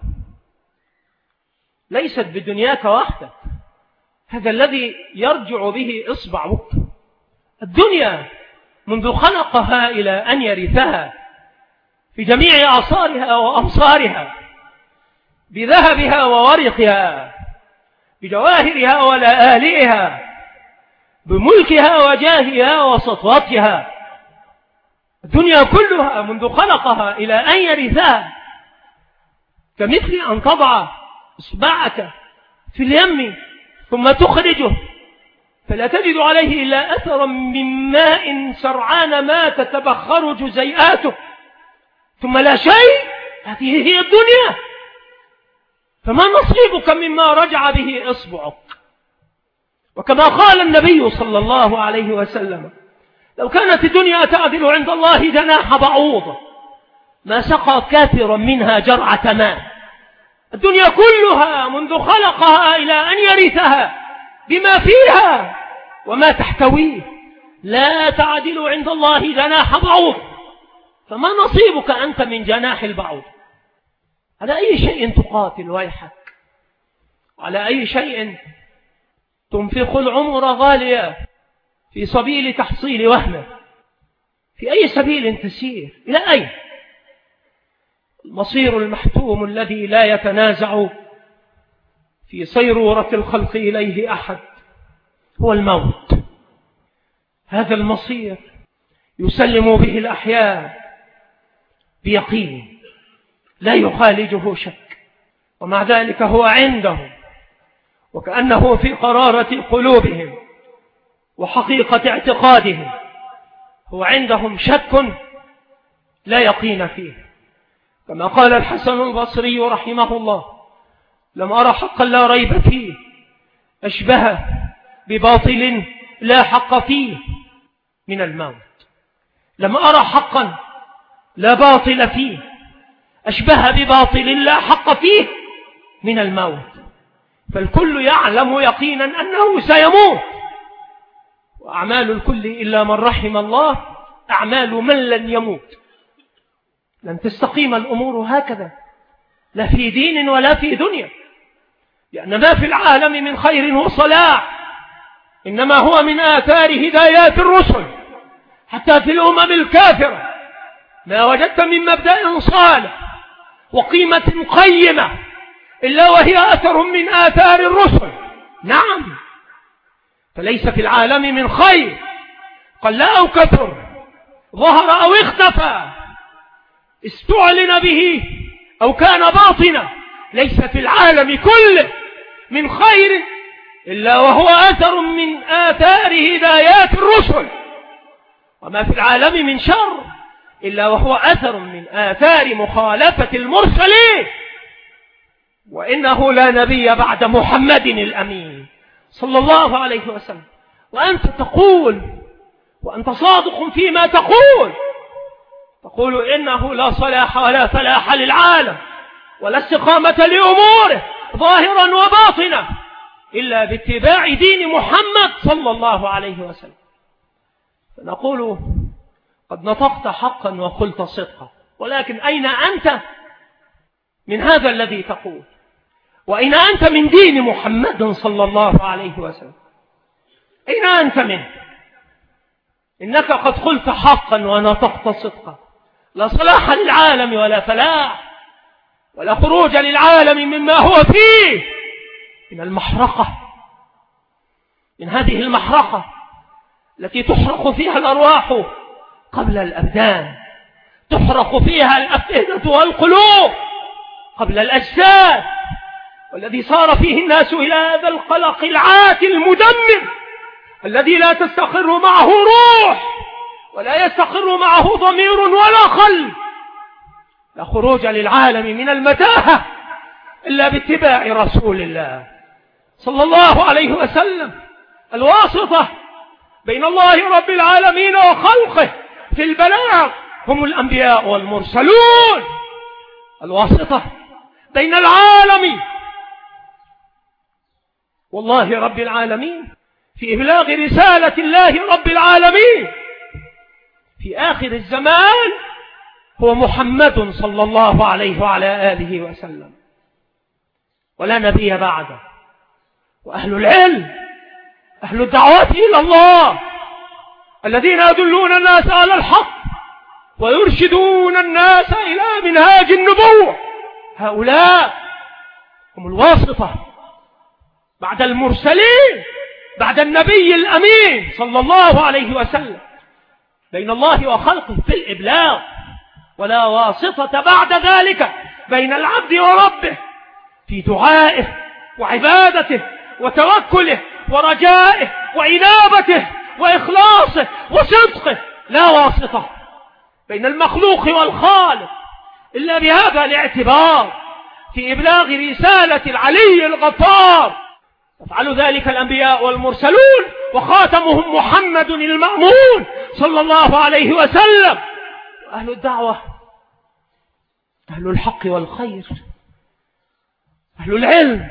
ليست بدنياك وحدك، هذا الذي يرجع به إصبعك. الدنيا منذ خلقها إلى أن يرثها في جميع أعصارها وأمصارها، بذهبها وورقها، بجواهرها ولآلئها، بملكها وجاهها وسطوتها. الدنيا كلها منذ خلقها إلى أن يرثها كمثل أن تضع إصبعك في اليم ثم تخرجه فلا تجد عليه إلا أثرا من ماء سرعان ما تتبخر جزيئاته ثم لا شيء. هذه هي الدنيا. فما نصيبك مما رجع به إصبعك؟ وكما قال النبي صلى الله عليه وسلم: لو كانت الدنيا تعدل عند الله جناح بعوضة ما سقى كافرا منها جرعة ماء. الدنيا كلها منذ خلقها إلى أن يرثها بما فيها وما تحتويه لا تعدل عند الله جناح بعوض. فما نصيبك أنت من جناح البعوض؟ على أي شيء تقاتل ويحك؟ على أي شيء تنفق العمر غاليا في سبيل تحصيل وهمه؟ في أي سبيل تسير؟ إلى أين؟ المصير المحتوم الذي لا يتنازع في صيرورة الخلق إليه أحد هو الموت. هذا المصير يسلم به الأحياء بيقين لا يخالجه شك، ومع ذلك هو عندهم وكأنه في قرارة قلوبهم وحقيقة اعتقادهم. هو عندهم شك لا يقين فيه، كما قال الحسن البصري رحمه الله: لم أرى حقا لا ريب فيه أشبه بباطل لا حق فيه من الموت. لم أرى حقا لا باطل فيه أشبه بباطل لا حق فيه من الموت. فالكل يعلم يقينا أنه سيموت، وأعمال الكل إلا من رحم الله أعمال من لن يموت. لن تستقيم الأمور هكذا لا في دين ولا في دنيا، لأن ما في العالم من خير وصلاح إنما هو من آثار هدايات الرسل. حتى في الأمم الكافرة ما وجدت من مبدأ صالح وقيمة قيمة إلا وهي أثر من آثار الرسل. نعم، فليس في العالم من خير قل أو كثر، ظهر أو اختفى، استعلن به أو كان باطنا، ليس في العالم كله من خير إلا وهو أثر من آثار هدايات الرسل، وما في العالم من شر إلا وهو أثر من آثار مخالفة المرسلين. وإنه لا نبي بعد محمد الأمين صلى الله عليه وسلم. وأنت تقول وأنت صادق فيما تقول إنه لا صلاح ولا فلاح للعالم ولا استقامة لأموره ظاهرا وباطنا إلا باتباع دين محمد صلى الله عليه وسلم. فنقول قد نطقت حقا وقلت صدقا، ولكن أين أنت من هذا الذي تقول؟ وأين أنت من دين محمد صلى الله عليه وسلم؟ أين أنت منه؟ إنك قد قلت حقا ونطقت صدقا. لا صلاح للعالم ولا فلاح ولا خروج للعالم مما هو فيه من المحرقة، من هذه المحرقة التي تحرق فيها الأرواح قبل الأبدان، تحرق فيها الأفئدة والقلوب قبل الأجساد. والذي صار فيه الناس إلى هذا القلق العاتي المدمر الذي لا تستقر معه روح ولا يستقر معه ضمير ولا قلب. لا خروج للعالم من المتاهة إلا باتباع رسول الله صلى الله عليه وسلم. الواسطة بين الله رب العالمين وخلقه في البلاغ هم الأنبياء والمرسلون. الواسطة بين العالم والله رب العالمين في إبلاغ رسالة الله رب العالمين في آخر الزمان هو محمد صلى الله عليه وعلى آله وسلم، ولا نبي بعده. وأهل العلم أهل الدعوة إلى الله الذين يدلون الناس على الحق ويرشدون الناس إلى منهاج النبوة، هؤلاء هم الواسطة بعد المرسلين، بعد النبي الأمين صلى الله عليه وسلم بين الله وخلقه في الإبلاغ، ولا واسطة بعد ذلك بين العبد وربه في دعائه وعبادته وتوكله ورجائه وإنابته وإخلاصه وصدقه. لا واسطة بين المخلوق والخالق إلا بهذا الاعتبار في إبلاغ رسالة العلي الغفار. يفعل ذلك الأنبياء والمرسلون وخاتمهم محمد المأمون صلى الله عليه وسلم. أهل الدعوة أهل الحق والخير، أهل العلم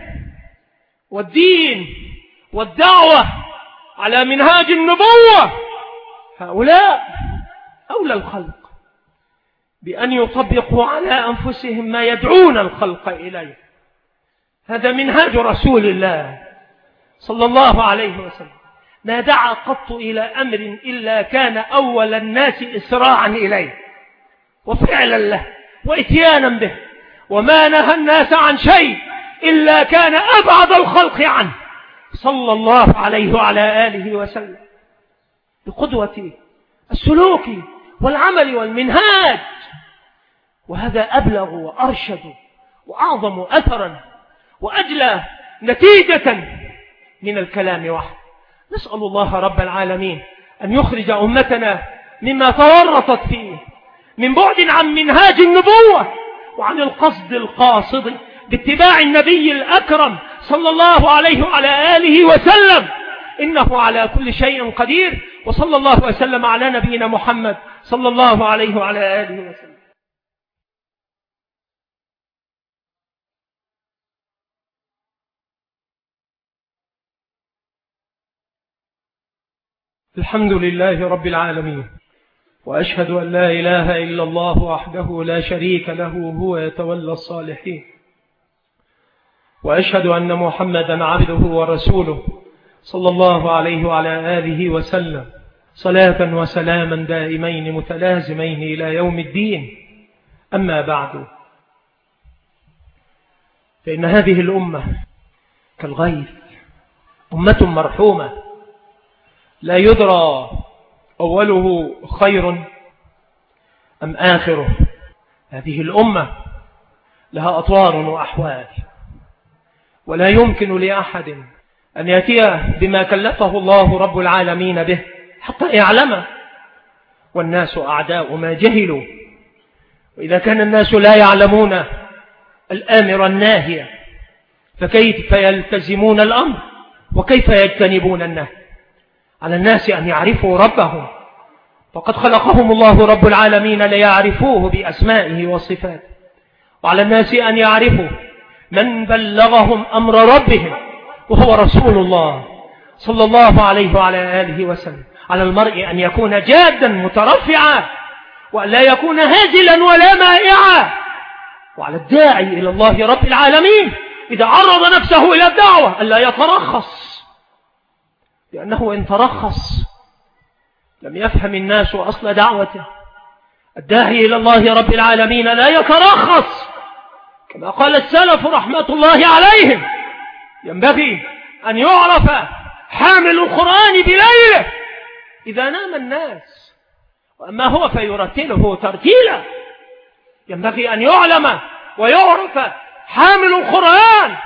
والدين والدعوة على منهاج النبوة، هؤلاء أولى الخلق بأن يطبقوا على أنفسهم ما يدعون الخلق إليه. هذا منهاج رسول الله صلى الله عليه وسلم. ما دعا قط إلى أمر إلا كان أول الناس إسراعا إليه وفعلا له وإتيانا به، وما نهى الناس عن شيء إلا كان أبعد الخلق عنه صلى الله عليه وعلى آله وسلم، بقدوة السلوك والعمل والمنهاج. وهذا أبلغ وأرشد وأعظم أثرا وأجلى نتيجة من الكلام وحده. نسأل الله رب العالمين أن يخرج أمتنا مما تورطت فيه من بعد عن منهاج النبوة وعن القصد القاصد باتباع النبي الأكرم صلى الله عليه وعلى آله وسلم، إنه على كل شيء قدير. وصلى الله وسلم على نبينا محمد صلى الله عليه وعلى آله وسلم. الحمد لله رب العالمين، وأشهد أن لا إله إلا الله وحده لا شريك له هو يتولى الصالحين، وأشهد أن محمدا عبده ورسوله صلى الله عليه وعلى آله وسلم، صلاة وسلاما دائمين متلازمين إلى يوم الدين. أما بعد، فإن هذه الأمة كالغيث، أمة مرحومة لا يدرى أوله خير أم آخره. هذه الأمة لها أطوار وأحوال، ولا يمكن لأحد أن يأتي بما كلفه الله رب العالمين به حتى يعلم، والناس أعداء ما جهلوا. وإذا كان الناس لا يعلمون الآمر الناهي فكيف يلتزمون الأمر وكيف يجتنبون النهي؟ على الناس أن يعرفوا ربهم، فقد خلقهم الله رب العالمين ليعرفوه بأسمائه وصفاته. وعلى الناس أن يعرفوا من بلغهم أمر ربهم وهو رسول الله صلى الله عليه وعلى آله وسلم. على المرء أن يكون جادا مترفعا وأن لا يكون هازلا ولا مائعا. وعلى الداعي إلى الله رب العالمين إذا عرض نفسه إلى الدعوة أن لا يترخص، لأنه إن ترخص لم يفهم الناس أصل دعوته. الداعي إلى الله رب العالمين لا يترخص، كما قال السلف رحمة الله عليهم: ينبغي أن يعرف حامل القرآن بليله إذا نام الناس، وأما هو فيرتله ترتيلا. ينبغي أن يعلم ويعرف حامل القرآن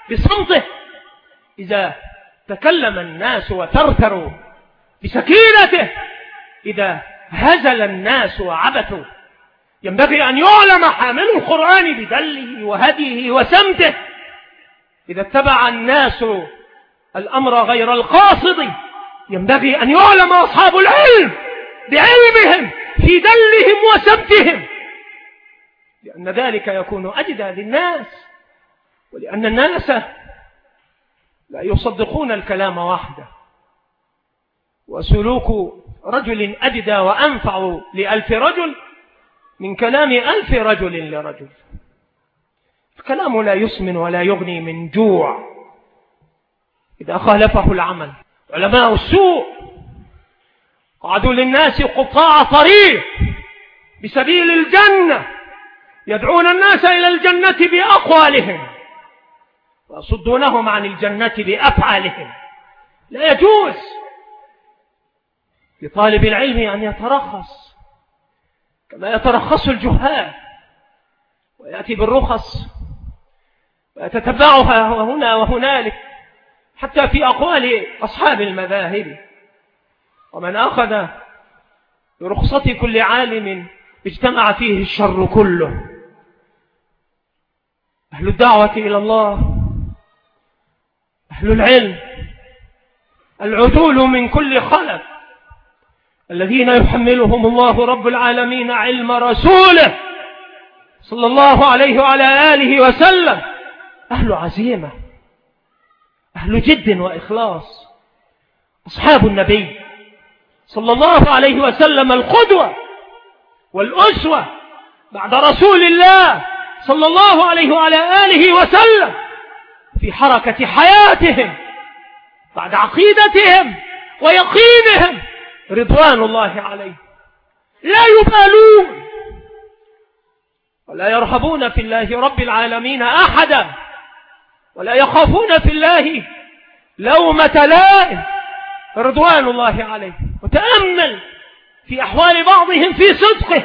بصمته إذا تكلم الناس وثرثروا، بسكينته إذا هزل الناس وعبثوا. ينبغي أن يعلم حامل القرآن بدله وهديه وسمته. إذا اتبع الناس الأمر غير القاصد ينبغي أن يعلم أصحاب العلم بعلمهم في دلهم وسمتهم، لأن ذلك يكون أجدى للناس، ولأن الناس لا يصدقون الكلام وحده. وسلوك رجل أجدى وأنفع ل1000 رجل من كلام 1000 رجل لرجل. الكلام لا يسمن ولا يغني من جوع إذا خالفه العمل. علماء السوء قعدوا للناس قطاع طريق بسبيل الجنة، يدعون الناس إلى الجنة بأقوالهم ويصدونهم عن الجنة بأفعالهم. لا يجوز لطالب العلم أن يترخص كما يترخص الجهال ويأتي بالرخص ويتتبعها هنا وهنالك، حتى في أقوال أصحاب المذاهب. ومن أخذ برخصة كل عالم اجتمع فيه الشر كله. أهل الدعوة إلى الله، أهل العلم، العدول من كل خلف، الذين يحملهم الله رب العالمين علم رسوله صلى الله عليه وعلى آله وسلم، أهل عزيمة، أهل جد وإخلاص، أصحاب النبي صلى الله عليه وسلم القدوة والأسوة بعد رسول الله صلى الله عليه وعلى آله وسلم في حركة حياتهم بعد عقيدتهم ويقينهم رضوان الله عليه. لا يبالون ولا يرهبون في الله رب العالمين أحدا، ولا يخافون في الله لومة لائم رضوان الله عليه. وتأمل في أحوال بعضهم في صدقه،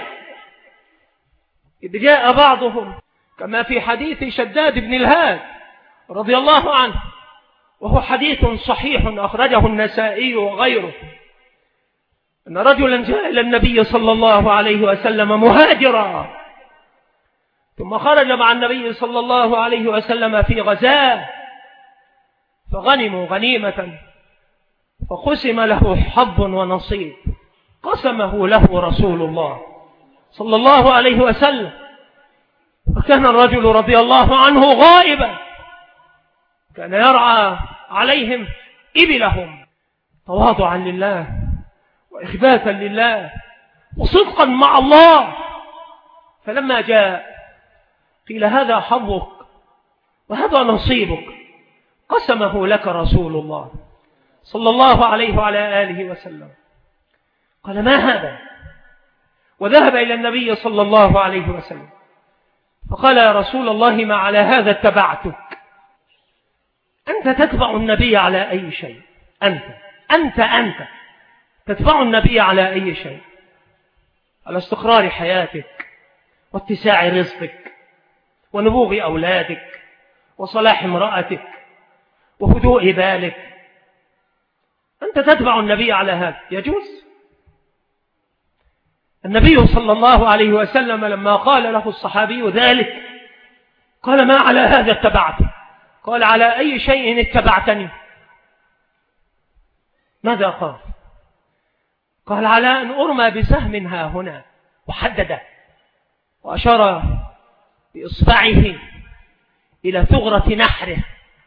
إذ جاء بعضهم كما في حديث شداد بن الهاد رضي الله عنه، وهو حديث صحيح أخرجه النسائي وغيره، أن رجلا جاء إلى النبي صلى الله عليه وسلم مهاجرا، ثم خرج مع النبي صلى الله عليه وسلم في غزاة، فغنموا غنيمة فقسم له حظ ونصيب، قسمه له رسول الله صلى الله عليه وسلم. وكان الرجل رضي الله عنه غائبا، كان يرعى عليهم إبلهم تواضعا لله وإخباتا لله وصدقا مع الله. فلما جاء قيل هذا حظك وهذا نصيبك، قسمه لك رسول الله صلى الله عليه وعلى آله وسلم. قال ما هذا؟ وذهب إلى النبي صلى الله عليه وسلم فقال يا رسول الله ما على هذا اتبعتك. أنت تتبع النبي على أي شيء؟ أنت تتبع النبي على أي شيء؟ على استقرار حياتك واتساع رزقك ونبوغ أولادك وصلاح امرأتك وهدوء بالك. أنت تتبع النبي على هذا؟ يجوز؟ النبي صلى الله عليه وسلم لما قال له الصحابي ذلك قال ما على هذا اتبعته؟ قال على أي شيء اتبعتني؟ ماذا قال؟ قال على أن أرمى بسهم ها هنا، وحدده وأشار بإصبعه إلى ثغرة نحره،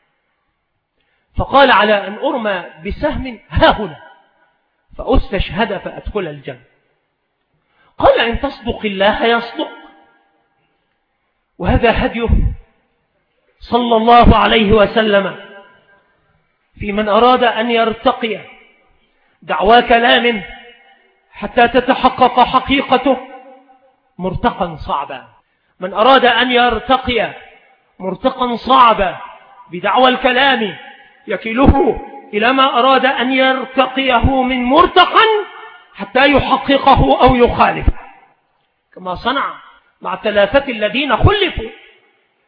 فقال على أن أرمى بسهم ها هنا فأستشهد فأدخل الجنة. قال إن تصدق الله يصدق. وهذا هديه صلى الله عليه وسلم في من أراد أن يرتقي دعوى كلام حتى تتحقق حقيقته مرتقا صعبا. من أراد أن يرتقي مرتقا صعبا بدعوى الكلام يكله إلى ما أراد أن يرتقيه من مرتقا حتى يحققه أو يخالفه، كما صنع مع الثلاثة الذين خلفوا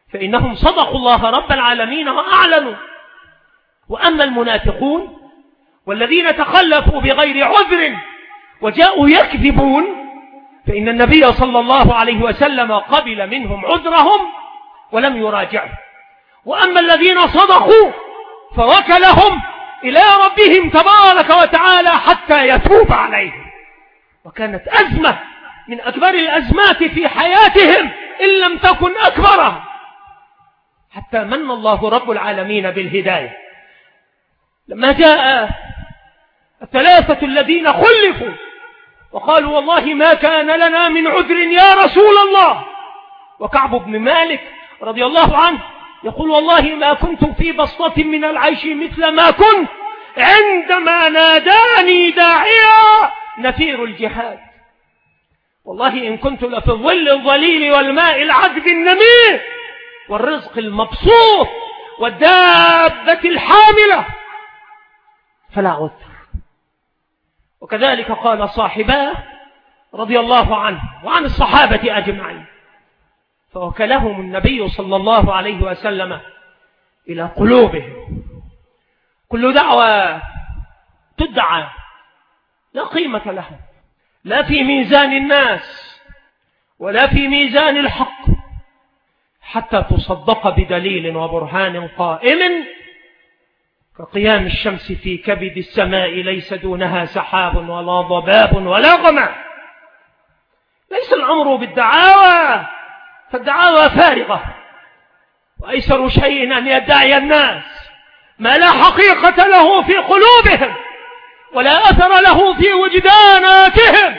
فإنهم صدقوا الله رب العالمين وأعلنوا. وأما المنافقون والذين تخلفوا بغير عذر وجاءوا يكذبون فإن النبي صلى الله عليه وسلم قبل منهم عذرهم ولم يراجعهم. وأما الذين صدقوا فوكلهم إلى ربهم تبارك وتعالى حتى يتوب عليهم. وكانت أزمة من أكبر الأزمات في حياتهم إن لم تكن أكبرها، حتى من الله رب العالمين بالهداية. لما جاء الثلاثة الذين خلفوا وقالوا والله ما كان لنا من عذر يا رسول الله، وكعب بن مالك رضي الله عنه يقول والله ما كنت في بسطة من العيش مثل ما كنت عندما ناداني داعيا نفير الجهاد. والله إن كنت لفي الظل الظليل والماء العذب النمير والرزق المبسوط والدابة الحاملة فلا عذر. وكذلك قال صاحباه رضي الله عنه وعن الصحابة أجمعين، فوكلهم النبي صلى الله عليه وسلم إلى قلوبهم. كل دعوة تدعى لا قيمة لها، لا في ميزان الناس ولا في ميزان الحق، حتى تصدق بدليل وبرهان قائم كقيام الشمس في كبد السماء ليس دونها سحاب ولا ضباب ولا غمام. ليس الأمر بالدعاوى، فالدعاوى فارغة، وأيسر شيء أن يدعي الناس ما لا حقيقة له في قلوبهم ولا أثر له في وجداناتهم.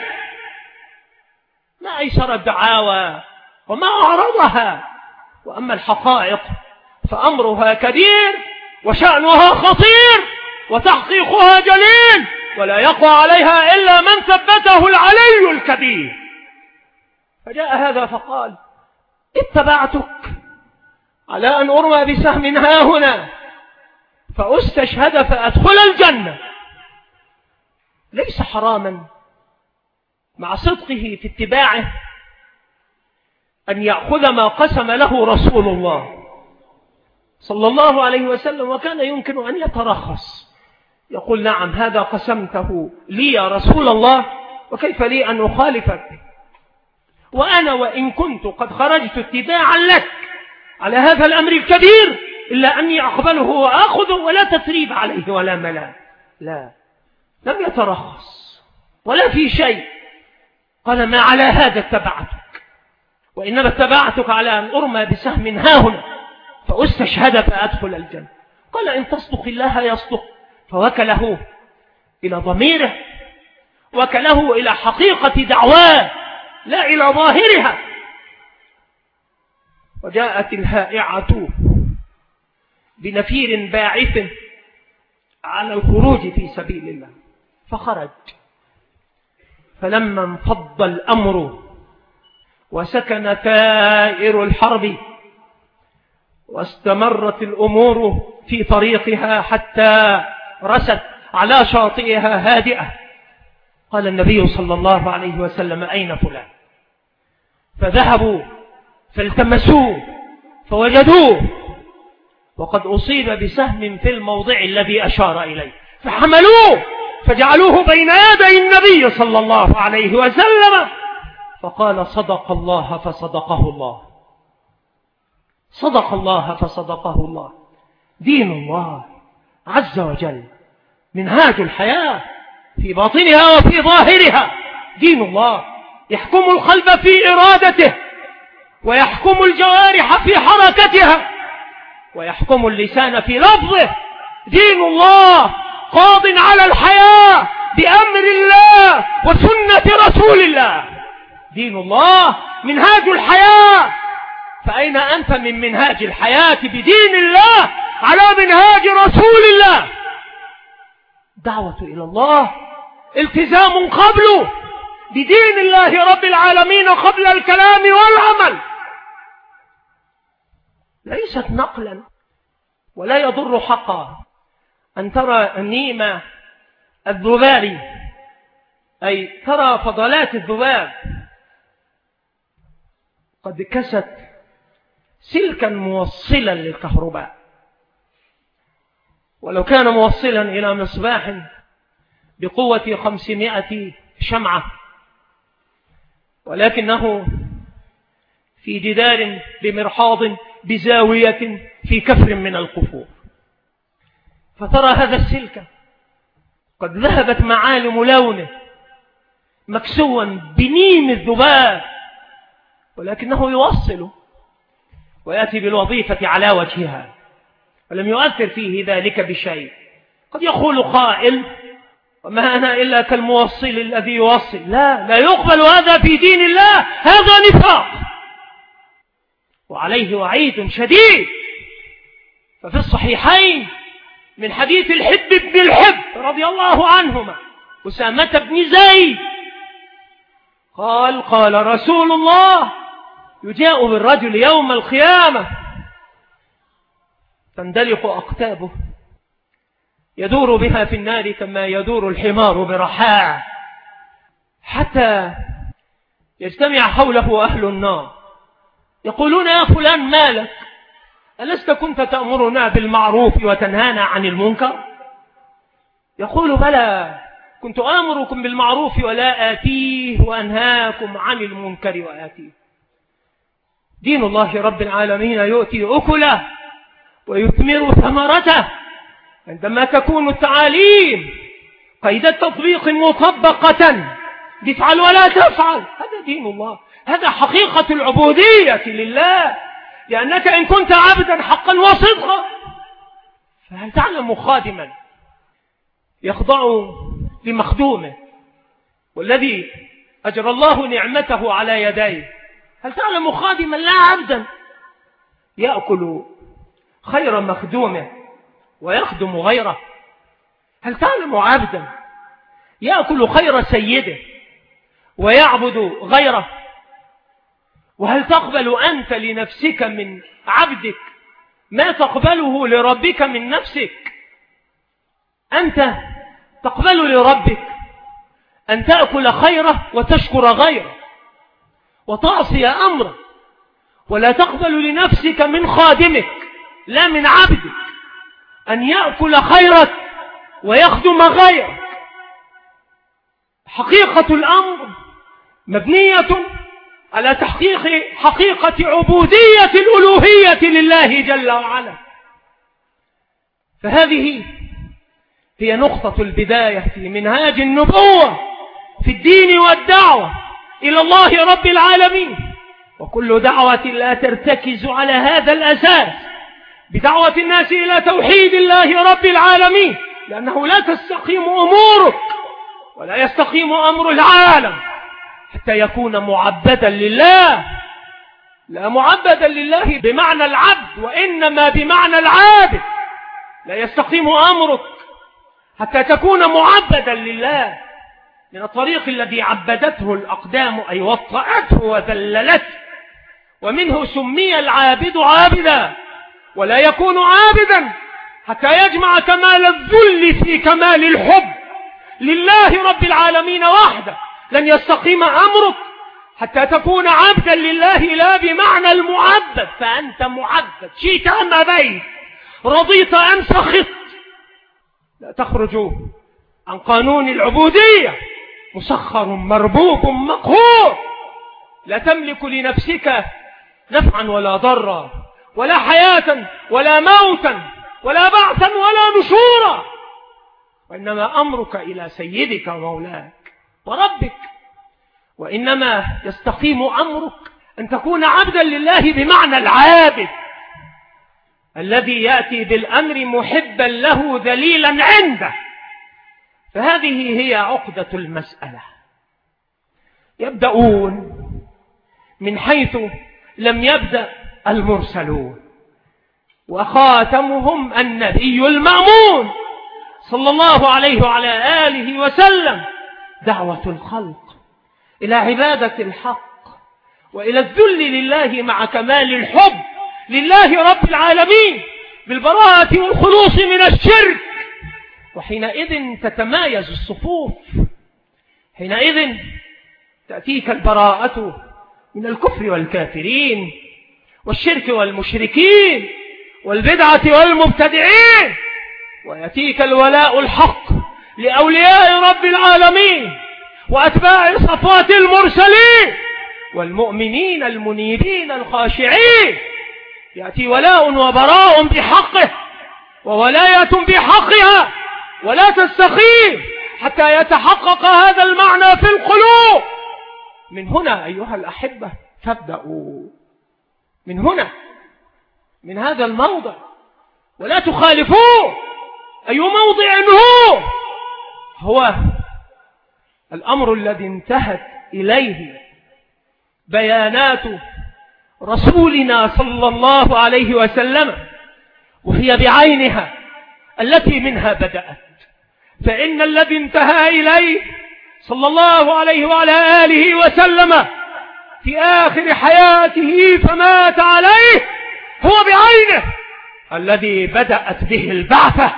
ما أيسر الدعاوى وما أعرضها. وأما الحقائق فأمرها كبير وشأنها خطير وتحقيقها جليل، ولا يقوى عليها إلا من ثبته العلي الكبير. فجاء هذا فقال اتبعتك على أن أرمى بسهم هاهنا فأستشهد فأدخل الجنة. ليس حراما مع صدقه في اتباعه أن يأخذ ما قسم له رسول الله صلى الله عليه وسلم، وكان يمكن أن يترخص يقول نعم هذا قسمته لي يا رسول الله، وكيف لي أن أخالفك، وأنا وإن كنت قد خرجت اتباعا لك على هذا الأمر الكبير إلا أني أقبله وأخذه ولا تثريب عليه ولا ملام. لا، لم يترخص ولا في شيء. قال ما على هذا اتبعتك، وإنما اتبعتك على أن أرمى بسهم هاهنا فأستشهد فأدخل الجنة. قال إن تصدق الله يصدق، فوكله إلى ضميره، وكله إلى حقيقة دعواه لا إلى ظاهرها. وجاءت الهائعة بنفير باعث على الخروج في سبيل الله، فخرج. فلما انفض الأمر وسكن ثائر الحرب واستمرت الأمور في طريقها حتى رست على شاطئها هادئة، قال النبي صلى الله عليه وسلم أين فلان؟ فذهبوا فالتمسوه فوجدوه وقد أصيب بسهم في الموضع الذي أشار إليه، فحملوه فجعلوه بين يدي النبي صلى الله عليه وسلم، فقال صدق الله فصدقه الله، صدق الله فصدقه الله. دين الله عز وجل منهاج الحياة في باطنها وفي ظاهرها. دين الله يحكم القلب في إرادته، ويحكم الجوارح في حركتها، ويحكم اللسان في لفظه. دين الله قاض على الحياة بأمر الله وسنة رسول الله. دين الله منهاج الحياة. فأين أنت من منهاج الحياة بدين الله على منهاج رسول الله؟ دعوة إلى الله التزام قبله بدين الله رب العالمين قبل الكلام والعمل، ليست نقلا. ولا يضر حقا أن ترى النيمة الذبابي، أي ترى فضلات الذباب قد كست سلكا موصلا للكهرباء، ولو كان موصلا إلى مصباح بقوة 500 شمعة، ولكنه في جدار بمرحاض بزاوية في كفر من القفور، فترى هذا السلك قد ذهبت معالم لونه مكسوا بنين الذباب، ولكنه يوصل ويأتي بالوظيفة على وجهها، ولم يؤثر فيه ذلك بشيء. قد يقول قائل: وما أنا إلا كالموصل الذي يوصل. لا يقبل هذا في دين الله، هذا نفاق وعليه وعيد شديد. ففي الصحيحين من حديث الحب بن الحب رضي الله عنهما أسامة بن زيد قال رسول الله: يجاء بالرجل يوم القيامة تندلق أقتابه يدور بها في النار كما يدور الحمار برحاع، حتى يجتمع حوله أهل النار يقولون: يا فلان مالك؟ ألست كنت تأمرنا بالمعروف وتنهانا عن المنكر؟ يقول: بلى، كنت آمركم بالمعروف ولا آتيه، وأنهاكم عن المنكر وآتيه. دين الله رب العالمين يؤتي أكله ويثمر ثمرته عندما تكون التعاليم قيد التطبيق مطبقة، تفعل ولا تفعل. هذا دين الله، هذا حقيقة العبودية لله، لأنك إن كنت عبدا حقا وصدقا فهل تعلم خادما يخضع لمخدومه والذي أجرى الله نعمته على يديه؟ هل تعلم خادما لا عبدا يأكل خير مخدومه ويخدم غيره؟ هل تعلم عبدا يأكل خير سيده ويعبد غيره؟ وهل تقبل أنت لنفسك من عبدك ما تقبله لربك من نفسك؟ أنت تقبل لربك أن تأكل خيره وتشكر غيره وتعصي أمره، ولا تقبل لنفسك من خادمك لا من عبدك أن يأكل خيرك ويخدم غيرك. حقيقة الأمر مبنية على تحقيق حقيقة عبودية الألوهية لله جل وعلا. فهذه هي نقطة البداية في منهاج النبوة في الدين والدعوة إلى الله رب العالمين، وكل دعوة لا ترتكز على هذا الأساس بدعوة الناس إلى توحيد الله رب العالمين، لأنه لا تستقيم أمورك ولا يستقيم أمر العالم حتى يكون معبدا لله. لا معبدا لله بمعنى العبد، وإنما بمعنى العابد. لا يستقيم أمرك حتى تكون معبدا لله من الطريق الذي عبدته الأقدام، أي وطأته وذللته، ومنه سمي العابد عابدا. ولا يكون عابدا حتى يجمع كمال الذل في كمال الحب لله رب العالمين وحده. لن يستقيم أمرك حتى تكون عبدا لله لا بمعنى المعبد، فأنت معبد شئت أم أبيت، رضيت أم سخطت. لا تخرج عن قانون العبودية، مسخر مربوب مقهور. لا تملك لنفسك نفعا ولا ضرا، ولا حياة ولا موتا، ولا بعثا ولا نشورا، وإنما أمرك إلى سيدك ومولاك وربك. وإنما يستقيم أمرك أن تكون عبدا لله بمعنى العابد الذي يأتي بالأمر محبا له ذليلا عنده. فهذه هي عقدة المسألة. يبدأون من حيث لم يبدأ المرسلون، وخاتمهم النبي المأمون صلى الله عليه وعلى آله وسلم. دعوة الخلق إلى عبادة الحق وإلى الذل لله مع كمال الحب لله رب العالمين بالبراءة والخلوص من الشرك. وحينئذ تتمايز الصفوف، حينئذ تأتيك البراءة من الكفر والكافرين، والشرك والمشركين والبدعة والمبتدعين، ويأتيك الولاء الحق لأولياء رب العالمين وأتباع صفوات المرسلين والمؤمنين المنيبين الخاشعين. يأتي ولاء وبراء بحقه وولاية بحقها، ولا تستخيف حتى يتحقق هذا المعنى في القلوب. من هنا أيها الأحبة تبدأوا، من هنا، من هذا الموضع، ولا تخالفوه. أي موضع هو الأمر الذي انتهت إليه بيانات رسولنا صلى الله عليه وسلم، وهي بعينها التي منها بدأت. فإن الذي انتهى إليه صلى الله عليه وعلى آله وسلم في آخر حياته فمات عليه هو بعينه الذي بدأت به البعثة،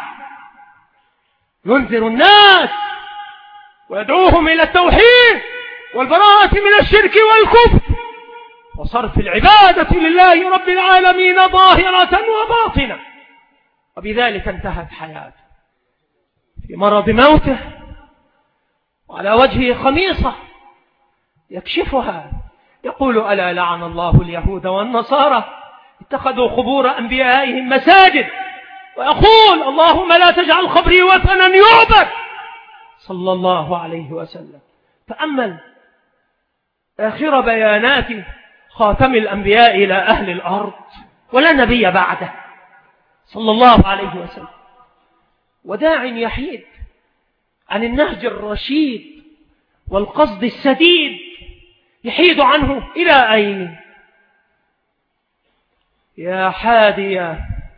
ينذر الناس ويدعوهم إلى التوحيد والبراءة من الشرك والكفر وصرف العبادة لله رب العالمين ظاهرة وباطنة. وبذلك انتهت حياته في مرض موته، وعلى وجهه خميصة يكشفها يقول: ألا لعن الله اليهود والنصارى اتخذوا قبور أنبيائهم مساجد، ويقول: اللهم لا تجعل قبري وثنا يعبد، صلى الله عليه وسلم. تأمل آخر بيانات خاتم الأنبياء إلى أهل الأرض، ولا نبي بعده، صلى الله عليه وسلم، وداع يحيد عن النهج الرشيد والقصد السديد، يحيد عنه إلى أين؟ يا حادي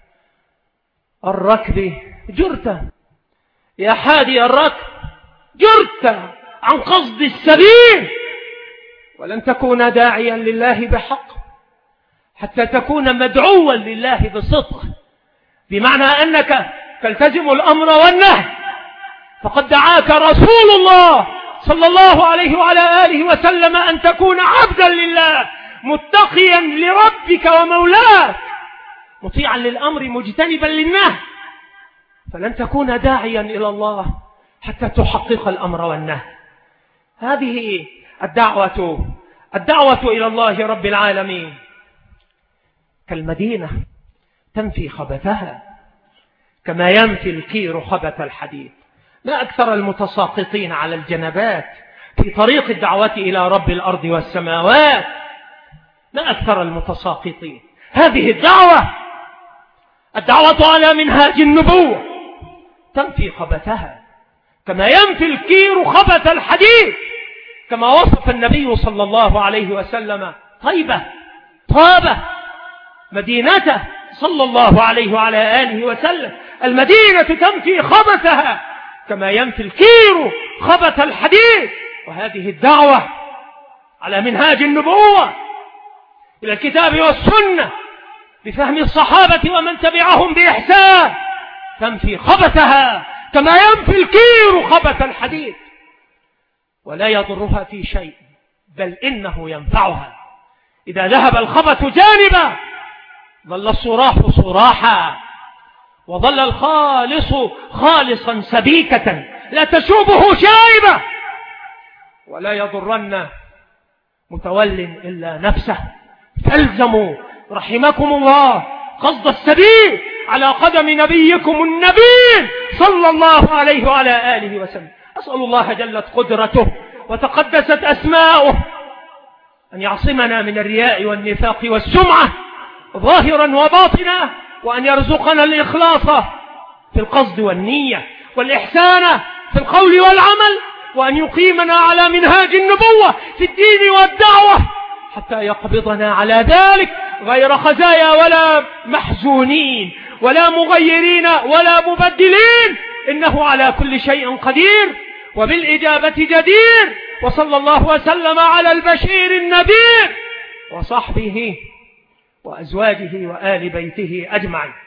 الركب جرت، يا حادي الركب جرت عن قصد السبيل، ولن تكون داعيا لله بحق حتى تكون مدعوا لله بصدق، بمعنى أنك تلتزم الأمر والنهي. فقد دعاك رسول الله صلى الله عليه وعلى آله وسلم أن تكون عبدا لله متقيا لربك ومولاك، مطيعا للأمر مجتنبا للنهي. فلن تكون داعيا إلى الله حتى تحقق الأمر والنهي. هذه الدعوة إلى الله رب العالمين كالمدينة تنفي خبثها كما ينفي الكير خبث الحديد. ما أكثر المتساقطين على الجنبات في طريق الدعوة إلى رب الأرض والسماوات، ما أكثر المتساقطين. هذه الدعوة على منهاج النبوة تنفي خبثها كما ينفي الكير خبث الحديد، كما وصف النبي صلى الله عليه وسلم طابة مدينته صلى الله عليه وعلى آله وسلم. المدينة تنفي خبثها كما ينفي الكير خبث الحديد. وهذه الدعوة على منهاج النبوة إلى الكتاب والسنة بفهم الصحابة ومن تبعهم بإحسان تنفي خبثها كما ينفي الكير خبث الحديد، ولا يضرها في شيء، بل إنه ينفعها. إذا ذهب الخبث جانبا ظل الصراح صراحا، وظل الخالص خالصا سبيكة لا تشوبه شائبة، ولا يضرن متول إلا نفسه. فالزموا رحمكم الله قصد السبيل على قدم نبيكم النبي صلى الله عليه وعلى آله وسلم. أسأل الله جلت قدرته وتقدست أسماؤه أن يعصمنا من الرياء والنفاق والسمعة ظاهرا وباطنا، وأن يرزقنا الإخلاص في القصد والنية والإحسان في القول والعمل، وأن يقيمنا على منهاج النبوة في الدين والدعوة حتى يقبضنا على ذلك غير خزايا ولا محزونين ولا مغيرين ولا مبدلين، إنه على كل شيء قدير وبالإجابة جدير. وصلى الله وسلم على البشير النذير وصحبه وأزواجه وآل بيته أجمعين.